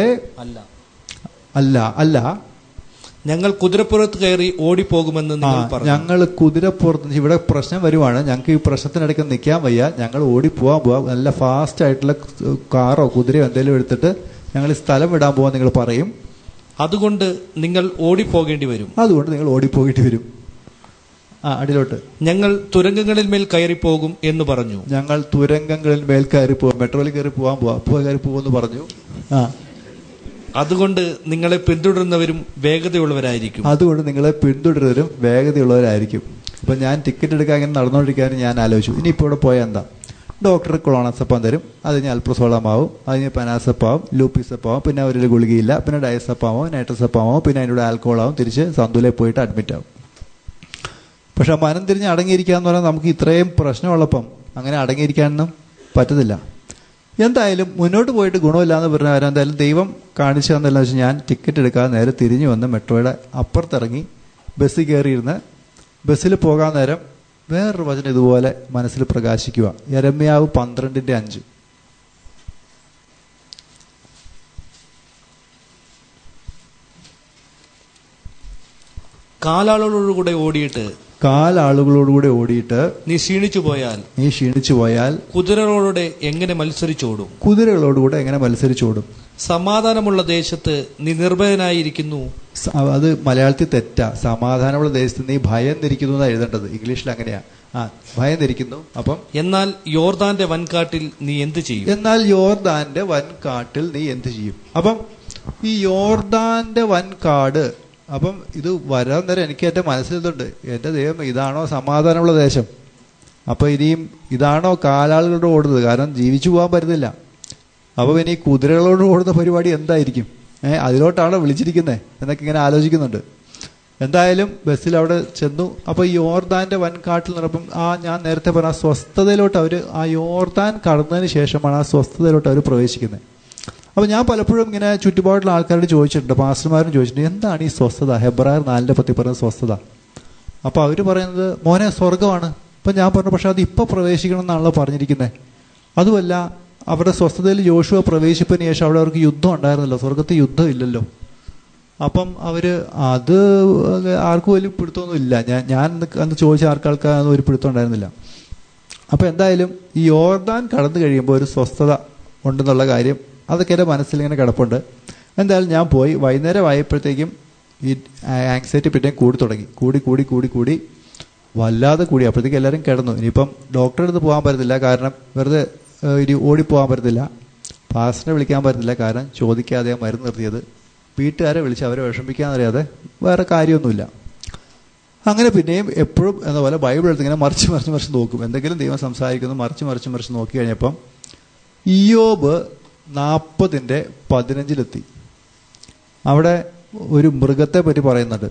Speaker 2: അല്ല ഞങ്ങൾ കുതിരപ്പുറത്ത് കയറി ഓടിപ്പോകുമെന്ന് നിങ്ങൾ പറഞ്ഞു.
Speaker 1: ഞങ്ങൾ കുതിരപ്പുറത്ത്, ഇവിടെ പ്രശ്നം വരുവാണ്, ഞങ്ങൾക്ക് ഈ പ്രശ്നത്തിനിടയ്ക്ക് നിൽക്കാൻ വയ്യ, ഞങ്ങൾ ഓടിപ്പോവാൻ നല്ല ഫാസ്റ്റ് ആയിട്ടുള്ള കാറോ കുതിരയോ എന്തെങ്കിലും എടുത്തിട്ട് ഞങ്ങൾ സ്ഥലം വിടാൻ പോവാൻ നിങ്ങൾ പറയും.
Speaker 2: അതുകൊണ്ട് നിങ്ങൾ ഓടിപ്പോകേണ്ടി വരും.
Speaker 1: അടിയിലോട്ട്
Speaker 2: ഞങ്ങൾ തുരങ്കങ്ങളിൽ മേൽ കയറി പോകും എന്ന് പറഞ്ഞു.
Speaker 1: മെട്രോയിൽ കയറി പോകുമെന്ന് പറഞ്ഞു.
Speaker 2: അതുകൊണ്ട് നിങ്ങളെ പിന്തുടരുന്നവരും വേഗതയുള്ളവരായിരിക്കും.
Speaker 1: അപ്പൊ ഞാൻ ടിക്കറ്റ് എടുക്കാൻ ഇങ്ങനെ നടന്നുകൊണ്ടിരിക്കാനും ഞാൻ ആലോചിച്ചു ഇനിയിപ്പോൾ ഇവിടെ പോയാൽ എന്താ, ഡോക്ടർ ക്ലോണസപ്പം തരും, അത് കഴിഞ്ഞ് അൽപ്രസോളമാവും, അതിന് പനാസപ്പാവും, ലൂപ്പിസപ്പാവും, പിന്നെ അവരിൽ ഗുളികയില്ല, പിന്നെ ഡയസപ്പാവും, നൈട്രസപ്പാവും, പിന്നെ അതിൻ്റെ ആൽക്കഹോളാവും, തിരിച്ച് സന്തുലയിൽ പോയിട്ട് അഡ്മിറ്റ് ആവും. പക്ഷെ മനം തിരിഞ്ഞ് അടങ്ങിയിരിക്കുക എന്ന് പറഞ്ഞാൽ നമുക്ക് ഇത്രയും പ്രശ്നമുള്ളപ്പം അങ്ങനെ അടങ്ങിയിരിക്കാനൊന്നും പറ്റത്തില്ല. എന്തായാലും മുന്നോട്ട് പോയിട്ട് ഗുണമില്ലാന്ന് പറഞ്ഞാൽ എന്തായാലും ദൈവം കാണിച്ചു തന്നതെന്ന് വെച്ചാൽ ഞാൻ ടിക്കറ്റ് എടുക്കാതെ നേരെ തിരിഞ്ഞു വന്ന് മെട്രോയുടെ അപ്പുറത്തിറങ്ങി ബസ്സിൽ കയറിയിരുന്ന് ബസ്സിൽ പോകാൻ നേരം വേറൊരു വചനം ഇതുപോലെ മനസ്സിൽ പ്രകാശിക്കുക. യെരമ്യാവ് 12:5.
Speaker 2: കാലാളുകളോടുകൂടെ ഓടിയിട്ട് നീ ക്ഷീണിച്ചു പോയാൽ കുതിരകളോടുകൂടെ എങ്ങനെ മത്സരിച്ചോടും? സമാധാനമുള്ള ദേശത്ത് നീ നിർഭയനായിരിക്കുന്നു.
Speaker 1: അത് മലയാളത്തിൽ തെറ്റാ. സമാധാനമുള്ള ദേശത്ത് നീ ഭയന്നിരിക്കുന്നു എന്നാണ് എഴുതേണ്ടത്. ഇംഗ്ലീഷിൽ അങ്ങനെയാ, ഭയന്നിരിക്കുന്നു. അപ്പം എന്നാൽ യോർദാന്റെ വൻകാട്ടിൽ നീ എന്ത് ചെയ്യും? അപ്പം ഈ യോർദാന്റെ വൻകാട്, അപ്പം ഇത് വരാൻ നേരം എനിക്ക് എൻ്റെ മനസ്സിലുണ്ട്, എൻ്റെ ദൈവം ഇതാണോ സമാധാനമുള്ള ദേശം? അപ്പം ഇനിയും ഇതാണോ കാലാളുകളോട് ഓടുന്നത്? കാരണം ജീവിച്ചു പോകാൻ പറ്റുന്നില്ല. അപ്പം ഇനി കുതിരകളോട് ഓടുന്ന പരിപാടി എന്തായിരിക്കും? അതിലോട്ടാണോ വിളിച്ചിരിക്കുന്നത് എന്നൊക്കെ ഇങ്ങനെ ആലോചിക്കുന്നുണ്ട്. എന്തായാലും ബസ്സിൽ അവിടെ ചെന്നു. അപ്പോൾ ഈ യോർദാന്റെ വൻകാട്ടിൽ നിന്നപ്പം ഞാൻ നേരത്തെ പറഞ്ഞ ആ സ്വസ്ഥതയിലോട്ട് അവർ ആ യോർദാൻ കടന്നതിന് ശേഷമാണ് ആ സ്വസ്ഥതയിലോട്ട് അവർ പ്രവേശിക്കുന്നത്. അപ്പോൾ ഞാൻ പലപ്പോഴും ഇങ്ങനെ ചുറ്റുപാടുള്ള ആൾക്കാരോട് ചോദിച്ചിട്ടുണ്ട്, പാസ്റ്റർമാരും ചോദിച്ചിട്ടുണ്ട്, എന്താണ് ഈ സ്വസ്ഥത? ഹെബ്രായർ 4:10 പറയുന്ന സ്വസ്ഥത. അപ്പോൾ അവർ പറയുന്നത് മോനെ സ്വർഗമാണ്. അപ്പം ഞാൻ പറഞ്ഞു, പക്ഷെ അത് ഇപ്പോൾ പ്രവേശിക്കണം എന്നാണല്ലോ പറഞ്ഞിരിക്കുന്നത്. അതുമല്ല, അവരുടെ സ്വസ്ഥതയിൽ യോശുവ പ്രവേശിപ്പതിന് ശേഷം അവിടെ അവർക്ക് യുദ്ധം ഉണ്ടായിരുന്നല്ലോ, സ്വർഗത്തിൽ യുദ്ധം ഇല്ലല്ലോ. അപ്പം അവർ അത് ആർക്കും വലിയ പിടുത്തമൊന്നും ഇല്ല. ഞാൻ അന്ന് ചോദിച്ച ആൾക്കാർക്ക് അതൊന്നും ഒരു പിടുത്തം ഉണ്ടായിരുന്നില്ല. അപ്പോൾ എന്തായാലും ഈ യോർദാൻ കടന്നു കഴിയുമ്പോൾ ഒരു സ്വസ്ഥത ഉണ്ടെന്നുള്ള കാര്യം അതൊക്കെ എൻ്റെ മനസ്സിലിങ്ങനെ കിടപ്പുണ്ട്. എന്തായാലും ഞാൻ പോയി. വൈകുന്നേരം ആയപ്പോഴത്തേക്കും ഈ ആങ്സൈറ്റി പിന്നെയും കൂടി തുടങ്ങി. കൂടി വല്ലാതെ കൂടി. അപ്പോഴത്തേക്ക് എല്ലാവരും കിടന്നു. ഇനിയിപ്പം ഡോക്ടറെ അടുത്ത് പോകാൻ പറ്റത്തില്ല, കാരണം വെറുതെ ഇനി ഓടിപ്പോകാൻ പറ്റത്തില്ല. പാസ്റ്ററിനെ വിളിക്കാൻ പറ്റത്തില്ല, കാരണം ചോദിക്കാതെ മരുന്ന് നിർത്തിയത്. വീട്ടുകാരെ വിളിച്ച് അവരെ വിഷമിക്കാന്നറിയാതെ വേറെ കാര്യമൊന്നുമില്ല. അങ്ങനെ പിന്നെയും എപ്പോഴും എന്ന പോലെ ബൈബിൾ എടുത്ത് ഇങ്ങനെ മറിച്ച് നോക്കും. എന്തെങ്കിലും ദൈവം സംസാരിക്കുന്നു, മറിച്ച് നോക്കി കഴിഞ്ഞപ്പം ഇയ്യോബ് 40:15 അവിടെ ഒരു മൃഗത്തെ പറ്റി പറയുന്നുണ്ട്.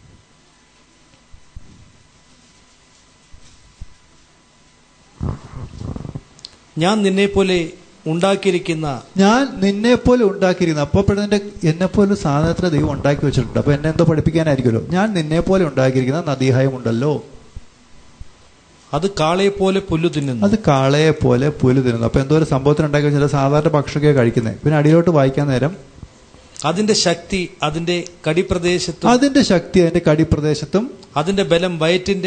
Speaker 2: ഞാൻ നിന്നെപ്പോലെ ഉണ്ടാക്കിയിരിക്കുന്ന
Speaker 1: അപ്പോൾ എന്നെപ്പോലെ സാധനത്തിന് ദൈവം ഉണ്ടാക്കി വെച്ചിട്ടുണ്ട്. അപ്പൊ എന്നെ എന്തോ പഠിപ്പിക്കാനായിരിക്കുമല്ലോ. ഞാൻ നിന്നെപ്പോലെ ഉണ്ടാക്കിയിരിക്കുന്ന നദീഹായമുണ്ടല്ലോ,
Speaker 2: അത് കാളയെ പോലെ പുല്ല് തിന്നുന്നു.
Speaker 1: അപ്പൊ എന്തോ ഒരു സംഭവത്തിന് ഉണ്ടാക്കി വെച്ചാൽ സാധാരണ ഭക്ഷണമൊക്കെ കഴിക്കുന്നത്. പിന്നെ അടിയിലോട്ട് വായിക്കാൻ നേരം
Speaker 2: അതിന്റെ ശക്തി അതിന്റെ കടിപ്രദേശത്തും അതിന്റെ ബലം വയറ്റിന്റെ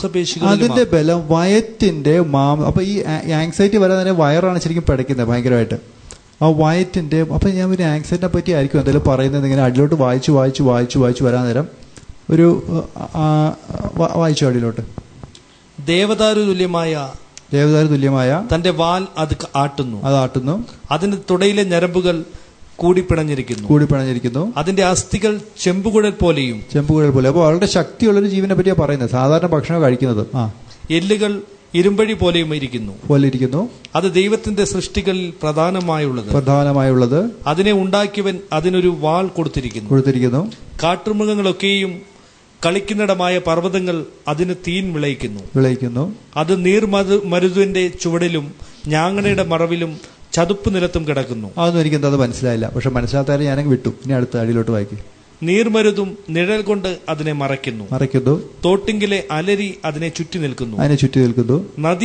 Speaker 2: മാംസപേശികളും അപ്പൊ ഈ ആങ്സൈറ്റി വരാതെ വയറാണ് ശരിക്കും പിടയ്ക്കുന്നത് ഭയങ്കരമായിട്ട്. ആ വയറ്റിന്റെ അപ്പൊ ഞാൻ പിന്നെ ആങ്സൈറ്റിനെ പറ്റി ആയിരിക്കും എന്തെങ്കിലും പറയുന്നത്. ഇങ്ങനെ അടിയിലോട്ട് വായിച്ചു വരാൻ നേരം ഒരു വായിച്ചു അടിയിലോട്ട്. ദേവദാരു തുല്യമായ തന്റെ വാൽ അത് ആട്ടുന്നു. അതിന്റെ തുടയിലെ ഞരമ്പുകൾ കൂടിപ്പിണഞ്ഞിരിക്കുന്നു. അതിന്റെ അസ്ഥികൾ ചെമ്പുകുഴൽ പോലെ.
Speaker 1: അപ്പോൾ വളരെ ശക്തിയുള്ളൊരു ജീവനെ പറ്റിയാ പറയുന്നത്. സാധാരണ ഭക്ഷണം കഴിക്കുന്നത്.
Speaker 2: എല്ലുകൾ ഇരുമ്പഴി പോലെയും ഇരിക്കുന്നു. അത് ദൈവത്തിന്റെ സൃഷ്ടികളിൽ പ്രധാനമായുള്ളത്. അതിനെ ഉണ്ടാക്കിയവൻ അതിനൊരു വാൾ കൊടുത്തിരിക്കുന്നു. കാട്ടുമൃഗങ്ങളൊക്കെയും കളിക്കുന്നിടമായ പർവ്വതങ്ങൾ അതിന് തീൻ വിളയിക്കുന്നു. അത് നീർമരുതിന്റെ ചുവടിലും ഞാങ്ങണയുടെ മറവിലും ചതുപ്പ് നിലത്തും കിടക്കുന്നു.
Speaker 1: അതൊന്നും എനിക്കെന്താ മനസ്സിലായില്ല. പക്ഷെ മനസ്സിലാത്താലും ഞാനങ്ങ് വിട്ടു. ഇനി അടുത്ത അടിയിലോട്ട് വായിക്കും.
Speaker 2: നീർമരുതും നിഴൽ കൊണ്ട് അതിനെ മറയ്ക്കുന്നു. തോട്ടിങ്കിലെ അലരി അതിനെ ചുറ്റി നിൽക്കുന്നു. നദി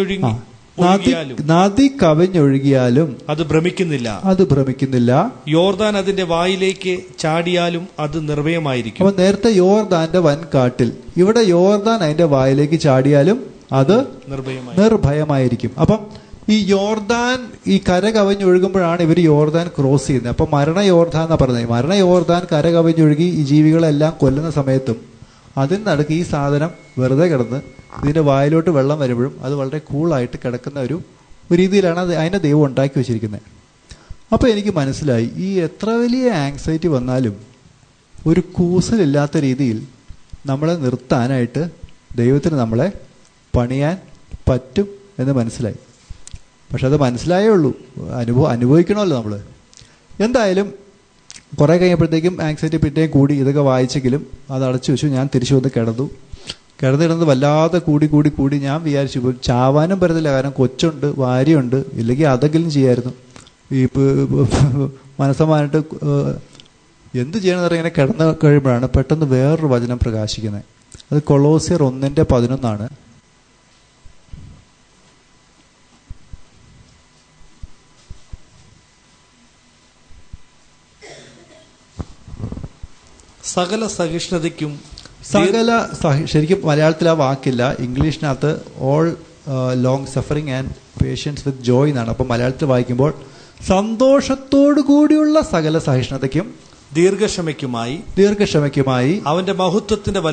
Speaker 2: കവിഞ്ഞൊഴുകിയാലും അത് ഭ്രമിക്കുന്നില്ല. യോർദാൻ അതിന്റെ വായിലേക്ക് ചാടിയാലും അത് നിർഭയമായിരിക്കും.
Speaker 1: അപ്പൊ നേരത്തെ യോർദാന്റെ വൻകാട്ടിൽ, ഇവിടെ യോർദാൻ അതിന്റെ വായിലേക്ക് ചാടിയാലും അത് നിർഭയമായിരിക്കും. അപ്പം ഈ യോർദാൻ ഈ കര കവിഞ്ഞൊഴുകുമ്പോഴാണ് ഇവർ യോർദാൻ ക്രോസ് ചെയ്യുന്നത്. അപ്പൊ മരണ യോർദാൻ എന്നാ പറഞ്ഞത്. മരണ യോർദാൻ കര കവിഞ്ഞൊഴുകി ഈ ജീവികളെല്ലാം കൊല്ലുന്ന സമയത്തും അതിന് നടുക്ക് ഈ സാധനം വെറുതെ കിടന്ന് ഇതിന്റെ വായിലോട്ട് വെള്ളം വരുമ്പോഴും അത് വളരെ കൂളായിട്ട് കിടക്കുന്ന ഒരു രീതിയിലാണ് അതിനെ ദൈവം ഉണ്ടാക്കി വെച്ചിരിക്കുന്നത്. അപ്പോൾ എനിക്ക് മനസ്സിലായി, ഈ എത്ര വലിയ ആങ്സൈറ്റി വന്നാലും ഒരു കൂസലില്ലാത്ത രീതിയിൽ നമ്മളെ നിർത്താനായിട്ട് ദൈവത്തിന് നമ്മളെ പണിയാൻ പറ്റും എന്ന് മനസ്സിലായി. പക്ഷെ അത് മനസ്സിലായേ ഉള്ളൂ, അനുഭവിക്കണമല്ലോ നമ്മൾ. എന്തായാലും കുറേ കഴിഞ്ഞപ്പോഴത്തേക്കും ആങ്സൈറ്റി പിന്നെയും കൂടി. ഇതൊക്കെ വായിച്ചെങ്കിലും അത് അടച്ചു വെച്ചു. ഞാൻ തിരിച്ചു വന്ന് കിടന്നിരുന്നത് വല്ലാതെ കൂടി. ഞാൻ വിചാരിച്ചു ഇപ്പോൾ ചാവാനും പറ്റത്തില്ല, കാരണം കൊച്ചുണ്ട്, ഭാര്യയുണ്ട്, ഇല്ലെങ്കിൽ അതെങ്കിലും ചെയ്യായിരുന്നു. ഈ മനസ്സമായിട്ട് എന്ത് ചെയ്യണമെന്ന് പറഞ്ഞാൽ ഇങ്ങനെ കിടന്നു കഴിയുമ്പോഴാണ് പെട്ടെന്ന് വേറൊരു വചനം പ്രകാശിക്കുന്നത്. അത് കൊളോസ്യർ 1:11.
Speaker 2: സകല സഹിഷ്ണുതയ്ക്കും
Speaker 1: ശരിക്കും മലയാളത്തിൽ ആ വാക്കില്ല, ഇംഗ്ലീഷിനകത്ത് all long suffering and patience with joy എന്നാണ്. അപ്പം മലയാളത്തിൽ വായിക്കുമ്പോൾ സന്തോഷത്തോടു കൂടിയുള്ള സകല സഹിഷ്ണുതയ്ക്കും ദീർഘക്ഷമയ്ക്കുമായി അവന്റെ മഹത്വത്തിന്റെ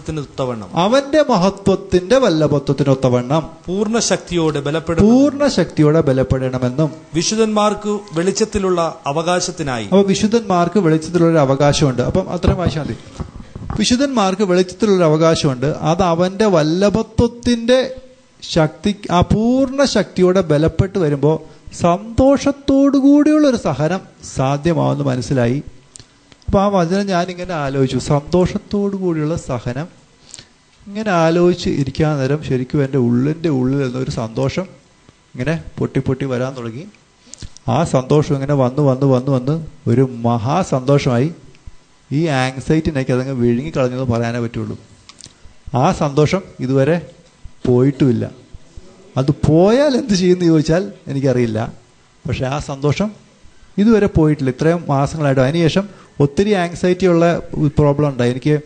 Speaker 1: വല്ലഭത്വത്തിനൊത്തവണ്ണം പൂർണ്ണ ശക്തിയോടെ ബലപ്പെടണമെന്നും വിശുദ്ധന്മാർക്ക് വെളിച്ചത്തിലുള്ള അവകാശത്തിനായി. അപ്പൊ വിശുദ്ധന്മാർക്ക് വെളിച്ചത്തിലുള്ള അവകാശമുണ്ട്. അപ്പം അത്രയും വായിച്ചാൽ മതി. വിശുദ്ധന്മാർക്ക് വെളിച്ചത്തിലുള്ള അവകാശമുണ്ട്. അത് അവന്റെ വല്ലഭത്വത്തിന്റെ ശക്തി, ആ പൂർണ്ണ ശക്തിയോടെ ബലപ്പെട്ട് വരുമ്പോൾ സന്തോഷത്തോടു കൂടിയുള്ള ഒരു സഹനം സാധ്യമാവെന്ന് മനസ്സിലായി.
Speaker 2: അപ്പോൾ ആ വചനം ഞാനിങ്ങനെ ആലോചിച്ചു, സന്തോഷത്തോടു കൂടിയുള്ള സഹനം. ഇങ്ങനെ ആലോചിച്ച് ഇരിക്കാൻ നേരം ശരിക്കും എൻ്റെ ഉള്ളിൽ നിന്നൊരു സന്തോഷം ഇങ്ങനെ പൊട്ടി പൊട്ടി വരാൻ തുടങ്ങി. ആ സന്തോഷം ഇങ്ങനെ വന്ന് ഒരു മഹാസന്തോഷമായി. ഈ ആങ്സൈറ്റിനൊക്കെ അതങ്ങ് വിഴുങ്ങിക്കളഞ്ഞെന്ന് പറയാനേ പറ്റുള്ളൂ. ആ സന്തോഷം ഇതുവരെ പോയിട്ടുമില്ല. അത് പോയാൽ എന്ത് ചെയ്യുമെന്ന് ചോദിച്ചാൽ എനിക്കറിയില്ല. പക്ഷെ ആ സന്തോഷം ഇതുവരെ പോയിട്ടില്ല, ഇത്രയും മാസങ്ങളായിട്ട്. അതിനുശേഷം ഒത്തിരി ആങ്സൈറ്റി ഉള്ള പ്രോബ്ലം ഉണ്ടായി. എനിക്ക്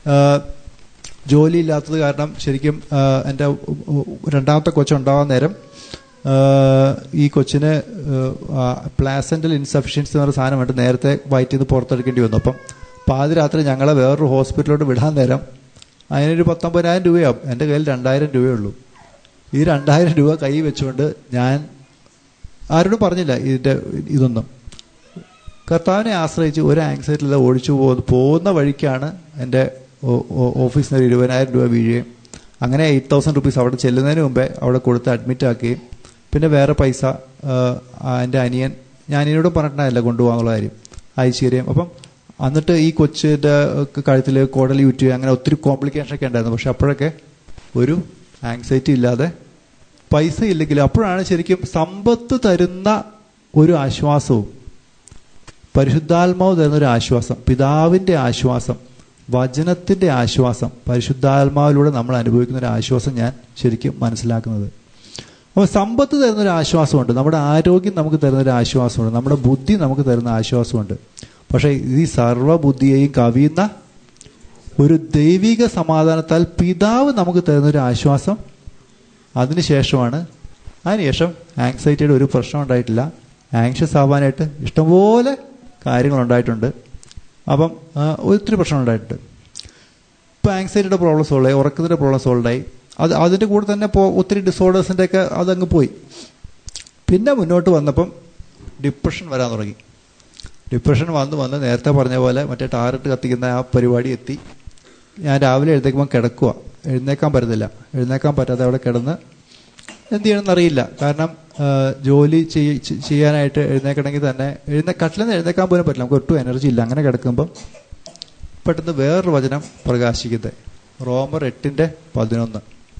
Speaker 2: ജോലി ഇല്ലാത്തത് കാരണം ശരിക്കും എൻ്റെ രണ്ടാമത്തെ കൊച്ചുണ്ടാവാൻ നേരം ഈ കൊച്ചിന് പ്ലാസെന്റൽ ഇൻസഫിഷ്യൻസി എന്ന് പറയുന്ന സാധനമായിട്ട് നേരത്തെ വയറ്റിൽ നിന്ന് പുറത്തെടുക്കേണ്ടി വന്നു. അപ്പം പാതിരാത്രി ഞങ്ങളെ വേറൊരു ഹോസ്പിറ്റലിലോട്ട് വിടാൻ നേരം അതിനൊരു 19,000 രൂപയാവും. എൻ്റെ കയ്യിൽ 2,000 രൂപയേ ഉള്ളൂ. ഈ 2,000 രൂപ കൈ വെച്ചുകൊണ്ട് ഞാൻ ആരോടും പറഞ്ഞില്ല ഇതൊന്നും. കർത്താവിനെ ആശ്രയിച്ച് ഒരു ആങ്സൈറ്റില്ല ഓടിച്ചു പോകുന്ന വഴിക്കാണ് എൻ്റെ ഓഫീസിൽ നിന്ന് 20,000 രൂപ വീഴുകയും അങ്ങനെ 8,000 റുപ്പീസ് അവിടെ ചെല്ലുന്നതിന് മുമ്പേ അവിടെ കൊടുത്ത് അഡ്മിറ്റ് ആക്കുകയും പിന്നെ വേറെ പൈസ എൻ്റെ അനിയൻ, ഞാൻ അനിയനോടും പറഞ്ഞിട്ടുണ്ടായില്ല കൊണ്ടുപോകാനുള്ള കാര്യം, അയച്ചു തരികയും. അപ്പം എന്നിട്ട് ഈ കൊച്ചിൻ്റെ കഴുത്തിൽ കുടൽ യൂറ്റ് അങ്ങനെ ഒത്തിരി കോംപ്ലിക്കേഷനൊക്കെ ഉണ്ടായിരുന്നു. പക്ഷെ അപ്പോഴൊക്കെ ഒരു ആങ്സൈറ്റി ഇല്ലാതെ, പൈസ ഇല്ലെങ്കിലും അപ്പോഴാണ് ശരിക്കും സമ്പത്ത് തരുന്ന ഒരു ആശ്വാസവും പരിശുദ്ധാത്മാവ് തരുന്നൊരു ആശ്വാസം, പിതാവിൻ്റെ ആശ്വാസം, വചനത്തിൻ്റെ ആശ്വാസം, പരിശുദ്ധാത്മാവിലൂടെ നമ്മൾ അനുഭവിക്കുന്ന ഒരു ആശ്വാസം ഞാൻ ശരിക്കും മനസ്സിലാക്കുന്നത്. അപ്പോൾ സമ്പത്ത് തരുന്നൊരു ആശ്വാസമുണ്ട്, നമ്മുടെ ആരോഗ്യം നമുക്ക് തരുന്നൊരു ആശ്വാസമുണ്ട്, നമ്മുടെ ബുദ്ധി നമുക്ക് തരുന്ന ആശ്വാസമുണ്ട്. പക്ഷേ ഈ സർവ്വബുദ്ധിയെയും കവിയുന്ന ഒരു ദൈവിക സമാധാനത്താൽ പിതാവ് നമുക്ക് തരുന്നൊരു ആശ്വാസം അതിനുശേഷമാണ്. അതിനുശേഷം ആങ്സൈറ്റിയുടെ ഒരു പ്രശ്നം ഉണ്ടായിട്ടില്ല. ആങ്ഷ്യസ് ആവാനായിട്ട് ഇഷ്ടംപോലെ കാര്യങ്ങളുണ്ടായിട്ടുണ്ട്. അപ്പം ഒത്തിരി പ്രശ്നം ഉണ്ടായിട്ടുണ്ട്. ഇപ്പോൾ ആങ്സൈറ്റിയുടെ പ്രോബ്ലം സോൾവ് ആയി, ഉറക്കത്തിൻ്റെ പ്രോബ്ലം സോൾവ് ആയി. അതിൻ്റെ കൂടെ തന്നെ ഇപ്പോൾ ഒത്തിരി ഡിസോർഡേഴ്സിൻ്റെയൊക്കെ അതങ്ങ് പോയി. പിന്നെ മുന്നോട്ട് വന്നപ്പം ഡിപ്രഷൻ വരാൻ തുടങ്ങി. ഡിപ്രഷൻ വന്ന് നേരത്തെ പറഞ്ഞ പോലെ മറ്റേ ടാറിട്ട് കത്തിക്കുന്ന ആ പരിപാടി എത്തി. ഞാൻ രാവിലെ എഴുന്നേക്കുമ്പോൾ കിടക്കുക, എഴുന്നേക്കാൻ പറ്റാതെ അവിടെ കിടന്ന് എന്ത് ചെയ്യണമെന്ന് അറിയില്ല. കാരണം ജോലി ചെയ്യാനായിട്ട് എഴുന്നേക്കണമെങ്കിൽ തന്നെ കട്ടിൽ നിന്ന് എഴുന്നേക്കാൻ പോലും പറ്റില്ല, നമുക്ക് ഒട്ടും എനർജി ഇല്ല. അങ്ങനെ കിടക്കുമ്പം പെട്ടെന്ന് വേറൊരു വചനം പ്രകാശിക്കുന്നത്, റോമർ 8:11.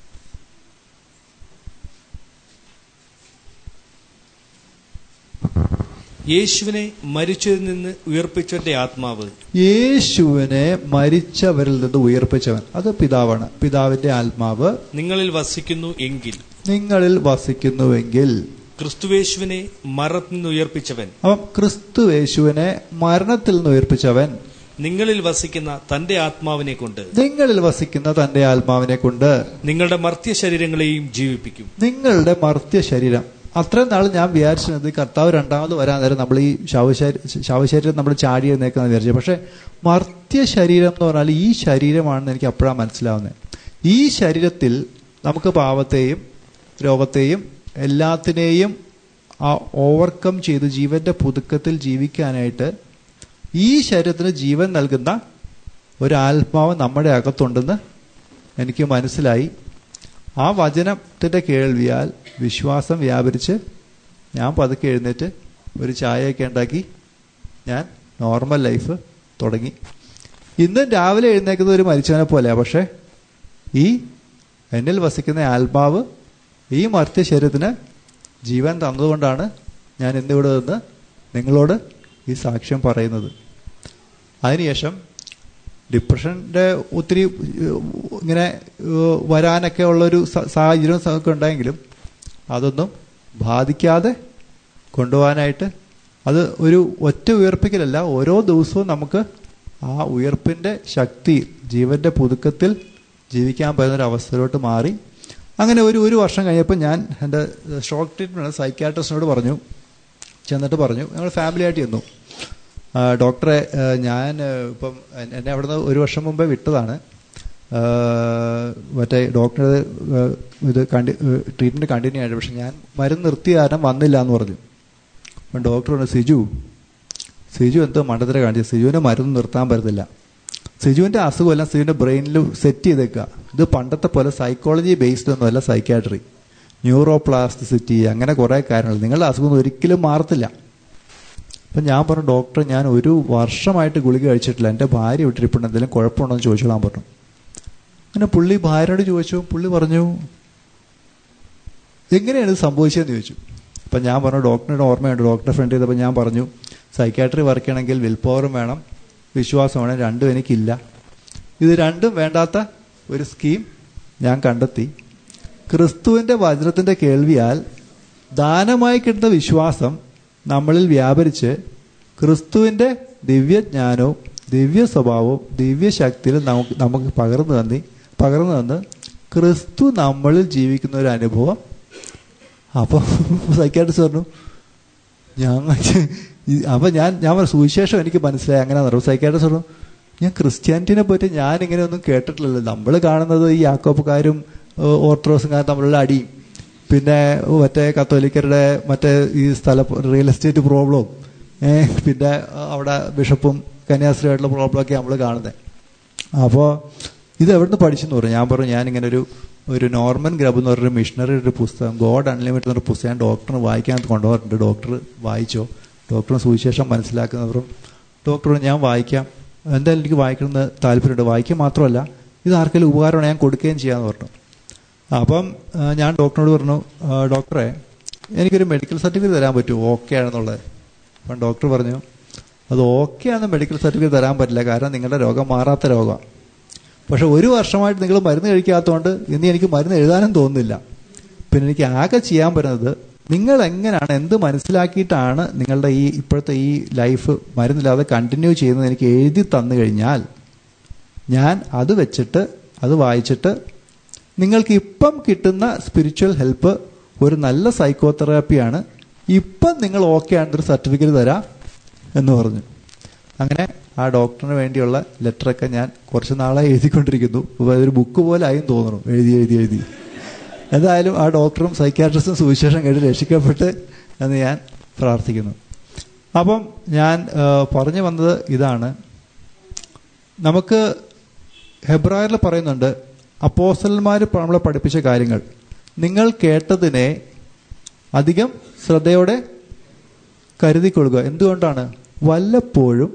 Speaker 3: യേശുവിനെ മരിച്ചവരിൽ നിന്ന് ഉയർപ്പിച്ചവന്റെ ആത്മാവ്,
Speaker 2: യേശുവിനെ മരിച്ചവരിൽ നിന്ന് ഉയർപ്പിച്ചവൻ, അത് പിതാവാണ്. പിതാവിന്റെ ആത്മാവ്
Speaker 3: നിങ്ങളിൽ വസിക്കുന്നുവെങ്കിൽ ക്രിസ്തുവേശുവിനെ മരണത്തിൽ നിന്ന് ഉയർപ്പിച്ചവൻ,
Speaker 2: അപ്പം ക്രിസ്തുവേശുവിനെ മരണത്തിൽ നിന്ന് ഉയർപ്പിച്ചവൻ
Speaker 3: നിങ്ങളിൽ വസിക്കുന്ന തന്റെ ആത്മാവിനെ കൊണ്ട്
Speaker 2: നിങ്ങളുടെ
Speaker 3: മർത്യ ശരീരങ്ങളെയും ജീവിപ്പിക്കും.
Speaker 2: നിങ്ങളുടെ മർത്യ ശരീരം. അത്രയും നാൾ ഞാൻ വിചാരിച്ചത് കർത്താവ് രണ്ടാമത് വരാൻ നേരം നമ്മൾ ഈ ശവശരീരം നമ്മൾ ചാടി എഴുന്നേക്കുന്ന വിചാരിച്ചു. പക്ഷെ മർത്യ ശരീരം എന്ന് പറഞ്ഞാൽ ഈ ശരീരമാണെന്ന് എനിക്ക് അപ്പോഴാണ് മനസ്സിലാവുന്നത്. ഈ ശരീരത്തിൽ നമുക്ക് പാപത്തെയും രോഗത്തെയും എല്ലാത്തിനെയും ഓവർകം ചെയ്ത് ജീവന്റെ പുതുക്കത്തിൽ ജീവിക്കാനായിട്ട് ഈ ശരീരത്തിന് ജീവൻ നൽകുന്ന ഒരാത്മാവ് നമ്മുടെ അകത്തുണ്ടെന്ന് എനിക്ക് മനസ്സിലായി. ആ വചനത്തിൻ്റെ കേൾവിയാൽ വിശ്വാസം വ്യാപരിച്ച് ഞാൻ പതുക്കെ എഴുന്നേറ്റ് ഒരു ചായയൊക്കെ ഉണ്ടാക്കി ഞാൻ നോർമൽ ലൈഫ് തുടങ്ങി. ഇന്നും രാവിലെ എഴുന്നേക്കുന്നത് ഒരു മരിച്ചവനെ പോലെയാണ്. പക്ഷേ ഈ എന്നിൽ വസിക്കുന്ന ആത്മാവ് ഈ മർത്യ ശരീരത്തിന് ജീവൻ തന്നതുകൊണ്ടാണ് ഞാൻ ഇന്നിവിടെ നിന്ന് നിങ്ങളോട് ഈ സാക്ഷ്യം പറയുന്നത്. അതിനുശേഷം ഡിപ്രഷൻ്റെ ഒത്തിരി ഇങ്ങനെ വരാനൊക്കെ ഉള്ളൊരു സാഹചര്യം ഒക്കെ ഉണ്ടായെങ്കിലും അതൊന്നും ബാധിക്കാതെ കൊണ്ടുപോകാനായിട്ട് അത് ഒരു ഒറ്റ ഉയർപ്പിക്കലല്ല, ഓരോ ദിവസവും നമുക്ക് ആ ഉയർപ്പിൻ്റെ ശക്തി ജീവന്റെ പുതുക്കത്തിൽ ജീവിക്കാൻ പറ്റുന്നൊരു അവസ്ഥയിലോട്ട് മാറി. അങ്ങനെ ഒരു വർഷം കഴിഞ്ഞപ്പോൾ ഞാൻ എൻ്റെ ഷോക്ക് ട്രീറ്റ്മെൻറ്റ് സൈക്യാട്രിസ്റ്റിനോട് ചെന്നിട്ട് പറഞ്ഞു, ഞങ്ങൾ ഫാമിലിയായിട്ട് ചെന്നു. ഡോക്ടറെ, ഞാൻ ഇപ്പം എന്നെ അവിടെ നിന്ന് 1 വർഷം മുമ്പേ വിട്ടതാണ്. മറ്റേ ഡോക്ടറെ ഇത് ട്രീറ്റ്മെൻറ്റ് കണ്ടിന്യൂ ആയിട്ട്, പക്ഷെ ഞാൻ മരുന്ന് നിർത്തിയ കാരണം വന്നില്ല എന്ന് പറഞ്ഞു. അപ്പം ഡോക്ടർ പറഞ്ഞു, സിജു എന്തോ മണ്ടത്തരം കാണിച്ചു, സിജുവിനെ മരുന്ന് നിർത്താൻ പറ്റത്തില്ല. സിജുവിൻ്റെ അസുഖമെല്ലാം സിജുവിൻ്റെ ബ്രെയിനിൽ സെറ്റ് ചെയ്തേക്കുക. ഇത് പണ്ടത്തെ പോലെ സൈക്കോളജി ബേസ്ഡ് ഒന്നുമല്ല സൈക്യാട്രി, ന്യൂറോപ്ലാസ്റ്റിസിറ്റി അങ്ങനെ കുറേ കാര്യങ്ങൾ. നിങ്ങളുടെ അസുഖം ഒരിക്കലും മാറത്തില്ല. അപ്പം ഞാൻ പറഞ്ഞു, ഡോക്ടർ ഞാൻ 1 വർഷമായിട്ട് ഗുളിക കഴിച്ചിട്ടില്ല, എൻ്റെ ഭാര്യ വിട്ടിരിപ്പുണ്ട്, എന്തെങ്കിലും കുഴപ്പമുണ്ടോ എന്ന് ചോദിച്ചോളാൻ പറഞ്ഞു. അങ്ങനെ പുള്ളി ഭാര്യയോട് ചോദിച്ചു. പുള്ളി പറഞ്ഞു, എങ്ങനെയാണ് ഇത് സംഭവിച്ചതെന്ന് ചോദിച്ചു. അപ്പം ഞാൻ പറഞ്ഞു, ഡോക്ടറുടെ ഓർമ്മയുണ്ട്, ഡോക്ടറെ ഫ്രണ്ട് ചെയ്തപ്പോൾ ഞാൻ പറഞ്ഞു, സൈക്കാട്രി വർക്ക് ചെയ്യണമെങ്കിൽ വിൽ പവറും വേണം, വിശ്വാസം വേണം, രണ്ടും എനിക്കില്ല. ഇത് രണ്ടും വേണ്ടാത്ത ഒരു സ്കീം ഞാൻ കണ്ടെത്തി. ക്രിസ്തുവിൻ്റെ വചനത്തിൻ്റെ കേൾവിയാൽ ദാനമായി കിട്ടുന്ന വിശ്വാസം നമ്മളിൽ വ്യാപരിച്ച് ക്രിസ്തുവിൻ്റെ ദിവ്യജ്ഞാനവും ദിവ്യ സ്വഭാവവും ദിവ്യശക്തിയിലും നമുക്ക് പകർന്നു തന്ന് ക്രിസ്തു നമ്മളിൽ ജീവിക്കുന്ന ഒരു അനുഭവം. അപ്പോൾ സൈക്കാട്രിസ്റ്റ് പറഞ്ഞു, അപ്പം ഞാൻ സുവിശേഷം എനിക്ക് മനസ്സിലായി അങ്ങനെയാണെന്ന് പറഞ്ഞു. സൈക്കാട്രിസ്റ്റ് പറഞ്ഞു, ഞാൻ ക്രിസ്ത്യാനിറ്റിനെ പറ്റി ഞാൻ ഇങ്ങനെയൊന്നും കേട്ടിട്ടില്ലല്ലോ. നമ്മൾ കാണുന്നത് ഈ യാക്കോബുകാരും ഓർത്തഡോക്സുകാരും തമ്മിലുള്ള അടിയും, പിന്നെ മറ്റേ കത്തോലിക്കരുടെ മറ്റേ ഈ റിയൽ എസ്റ്റേറ്റ് പ്രോബ്ലവും, പിന്നെ അവിടെ ബിഷപ്പും കന്യാസ്ത്രീയായിട്ടുള്ള പ്രോബ്ലമൊക്കെ നമ്മൾ കാണുന്നത്. അപ്പോൾ ഇത് എവിടെ നിന്ന് പഠിച്ചെന്ന് പറഞ്ഞു. ഞാൻ പറഞ്ഞു, ഞാനിങ്ങനെ ഒരു നോർമൻ ഗ്രബ് എന്ന് പറഞ്ഞൊരു മിഷണറിയുടെ ഒരു പുസ്തകം, ഗോഡ് അൺലിമിറ്റഡ് എന്നൊരു പുസ്തകം ഞാൻ ഡോക്ടറിന് വായിക്കാൻ കൊണ്ടുപോയിട്ടുണ്ട്. ഡോക്ടർ വായിച്ചോ? ഡോക്ടറിന് സുവിശേഷം മനസ്സിലാക്കുന്നവരും ഡോക്ടറോട് ഞാൻ വായിക്കാം, എന്തായാലും എനിക്ക് വായിക്കണമെന്ന് താല്പര്യമുണ്ട്, വായിക്കുക മാത്രമല്ല ഇത് ആർക്കെങ്കിലും ഉപകാരമാണ് ഞാൻ കൊടുക്കുകയും ചെയ്യാമെന്ന് പറഞ്ഞു. അപ്പം ഞാൻ ഡോക്ടറിനോട് പറഞ്ഞു, ഡോക്ടറെ എനിക്കൊരു മെഡിക്കൽ സർട്ടിഫിക്കറ്റ് തരാൻ പറ്റുമോ ഓക്കെ ആണെന്നുള്ളത്. അപ്പം ഡോക്ടർ പറഞ്ഞു, അത് ഓക്കെ ആണെന്ന് മെഡിക്കൽ സർട്ടിഫിക്കറ്റ് തരാൻ പറ്റില്ല, കാരണം നിങ്ങളുടെ രോഗം മാറാത്ത രോഗമാണ്. പക്ഷെ 1 വർഷമായിട്ട് നിങ്ങൾ മരുന്ന് കഴിക്കാത്തതുകൊണ്ട് ഇനി എനിക്ക് മരുന്ന് എഴുതാനും തോന്നുന്നില്ല. പിന്നെ എനിക്ക് ആകെ ചെയ്യാൻ പറ്റുന്നത്, നിങ്ങൾ എങ്ങനെയാണ്, എന്ത് മനസ്സിലാക്കിയിട്ടാണ് നിങ്ങളുടെ ഇപ്പോഴത്തെ ഈ ലൈഫ് മരുന്നില്ലാതെ കണ്ടിന്യൂ ചെയ്യുന്നത് എനിക്ക് എഴുതി തന്നു കഴിഞ്ഞാൽ ഞാൻ അത് വെച്ചിട്ട് അത് വായിച്ചിട്ട് നിങ്ങൾക്ക് ഇപ്പം കിട്ടുന്ന സ്പിരിച്വൽ ഹെൽപ്പ് ഒരു നല്ല സൈക്കോതെറാപ്പിയാണ്, ഇപ്പം നിങ്ങൾ ഓക്കെ ആണെന്നൊരു സർട്ടിഫിക്കറ്റ് തരാം എന്ന് പറഞ്ഞു. അങ്ങനെ ആ ഡോക്ടറിന് വേണ്ടിയുള്ള ലെറ്ററൊക്കെ ഞാൻ കുറച്ച് നാളായി എഴുതിക്കൊണ്ടിരിക്കുന്നു. അതൊരു ബുക്ക് പോലെ ആയും തോന്നുന്നു, എഴുതി. എന്തായാലും ആ ഡോക്ടറും സൈക്യാട്രിസ്റ്റും സുവിശേഷം കേട്ട് രക്ഷിക്കപ്പെട്ട് എന്ന് ഞാൻ പ്രാർത്ഥിക്കുന്നു. അപ്പം ഞാൻ പറഞ്ഞു വന്നത് ഇതാണ്, നമുക്ക് ഹെബ്രായറിൽ പറയുന്നുണ്ട്, അപ്പോസ്തലന്മാർ നമ്മളെ പഠിപ്പിച്ച കാര്യങ്ങൾ നിങ്ങൾ കേട്ടതിനെ അധികം ശ്രദ്ധയോടെ കരുതിക്കൊള്ളുക. എന്തുകൊണ്ടാണ്? വല്ലപ്പോഴും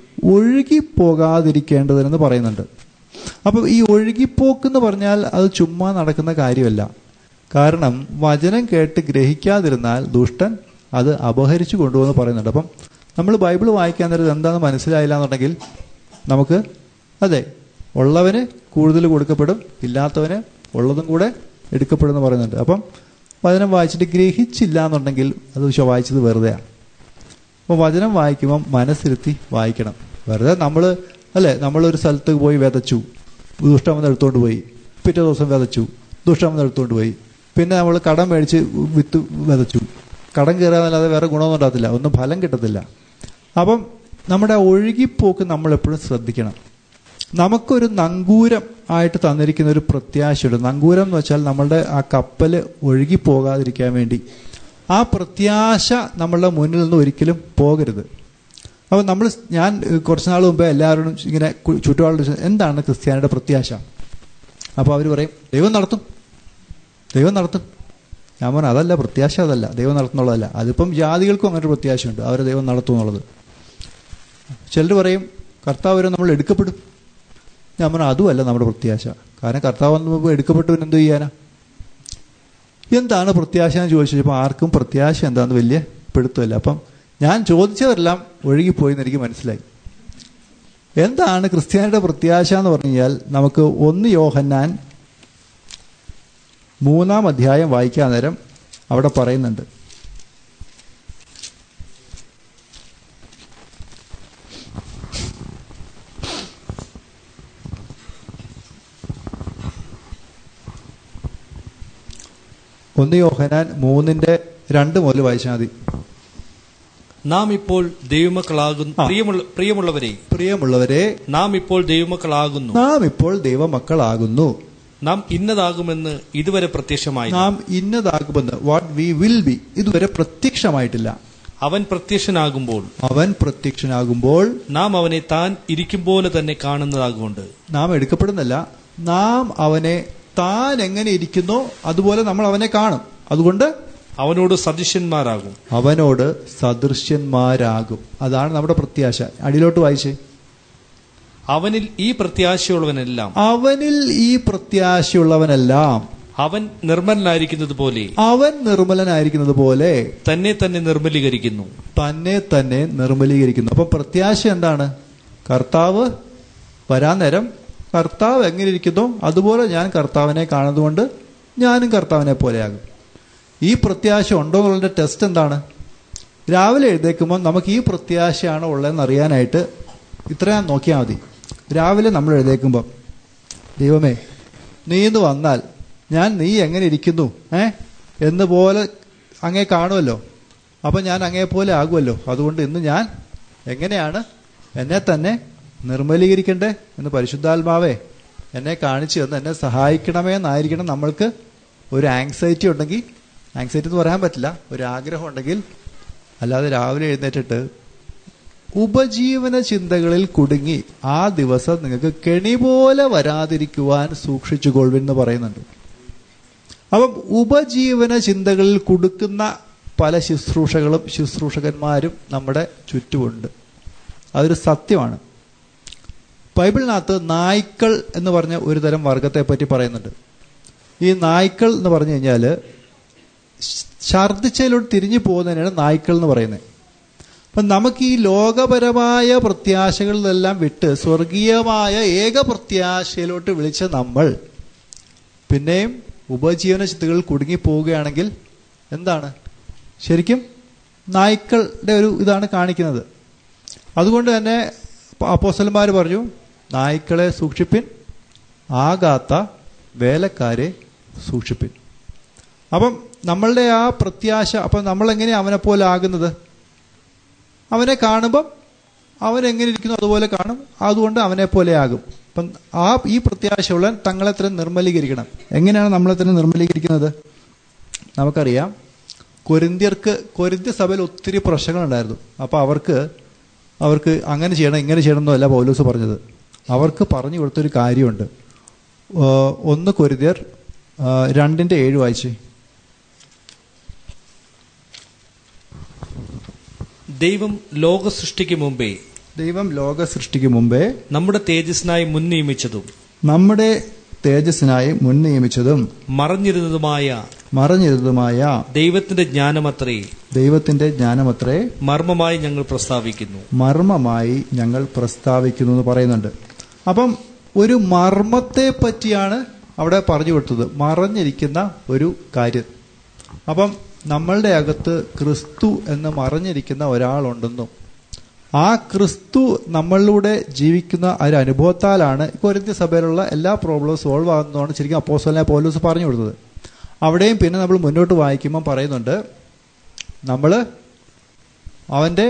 Speaker 2: ഒഴുകിപ്പോകാതിരിക്കേണ്ടതെന്ന് പറയുന്നുണ്ട്. അപ്പം ഈ ഒഴുകിപ്പോക്കെന്ന് പറഞ്ഞാൽ അത് ചുമ്മാ നടക്കുന്ന കാര്യമല്ല. കാരണം വചനം കേട്ട് ഗ്രഹിക്കാതിരുന്നാൽ ദുഷ്ടൻ അത് അപഹരിച്ചു കൊണ്ടുപോകുന്നു പറയുന്നുണ്ട്. അപ്പം നമ്മൾ ബൈബിൾ വായിക്കാൻ നേരത്ത് എന്താണെന്ന് മനസ്സിലായില്ല എന്നുണ്ടെങ്കിൽ നമുക്ക് അതെ, ഉള്ളവന് കൂടുതൽ കൊടുക്കപ്പെടും, ഇല്ലാത്തവന് ഉള്ളതും കൂടെ എടുക്കപ്പെടുമെന്ന് പറയുന്നുണ്ട്. അപ്പം വചനം വായിച്ചിട്ട് ഗ്രഹിച്ചില്ല എന്നുണ്ടെങ്കിൽ അത് വായിച്ചത് വെറുതെയാണ്. അപ്പോൾ വചനം വായിക്കുമ്പം മനസ്സിരുത്തി വായിക്കണം. വെറുതെ നമ്മളൊരു സ്ഥലത്ത് പോയി വിതച്ചു, ദുഷ്ടമെന്ന് എടുത്തുകൊണ്ട് പോയി, പിറ്റേ ദിവസം വിതച്ചു, ദുഷ്ടമെന്ന് എടുത്തുകൊണ്ട് പോയി, പിന്നെ നമ്മൾ കടം മേടിച്ച് വിത്ത് വിതച്ചു, കടം കയറാന്നല്ലാതെ വേറെ ഗുണമൊന്നും ഉണ്ടാകത്തില്ല, ഒന്നും ഫലം കിട്ടത്തില്ല. അപ്പം നമ്മുടെ ഒഴുകിപ്പോക്ക് നമ്മളെപ്പോഴും ശ്രദ്ധിക്കണം. നമുക്കൊരു നങ്കൂരം ആയിട്ട് തന്നിരിക്കുന്ന ഒരു പ്രത്യാശയുണ്ട്. നങ്കൂരം എന്ന് വെച്ചാൽ നമ്മളുടെ ആ കപ്പൽ ഒഴുകിപ്പോകാതിരിക്കാൻ വേണ്ടി ആ പ്രത്യാശ നമ്മളുടെ മുന്നിൽ നിന്ന് ഒരിക്കലും പോകരുത്. അപ്പോൾ ഞാൻ കുറച്ച് നാൾ മുമ്പേ എല്ലാവരോടും ഇങ്ങനെ ചുറ്റുപാടും എന്താണ് ക്രിസ്ത്യാനിയുടെ പ്രത്യാശ? അപ്പോൾ അവർ പറയും ദൈവം നടത്തും. ഞാൻ പറഞ്ഞു അതല്ല പ്രത്യാശ, അതല്ല ദൈവം നടത്തുന്നുള്ളതല്ല. അതിപ്പം ജാതികൾക്കും അങ്ങനെ ഒരു പ്രത്യാശയുണ്ട്, അവരെ ദൈവം നടത്തും എന്നുള്ളത്. ചിലർ പറയും കർത്താവ് നമ്മൾ എടുക്കപ്പെടും. ഞാൻ പറഞ്ഞു അതുമല്ല നമ്മുടെ പ്രത്യാശ. കാരണം കർത്താവ് വന്നപ്പോൾ എടുക്കപ്പെട്ടവൻ എന്ത് ചെയ്യാനാ? എന്താണ് പ്രത്യാശ എന്ന് ചോദിച്ചപ്പോൾ ആർക്കും പ്രത്യാശ എന്താണെന്ന് വലിയ പിടുത്തമില്ല. അപ്പം ഞാൻ ചോദിച്ചതെല്ലാം ഒഴുകിപ്പോയിന്ന് എനിക്ക് മനസ്സിലായി. എന്താണ് ക്രിസ്ത്യാനിയുടെ പ്രത്യാശ എന്ന് പറഞ്ഞു കഴിഞ്ഞാൽ നമുക്ക് 1 യോഹന്നാൻ 3-ാം അധ്യായം വായിക്കാൻ നേരം അവിടെ പറയുന്നുണ്ട്. യോഹന്നാൻ 3:2 മുതൽ വായിച്ചാൽ മതി.
Speaker 3: നാം ഇപ്പോൾ ദൈവമക്കളാകുന്നു. പ്രിയമുള്ളവരെ നാം ഇപ്പോൾ ദൈവമക്കളാകുന്നു. നാം ഇന്നതാകുമെന്ന് ഇതുവരെ പ്രത്യക്ഷമായി.
Speaker 2: വാട്ട് വി വിൽ ബി ഇതുവരെ പ്രത്യക്ഷമായിട്ടില്ല.
Speaker 3: അവൻ പ്രത്യക്ഷനാകുമ്പോൾ നാം അവനെ താൻ ഇരിക്കും പോലെ തന്നെ കാണുന്നതാകൊണ്ട്.
Speaker 2: നാം എടുക്കപ്പെടുന്നല്ല, നാം അവനെ താൻ എങ്ങനെ ഇരിക്കുന്നോ അതുപോലെ നമ്മൾ അവനെ കാണും. അതുകൊണ്ട്
Speaker 3: അവനോട് സദൃശന്മാരാകും.
Speaker 2: അവനോട് സദൃശ്യന്മാരാകും. അതാണ് നമ്മുടെ പ്രത്യാശ. അടിയിലോട്ട് വായിച്ചേ.
Speaker 3: അവനിൽ ഈ പ്രത്യാശയുള്ളവനെല്ലാം
Speaker 2: അവനിൽ ഈ പ്രത്യാശയുള്ളവനെല്ലാം
Speaker 3: അവൻ നിർമ്മലനായിരിക്കുന്നത് പോലെ
Speaker 2: അവൻ നിർമ്മലനായിരിക്കുന്നത് പോലെ
Speaker 3: തന്നെ തന്നെ നിർമ്മലീകരിക്കുന്നു.
Speaker 2: തന്നെ തന്നെ നിർമ്മലീകരിക്കുന്നു. അപ്പൊ പ്രത്യാശ എന്താണ്? കർത്താവ് വരാൻ നേരം കർത്താവ് എങ്ങനെ ഇരിക്കുന്നോ അതുപോലെ ഞാൻ കർത്താവിനെ കാണുന്നതുകൊണ്ട് ഞാനും കർത്താവിനെ പോലെയാകും. ഈ പ്രത്യാശ ഉണ്ടോ എന്നുള്ളതിന്റെ ടെസ്റ്റ് എന്താണ്? രാവിലെ എഴുന്നേൽക്കുമ്പോൾ നമുക്ക് ഈ പ്രത്യാശയാണോ ഉള്ളതെന്ന് അറിയാനായിട്ട് ഇത്രയും നോക്കിയാൽ മതി. രാവിലെ നമ്മൾ എഴുന്നേൽക്കുമ്പോൾ ദൈവമേ നീ ഇന്ന് വന്നാൽ ഞാൻ നീ എങ്ങനെ ഇരിക്കുന്നു എന്ന് പോലെ അങ്ങേ കാണുമല്ലോ. അപ്പം ഞാൻ അങ്ങേ പോലെ ആകുമല്ലോ. അതുകൊണ്ട് ഇന്ന് ഞാൻ എങ്ങനെയാണ് എന്നെ തന്നെ നിർമ്മലീകരിക്കണ്ടേ എന്ന് പരിശുദ്ധാത്മാവേ എന്നെ കാണിച്ചു തന്ന് എന്നെ സഹായിക്കണമേ എന്നായിരിക്കണം നമ്മൾക്ക് ഒരു ആങ്സൈറ്റി ഉണ്ടെങ്കിൽ. ആങ്സൈറ്റി എന്ന് പറയാൻ പറ്റില്ല, ഒരു ആഗ്രഹം ഉണ്ടെങ്കിൽ. അല്ലാതെ രാവിലെ എഴുന്നേറ്റിട്ട് ഉപജീവന ചിന്തകളിൽ കുടുങ്ങി ആ ദിവസം നിങ്ങൾക്ക് കെണി പോലെ വരാതിരിക്കുവാൻ സൂക്ഷിച്ചുകൊള്ളുവിൻ എന്ന് പറയുന്നുണ്ട്. അപ്പം ഉപജീവന ചിന്തകളിൽ കുടുക്കുന്ന പല ശുശ്രൂഷകളും ശുശ്രൂഷകന്മാരും നമ്മുടെ ചുറ്റുമുണ്ട്. അതൊരു സത്യമാണ്. ബൈബിളിനകത്ത് നായ്ക്കൾ എന്ന് പറഞ്ഞ ഒരു തരം വർഗത്തെ പറ്റി പറയുന്നുണ്ട്. ഈ നായ്ക്കൾ എന്ന് പറഞ്ഞു കഴിഞ്ഞാൽ ഛർദ്ദിച്ചതിലോട്ട് തിരിഞ്ഞു പോകുന്നതിനാണ് നായ്ക്കൾ എന്ന് പറയുന്നത്. അപ്പം നമുക്ക് ഈ ലോകപരമായ പ്രത്യാശകളിലെല്ലാം വിട്ട് സ്വർഗീയമായ ഏക പ്രത്യാശയിലോട്ട് വിളിച്ച നമ്മൾ പിന്നെയും ഉപജീവന ചിന്തകളിൽ കുടുങ്ങി പോവുകയാണെങ്കിൽ എന്താണ്? ശരിക്കും നായ്ക്കളുടെ ഒരു ഇതാണ് കാണിക്കുന്നത്. അതുകൊണ്ട് തന്നെ അപ്പോസ്തലന്മാർ പറഞ്ഞു, നായ്ക്കളെ സൂക്ഷിപ്പിൻ, ആകാത്ത വേലക്കാരെ സൂക്ഷിപ്പിൻ. അപ്പം നമ്മളുടെ ആ പ്രത്യാശ, അപ്പം നമ്മളെങ്ങനെയാണ് അവനെ പോലെ ആകുന്നത്? അവനെ കാണുമ്പം അവൻ എങ്ങനെ ഇരിക്കുന്നു അതുപോലെ കാണും. അതുകൊണ്ട് അവനെ പോലെ ആകും. അപ്പം ഈ പ്രത്യാശയുള്ള തങ്ങളെ തന്നെ നിർമ്മലീകരിക്കണം. എങ്ങനെയാണ് നമ്മളെ തന്നെ നിർമ്മലീകരിക്കുന്നത്? നമുക്കറിയാം, കൊരിന്ത്യ സഭയിൽ ഒത്തിരി പ്രശ്നങ്ങളുണ്ടായിരുന്നു. അപ്പോൾ അവർക്ക് അങ്ങനെ ചെയ്യണം ഇങ്ങനെ ചെയ്യണം എന്നല്ല പൗലോസ് പറഞ്ഞത്. അവർക്ക് പറഞ്ഞു കൊടുത്തൊരു കാര്യമുണ്ട്. 1 കൊരിന്ത്യർ 2:7 വായിച്ചേ.
Speaker 3: ദൈവം ലോക സൃഷ്ടിക്ക് മുമ്പേ നമ്മുടെ തേജസ്സിനായി മുൻ നിയമിച്ചതും മറഞ്ഞിരുന്നതുമായ ദൈവത്തിന്റെ ജ്ഞാനമത്രേ മർമ്മമായി ഞങ്ങൾ പ്രസ്താവിക്കുന്നു എന്ന് പറയുന്നുണ്ട്. അപ്പം ഒരു മർമ്മത്തെ പറ്റിയാണ് അവിടെ പറഞ്ഞു കൊടുത്തത്, മറഞ്ഞിരിക്കുന്ന ഒരു കാര്യം. അപ്പം നമ്മളുടെ അകത്ത് ക്രിസ്തു എന്ന് മറഞ്ഞിരിക്കുന്ന ഒരാളുണ്ടെന്നും ആ ക്രിസ്തു നമ്മളിലൂടെ ജീവിക്കുന്ന ഒരു അനുഭവത്താലാണ് കൊരിന്ത്യ സഭയിലുള്ള എല്ലാ പ്രോബ്ലവും സോൾവ് ആകുന്നതാണ് ശരിക്കും അപ്പോസ്തലനായ പൗലോസ് പറഞ്ഞു കൊടുത്തത്. അവിടെയും പിന്നെ നമ്മൾ മുന്നോട്ട് വായിക്കുമ്പോൾ പറയുന്നുണ്ട്, നമ്മൾ അവൻ്റെ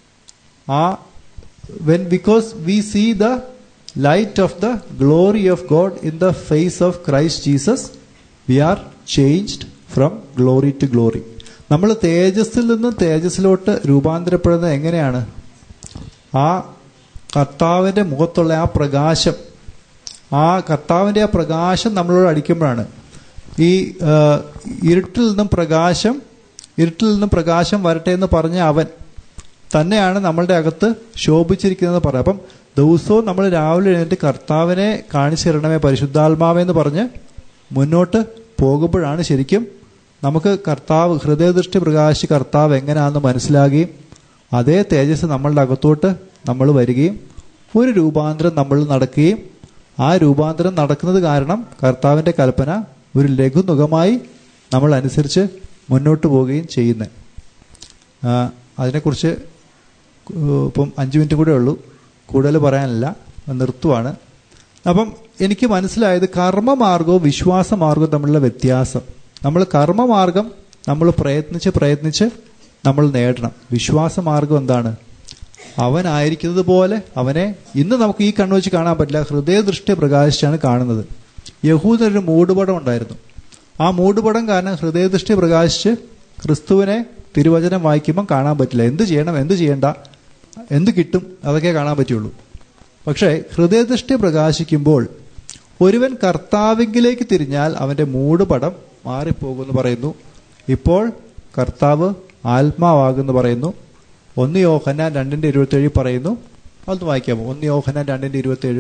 Speaker 3: because we see the light of the glory of God in the face of Christ Jesus, we are changed from glory to glory. നമ്മൾ തേജസ്സിൽ നിന്ന് തേജസ്സിലോട്ട് രൂപാന്തരപ്പെടുന്നത് എങ്ങനെയാണ്? ആ കർത്താവിൻ്റെ മുഖത്തുള്ള ആ പ്രകാശം, കർത്താവിൻ്റെ ആ പ്രകാശം നമ്മളോട് അടിക്കുമ്പോഴാണ്. ഈ ഇരുട്ടിൽ നിന്നും പ്രകാശം വരട്ടെ എന്ന് പറഞ്ഞ അവൻ തന്നെയാണ് നമ്മളുടെ അകത്ത് ശോഭിച്ചിരിക്കുന്നത് പറയാം. അപ്പം ദിവസവും നമ്മൾ രാവിലെ എഴുന്നേറ്റ് കർത്താവിനെ കാണിച്ചു തരണമേ പരിശുദ്ധാത്മാവേ എന്ന് പറഞ്ഞ് മുന്നോട്ട് പോകുമ്പോഴാണ് ശരിക്കും നമുക്ക് കർത്താവ് ഹൃദയദൃഷ്ടി പ്രകാശിച്ച് കർത്താവ് എങ്ങനെയാണെന്ന് മനസ്സിലാകുകയും അതേ തേജസ് നമ്മളുടെ അകത്തോട്ട് നമ്മൾ വരികയും ഒരു രൂപാന്തരം നമ്മൾ നടക്കുകയും ആ രൂപാന്തരം നടക്കുന്നത് കാരണം കർത്താവിൻ്റെ കൽപ്പന ഒരു ലഘുനുഖമായി നമ്മൾ അനുസരിച്ച് മുന്നോട്ട് പോവുകയും ചെയ്യുന്നത്. അതിനെക്കുറിച്ച് ഇപ്പം 5 മിനിറ്റ് കൂടെ ഉള്ളൂ, കൂടുതൽ പറയാനില്ല, നിർത്തുവാണ്. അപ്പം എനിക്ക് മനസ്സിലായത് കർമ്മമാർഗവും വിശ്വാസമാർഗവും തമ്മിലുള്ള വ്യത്യാസം. നമ്മൾ കർമ്മമാർഗം നമ്മൾ പ്രയത്നിച്ച് നമ്മൾ നേടണം. വിശ്വാസമാർഗം എന്താണ്? അവനായിരിക്കുന്നത് പോലെ അവനെ ഇന്ന് നമുക്ക് ഈ കണ്ണു വെച്ച് കാണാൻ പറ്റില്ല, ഹൃദയദൃഷ്ടി പ്രകാശിച്ചാണ് കാണുന്നത്. യഹൂദനൊരു മൂടുപടം ഉണ്ടായിരുന്നു. ആ മൂടുപടം കാരണം ഹൃദയദൃഷ്ടി പ്രകാശിച്ച് ക്രിസ്തുവിനെ തിരുവചനം വായിക്കുമ്പം കാണാൻ പറ്റില്ല. എന്ത് ചെയ്യണം, എന്ത് ചെയ്യണ്ട, എന്ത് കിട്ടും, അതൊക്കെ കാണാൻ പറ്റുള്ളൂ. പക്ഷേ ഹൃദയദൃഷ്ടി പ്രകാശിക്കുമ്പോൾ ഒരുവൻ കർത്താവിലേക്ക് തിരിഞ്ഞാൽ അവൻ്റെ മൂടുപടം മാറിപ്പോകുമെന്ന് പറയുന്നു. ഇപ്പോൾ കർത്താവ് ആത്മാവാകുന്നു പറയുന്നു. 1 യോഹന്നാൻ 2:27 പറയുന്നു. അതൊന്ന് വായിക്കാമോ? 1 യോഹന്നാൻ 2:27.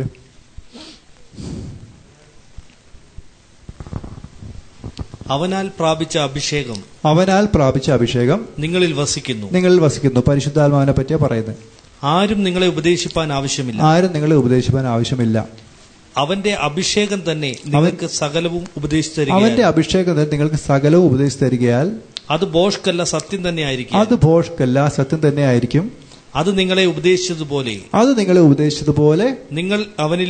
Speaker 4: അവനാൽ പ്രാപിച്ച അഭിഷേകം നിങ്ങളിൽ വസിക്കുന്നു.
Speaker 3: പരിശുദ്ധാത്മാവിനെ പറ്റിയാ പറയുന്നത്.
Speaker 4: ആരും നിങ്ങളെ ഉപദേശിപ്പാൻ ആവശ്യമില്ല. അവന്റെ അഭിഷേകം തന്നെ നിങ്ങൾക്ക് സകലവും ഉപദേശിച്ചു തരികയാൽ അത് ഭോഷ്കല്ല, സത്യം തന്നെ ആയിരിക്കും. അത് നിങ്ങളെ ഉപദേശിച്ചതുപോലെ നിങ്ങൾ അവനിൽ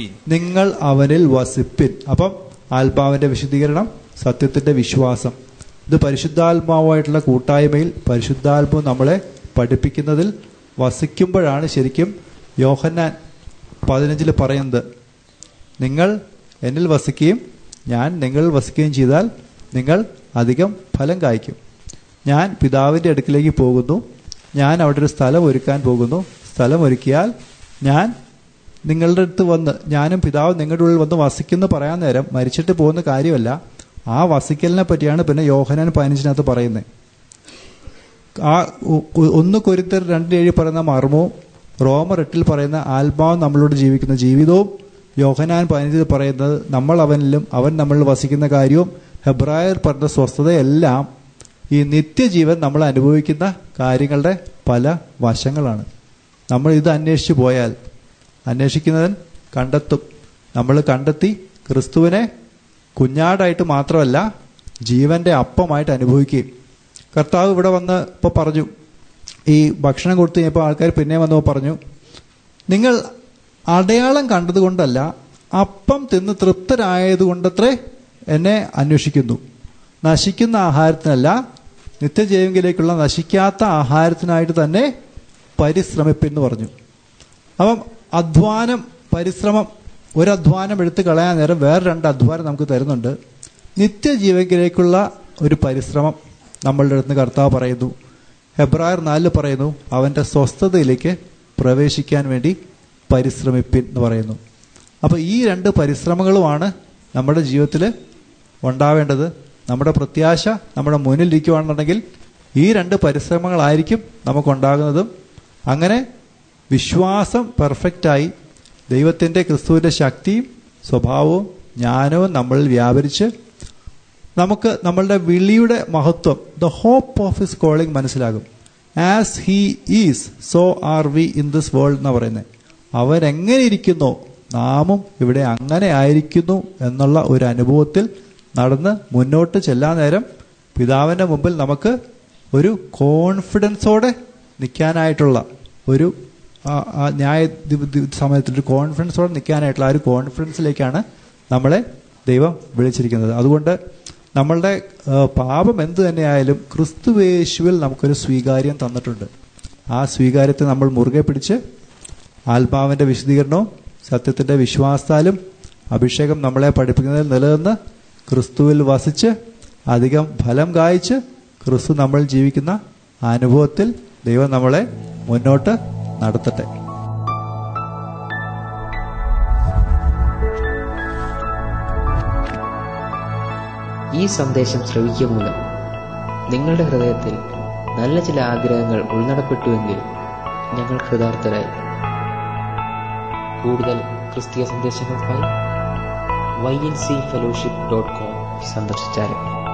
Speaker 4: വസിപ്പീൻ.
Speaker 3: അപ്പം ആത്മാവിന്റെ വിശുദ്ധീകരണം, സത്യത്തിന്റെ വിശ്വാസം, ഇത് പരിശുദ്ധാത്മാവായിട്ടുള്ള കൂട്ടായ്മയിൽ പരിശുദ്ധാത്മാവ് നമ്മളെ പഠിപ്പിക്കുന്നതിൽ വസിക്കുമ്പോഴാണ് ശരിക്കും യോഹന്നാൻ 15 പറയുന്നത്, നിങ്ങൾ എന്നിൽ വസിക്കുകയും ഞാൻ നിങ്ങളിൽ വസിക്കുകയും ചെയ്താൽ നിങ്ങൾ അധികം ഫലം കായ്ക്കും. ഞാൻ പിതാവിൻ്റെ അടുക്കിലേക്ക് പോകുന്നു, ഞാൻ അവിടെ ഒരു സ്ഥലം ഒരുക്കാൻ പോകുന്നു. സ്ഥലം ഒരുക്കിയാൽ ഞാൻ നിങ്ങളുടെ അടുത്ത് വന്ന്, ഞാനും പിതാവ് നിങ്ങളുടെ ഉള്ളിൽ വന്ന് വസിക്കുന്നു പറയാൻ നേരം മരിച്ചിട്ട് പോകുന്ന കാര്യമല്ല. ആ വസിക്കലിനെ പറ്റിയാണ് പിന്നെ യോഹന്നാൻ 15 പറയുന്നത്. ആ 1 കൊരിന്ത്യർ 2:7 പറയുന്ന മർമ്മവും റോമർ 8 പറയുന്ന ആത്മാവ് നമ്മളോട് ജീവിക്കുന്ന ജീവിതവും യോഹന്നാൻ 15 പറയുന്നത് നമ്മൾ അവനിലും അവൻ നമ്മളിൽ വസിക്കുന്ന കാര്യവും ഹെബ്രായർ പറഞ്ഞ സ്വസ്ഥതയെല്ലാം ഈ നിത്യജീവൻ നമ്മൾ അനുഭവിക്കുന്ന കാര്യങ്ങളുടെ പല വശങ്ങളാണ്. നമ്മൾ ഇത് അന്വേഷിച്ചു പോയാൽ അന്വേഷിക്കുന്നവൻ കണ്ടെത്തും. നമ്മൾ കണ്ടെത്തി ക്രിസ്തുവിനെ കുഞ്ഞാടായിട്ട് മാത്രമല്ല ജീവന്റെ അപ്പമായിട്ട് അനുഭവിക്കുകയും. കർത്താവ് ഇവിടെ വന്ന് ഇപ്പോൾ പറഞ്ഞു, ഈ ഭക്ഷണം കൊടുത്തു കഴിഞ്ഞപ്പോൾ ആൾക്കാർ പിന്നെ വന്നപ്പോൾ പറഞ്ഞു, നിങ്ങൾ അടയാളം കണ്ടതുകൊണ്ടല്ല അപ്പം തിന്ന് തൃപ്തരായതുകൊണ്ടത്രേ എന്നെ അന്വേഷിക്കുന്നു. നശിക്കുന്ന ആഹാരത്തിനല്ല, നിത്യജീവങ്കിലേക്കുള്ള നശിക്കാത്ത ആഹാരത്തിനായിട്ട് തന്നെ പരിശ്രമിപ്പെന്ന് പറഞ്ഞു. അപ്പം അധ്വാനം, പരിശ്രമം, ഒരു അധ്വാനം എടുത്ത് കളയാൻ നേരം വേറെ 2 അധ്വാനം നമുക്ക് തരുന്നുണ്ട്. നിത്യജീവങ്കിലേക്കുള്ള ഒരു പരിശ്രമം നമ്മളുടെ അടുത്ത് കർത്താവ് പറയുന്നു. ഹെബ്രായർ 4 പറയുന്നു, അവൻ്റെ സ്വസ്ഥതയിലേക്ക് പ്രവേശിക്കാൻ വേണ്ടി പരിശ്രമിപ്പിൻ എന്ന് പറയുന്നു. അപ്പോൾ ഈ 2 പരിശ്രമങ്ങളുമാണ് നമ്മുടെ ജീവിതത്തിൽ ഉണ്ടാവേണ്ടത്. നമ്മുടെ പ്രത്യാശ നമ്മുടെ മുന്നിലിരിക്കുകയാണെന്നുണ്ടെങ്കിൽ ഈ 2 പരിശ്രമങ്ങളായിരിക്കും നമുക്കുണ്ടാകുന്നതും. അങ്ങനെ വിശ്വാസം പെർഫെക്റ്റായി ദൈവത്തിൻ്റെ ക്രിസ്തുവിൻ്റെ ശക്തിയും സ്വഭാവവും ജ്ഞാനവും നമ്മളിൽ വ്യാപരിച്ച് നമുക്ക് നമ്മളുടെ വിളിയുടെ മഹത്വം, the hope of his calling മനസ്സിലാകും. As he is so are we in this world എന്ന് പറയുന്നത്. അവൻ എങ്ങനെ ഇരിക്കുന്നോ നാമും ഇവിടെ അങ്ങനെ ആയിരിക്കുന്നു എന്നുള്ള ഒരു അനുഭവത്തിൽ നടന്ന് മുന്നോട്ട് ചെല്ലാൻ നേരം പിതാവിൻ്റെ മുമ്പിൽ നമുക്ക് ഒരു കോൺഫിഡൻസോടെ നിൽക്കാനായിട്ടുള്ള ഒരു ന്യായ സമയത്തിൽ ഒരു കോൺഫിഡൻസോടെ നിൽക്കാനായിട്ടുള്ള ആ ഒരു കോൺഫിഡൻസിലേക്കാണ് നമ്മളെ ദൈവം വിളിച്ചിരിക്കുന്നത്. അതുകൊണ്ട് നമ്മളുടെ പാപം എന്തു തന്നെയായാലും ക്രിസ്തുവേശുവിൽ നമുക്കൊരു സ്വീകാര്യം തന്നിട്ടുണ്ട്. ആ സ്വീകാര്യത്തെ നമ്മൾ മുറുകെ പിടിച്ച് ആത്മാവിൻ്റെ വിശദീകരണവും സത്യത്തിൻ്റെ വിശ്വാസത്താലും അഭിഷേകം നമ്മളെ പഠിപ്പിക്കുന്നതിൽ നിലനിന്ന് ക്രിസ്തുവിൽ വസിച്ച് അധികം ഫലം കായ്ച്ച് ക്രിസ്തു നമ്മൾ ജീവിക്കുന്ന അനുഭവത്തിൽ ദൈവം നമ്മളെ മുന്നോട്ട് നടത്തട്ടെ.
Speaker 5: ഈ സന്ദേശം ശ്രവിക്കുക മൂലം നിങ്ങളുടെ ഹൃദയത്തിൽ നല്ല ചില ആഗ്രഹങ്ങൾ ഉൾനടപ്പെട്ടുവെങ്കിൽ ഞങ്ങൾ കൃതാർത്ഥരായി. കൂടുതൽ ക്രിസ്തീയ സന്ദേശങ്ങൾക്കായി YNCfellowship.com സന്ദർശിച്ചാലും